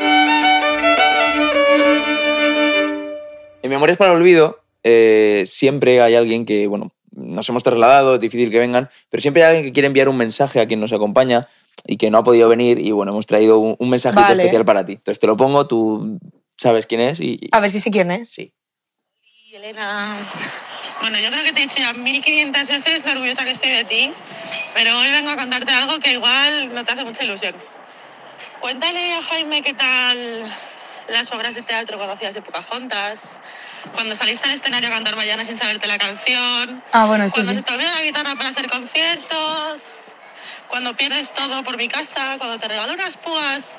Speaker 2: En Memorias para el Olvido siempre hay alguien que, bueno, nos hemos trasladado, es difícil que vengan, pero siempre hay alguien que quiere enviar un mensaje a quien nos acompaña y que no ha podido venir y bueno, hemos traído un mensajito
Speaker 1: Vale.
Speaker 2: especial para ti. Entonces te lo pongo, tú sabes quién es y...
Speaker 1: A ver si sé quién es.
Speaker 2: Sí.
Speaker 3: Y Elena, bueno, yo creo que te he dicho ya 1500 veces lo orgullosa que estoy de ti, pero hoy vengo a contarte algo que igual no te hace mucha ilusión. Cuéntale a Jaime qué tal las obras de teatro cuando hacías de Pocahontas, cuando saliste al escenario a cantar Mañana sin saberte la canción,
Speaker 1: Ah, bueno, sí,
Speaker 3: cuando
Speaker 1: sí.
Speaker 3: se te olvida la guitarra para hacer conciertos, cuando pierdes todo por mi casa, cuando te regalo unas púas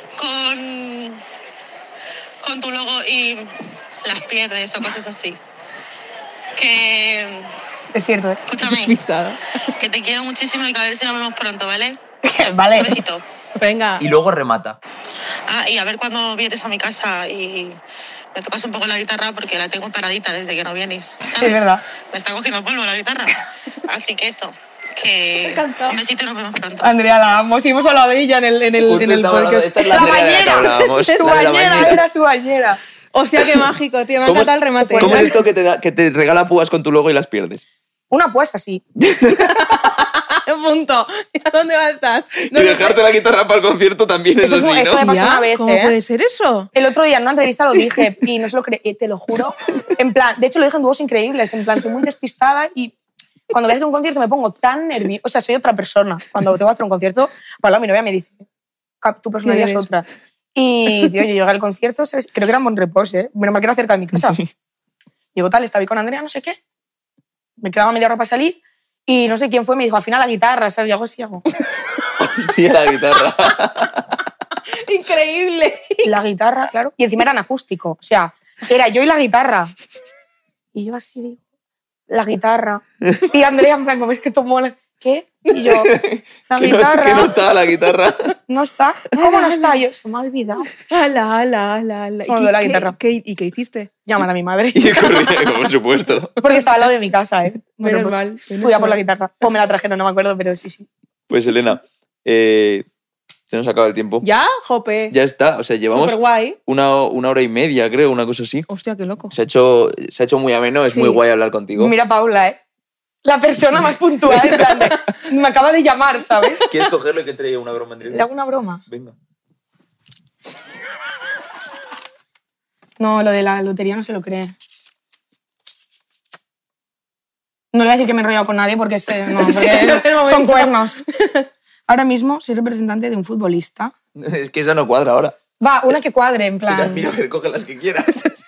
Speaker 3: con tu logo y las pierdes o cosas así. Que,
Speaker 1: Es cierto, ¿eh?
Speaker 3: escúchame,
Speaker 4: Despistada.
Speaker 3: que te quiero muchísimo y que a ver si nos vemos pronto, ¿vale?
Speaker 1: Vale.
Speaker 3: Un besito.
Speaker 4: Venga.
Speaker 2: Y luego remata.
Speaker 3: Ah, y a ver cuando vienes a mi casa y me tocas un poco la guitarra porque la tengo paradita desde que no vienes, ¿sabes?
Speaker 1: Sí, es verdad.
Speaker 3: Me está cogiendo polvo la guitarra. Así que eso, que
Speaker 4: encantado.
Speaker 3: un besito y nos vemos pronto.
Speaker 1: Andrea, la amo. Sí, hemos hablado de ella en el
Speaker 2: Justo estaba hablando-
Speaker 1: podcast.
Speaker 2: esta es la Andrea de la que hablábamos,
Speaker 1: Su
Speaker 2: la de la
Speaker 1: bañera,
Speaker 2: bañera.
Speaker 1: era su bañera.
Speaker 4: Hostia, qué mágico, tío. Me ha
Speaker 2: ¿Cómo es-
Speaker 4: encantado el remate.
Speaker 2: ¿Cómo es esto que te regala púas con tu logo y las pierdes?
Speaker 1: Una pues así.
Speaker 4: Punto. ¿A dónde va a estar? No
Speaker 2: y
Speaker 4: lo
Speaker 2: dejarte la guitarra para el concierto también,
Speaker 1: Eso
Speaker 2: eso
Speaker 1: es-
Speaker 2: sí,
Speaker 1: eso
Speaker 2: ¿no?
Speaker 1: me pasó
Speaker 4: Ya,
Speaker 1: una vez,
Speaker 4: ¿cómo
Speaker 1: ¿eh?
Speaker 4: puede ser eso?
Speaker 1: El otro día en una entrevista lo dije y no se lo creí, te lo juro. En plan, de hecho lo dije en Dúos Increíbles, en plan, soy muy despistada y cuando voy a hacer un concierto me pongo tan nerviosa. O sea, soy otra persona. Cuando tengo que hacer un concierto, bueno, mi novia me dice, tu personalidad es
Speaker 4: ¿Quién
Speaker 1: otra. Y, tío, yo llegué al concierto, ¿sabes? Creo que era en Monrepos, ¿eh? Menos mal que era cerca de mi casa. Llego tal, estaba ahí con Andrea, no sé qué. Me quedaba media hora para salir y no sé quién fue, me dijo, al final la guitarra, ¿sabes? Y hago así, hago.
Speaker 2: Hostia, la guitarra.
Speaker 4: Increíble.
Speaker 1: La guitarra, claro. Y encima era en acústico. O sea, era yo y la guitarra. Y yo así digo, la guitarra. Y Andrea, en plan, como es que tomó la... ¿Qué? Y yo, la
Speaker 2: que,
Speaker 1: guitarra.
Speaker 2: que no está la guitarra.
Speaker 1: No está. ¿Cómo no está? Yo, se me ha olvidado.
Speaker 4: Ala, ala, ala, ala.
Speaker 1: Como de la guitarra.
Speaker 4: ¿Y qué hiciste?
Speaker 1: Llamar a mi madre.
Speaker 2: Y corría, por supuesto.
Speaker 1: Porque estaba al lado de mi casa, ¿eh? Bueno,
Speaker 4: Menos
Speaker 1: pues,
Speaker 4: mal, menos
Speaker 1: fui a por la
Speaker 4: mal.
Speaker 1: guitarra. O me la trajeron, no me acuerdo, pero sí, sí.
Speaker 2: Pues Elena, Se nos acaba el tiempo.
Speaker 4: ¿Ya? Jope.
Speaker 2: Ya está. O sea, llevamos
Speaker 4: Súper guay.
Speaker 2: una hora y media, creo, una cosa así.
Speaker 4: Hostia, qué loco.
Speaker 2: Se ha hecho muy ameno, es
Speaker 4: Sí.
Speaker 2: muy guay hablar contigo.
Speaker 1: Mira, Paula, ¿eh? La persona más puntual, en plan de, me acaba de llamar, ¿sabes?
Speaker 2: ¿Quieres cogerlo y que traiga una broma en directo?
Speaker 1: ¿Le hago una broma?
Speaker 2: Venga.
Speaker 1: No, lo de la lotería no se lo cree. No le voy a decir que me he enrollado con nadie porque, porque son cuernos. Ahora mismo soy representante de un futbolista.
Speaker 2: Es que esa no cuadra ahora.
Speaker 1: Va, una que cuadre, en plan...
Speaker 2: Mira, que coge las que quieras.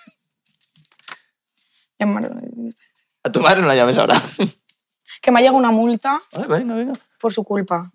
Speaker 2: A tu madre no la llames ahora.
Speaker 1: Que me ha llegado una multa
Speaker 2: Vale, venga.
Speaker 1: por su culpa.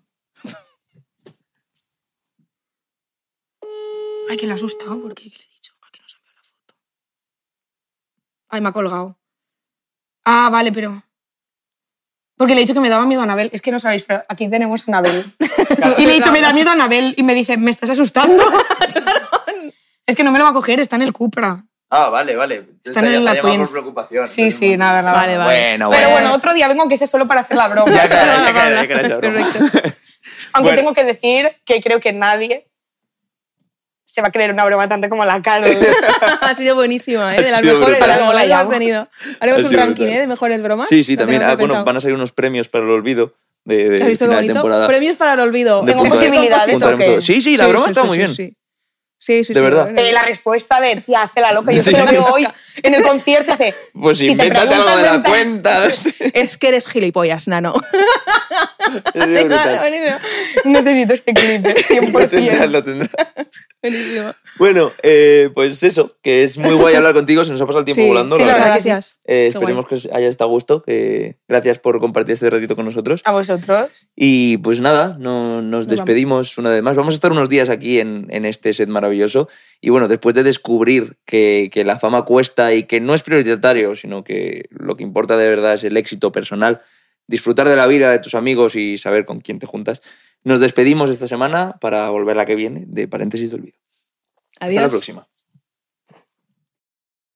Speaker 1: Ay, que le ha asustado. ¿Por qué? ¿Qué le he dicho? ¿A que no se ha enviado la foto? Ay, me ha colgado. Ah, vale, pero... Porque le he dicho que me daba miedo a Anabel. Es que no sabéis, pero aquí tenemos a Anabel. Y le he dicho, me da miedo a Anabel. Y me dice, ¿me estás asustando? Es que no me lo va a coger, está en el Cupra.
Speaker 2: Ah, vale.
Speaker 1: Están en la Queens.
Speaker 2: por preocupación.
Speaker 1: Sí, nada.
Speaker 4: Vale.
Speaker 2: Bueno.
Speaker 1: Pero bueno, otro día vengo que sea solo para hacer la broma.
Speaker 2: Ya caerá.
Speaker 4: Perfecto.
Speaker 1: Aunque
Speaker 2: Bueno.
Speaker 1: tengo que decir que creo que nadie se va a creer una broma tanto como la Carol.
Speaker 4: Ha sido buenísima, ¿eh?
Speaker 2: Ha
Speaker 4: De las
Speaker 2: sido
Speaker 4: mejores,
Speaker 2: brutal.
Speaker 4: de las mejores que hemos
Speaker 1: llamo.
Speaker 4: tenido. Haremos
Speaker 2: Ha
Speaker 4: un
Speaker 2: sido
Speaker 4: ranking,
Speaker 2: brutal.
Speaker 4: ¿eh? De mejores bromas.
Speaker 2: Sí,
Speaker 4: Lo
Speaker 2: también.
Speaker 4: tenemos
Speaker 2: Bueno,
Speaker 4: pensado.
Speaker 2: van a salir unos premios para el olvido de
Speaker 4: ¿Has visto qué
Speaker 2: final de
Speaker 4: bonito?
Speaker 2: temporada.
Speaker 4: Premios para el olvido.
Speaker 2: De
Speaker 1: Tengo
Speaker 2: punto de-
Speaker 1: posibilidades,
Speaker 2: punto de-
Speaker 1: ¿o qué?
Speaker 2: Sí, la broma está muy bien.
Speaker 4: Sí.
Speaker 2: De verdad.
Speaker 1: La respuesta de tía, hace la loca. Yo
Speaker 2: Sí.
Speaker 1: creo que hoy en el concierto hace...
Speaker 2: Pues
Speaker 1: si te
Speaker 2: invéntate algo de la
Speaker 1: preguntas,
Speaker 2: cuenta.
Speaker 4: Es que eres gilipollas, nano.
Speaker 2: Es brutal.
Speaker 4: Buenísimo.
Speaker 1: Necesito este clip,
Speaker 2: Lo tendrás,
Speaker 1: 100%.
Speaker 2: lo tendrás.
Speaker 4: Buenísimo.
Speaker 2: Bueno, pues eso, que es muy guay hablar contigo, se nos ha pasado el tiempo
Speaker 4: Sí,
Speaker 2: volando.
Speaker 1: sí,
Speaker 2: la
Speaker 1: la
Speaker 2: verdad.
Speaker 1: verdad.
Speaker 4: Gracias.
Speaker 2: Esperemos que os haya estado a gusto, que gracias por compartir este ratito con nosotros.
Speaker 1: A vosotros.
Speaker 2: Y pues nada, nos despedimos una vez más. Vamos a estar unos días aquí en este set maravilloso. Y bueno, después de descubrir que la fama cuesta y que no es prioritario, sino que lo que importa de verdad es el éxito personal, disfrutar de la vida, de tus amigos y saber con quién te juntas, nos despedimos esta semana para volver la que viene de Paréntesis de Olvido.
Speaker 4: Adiós.
Speaker 2: Hasta la próxima.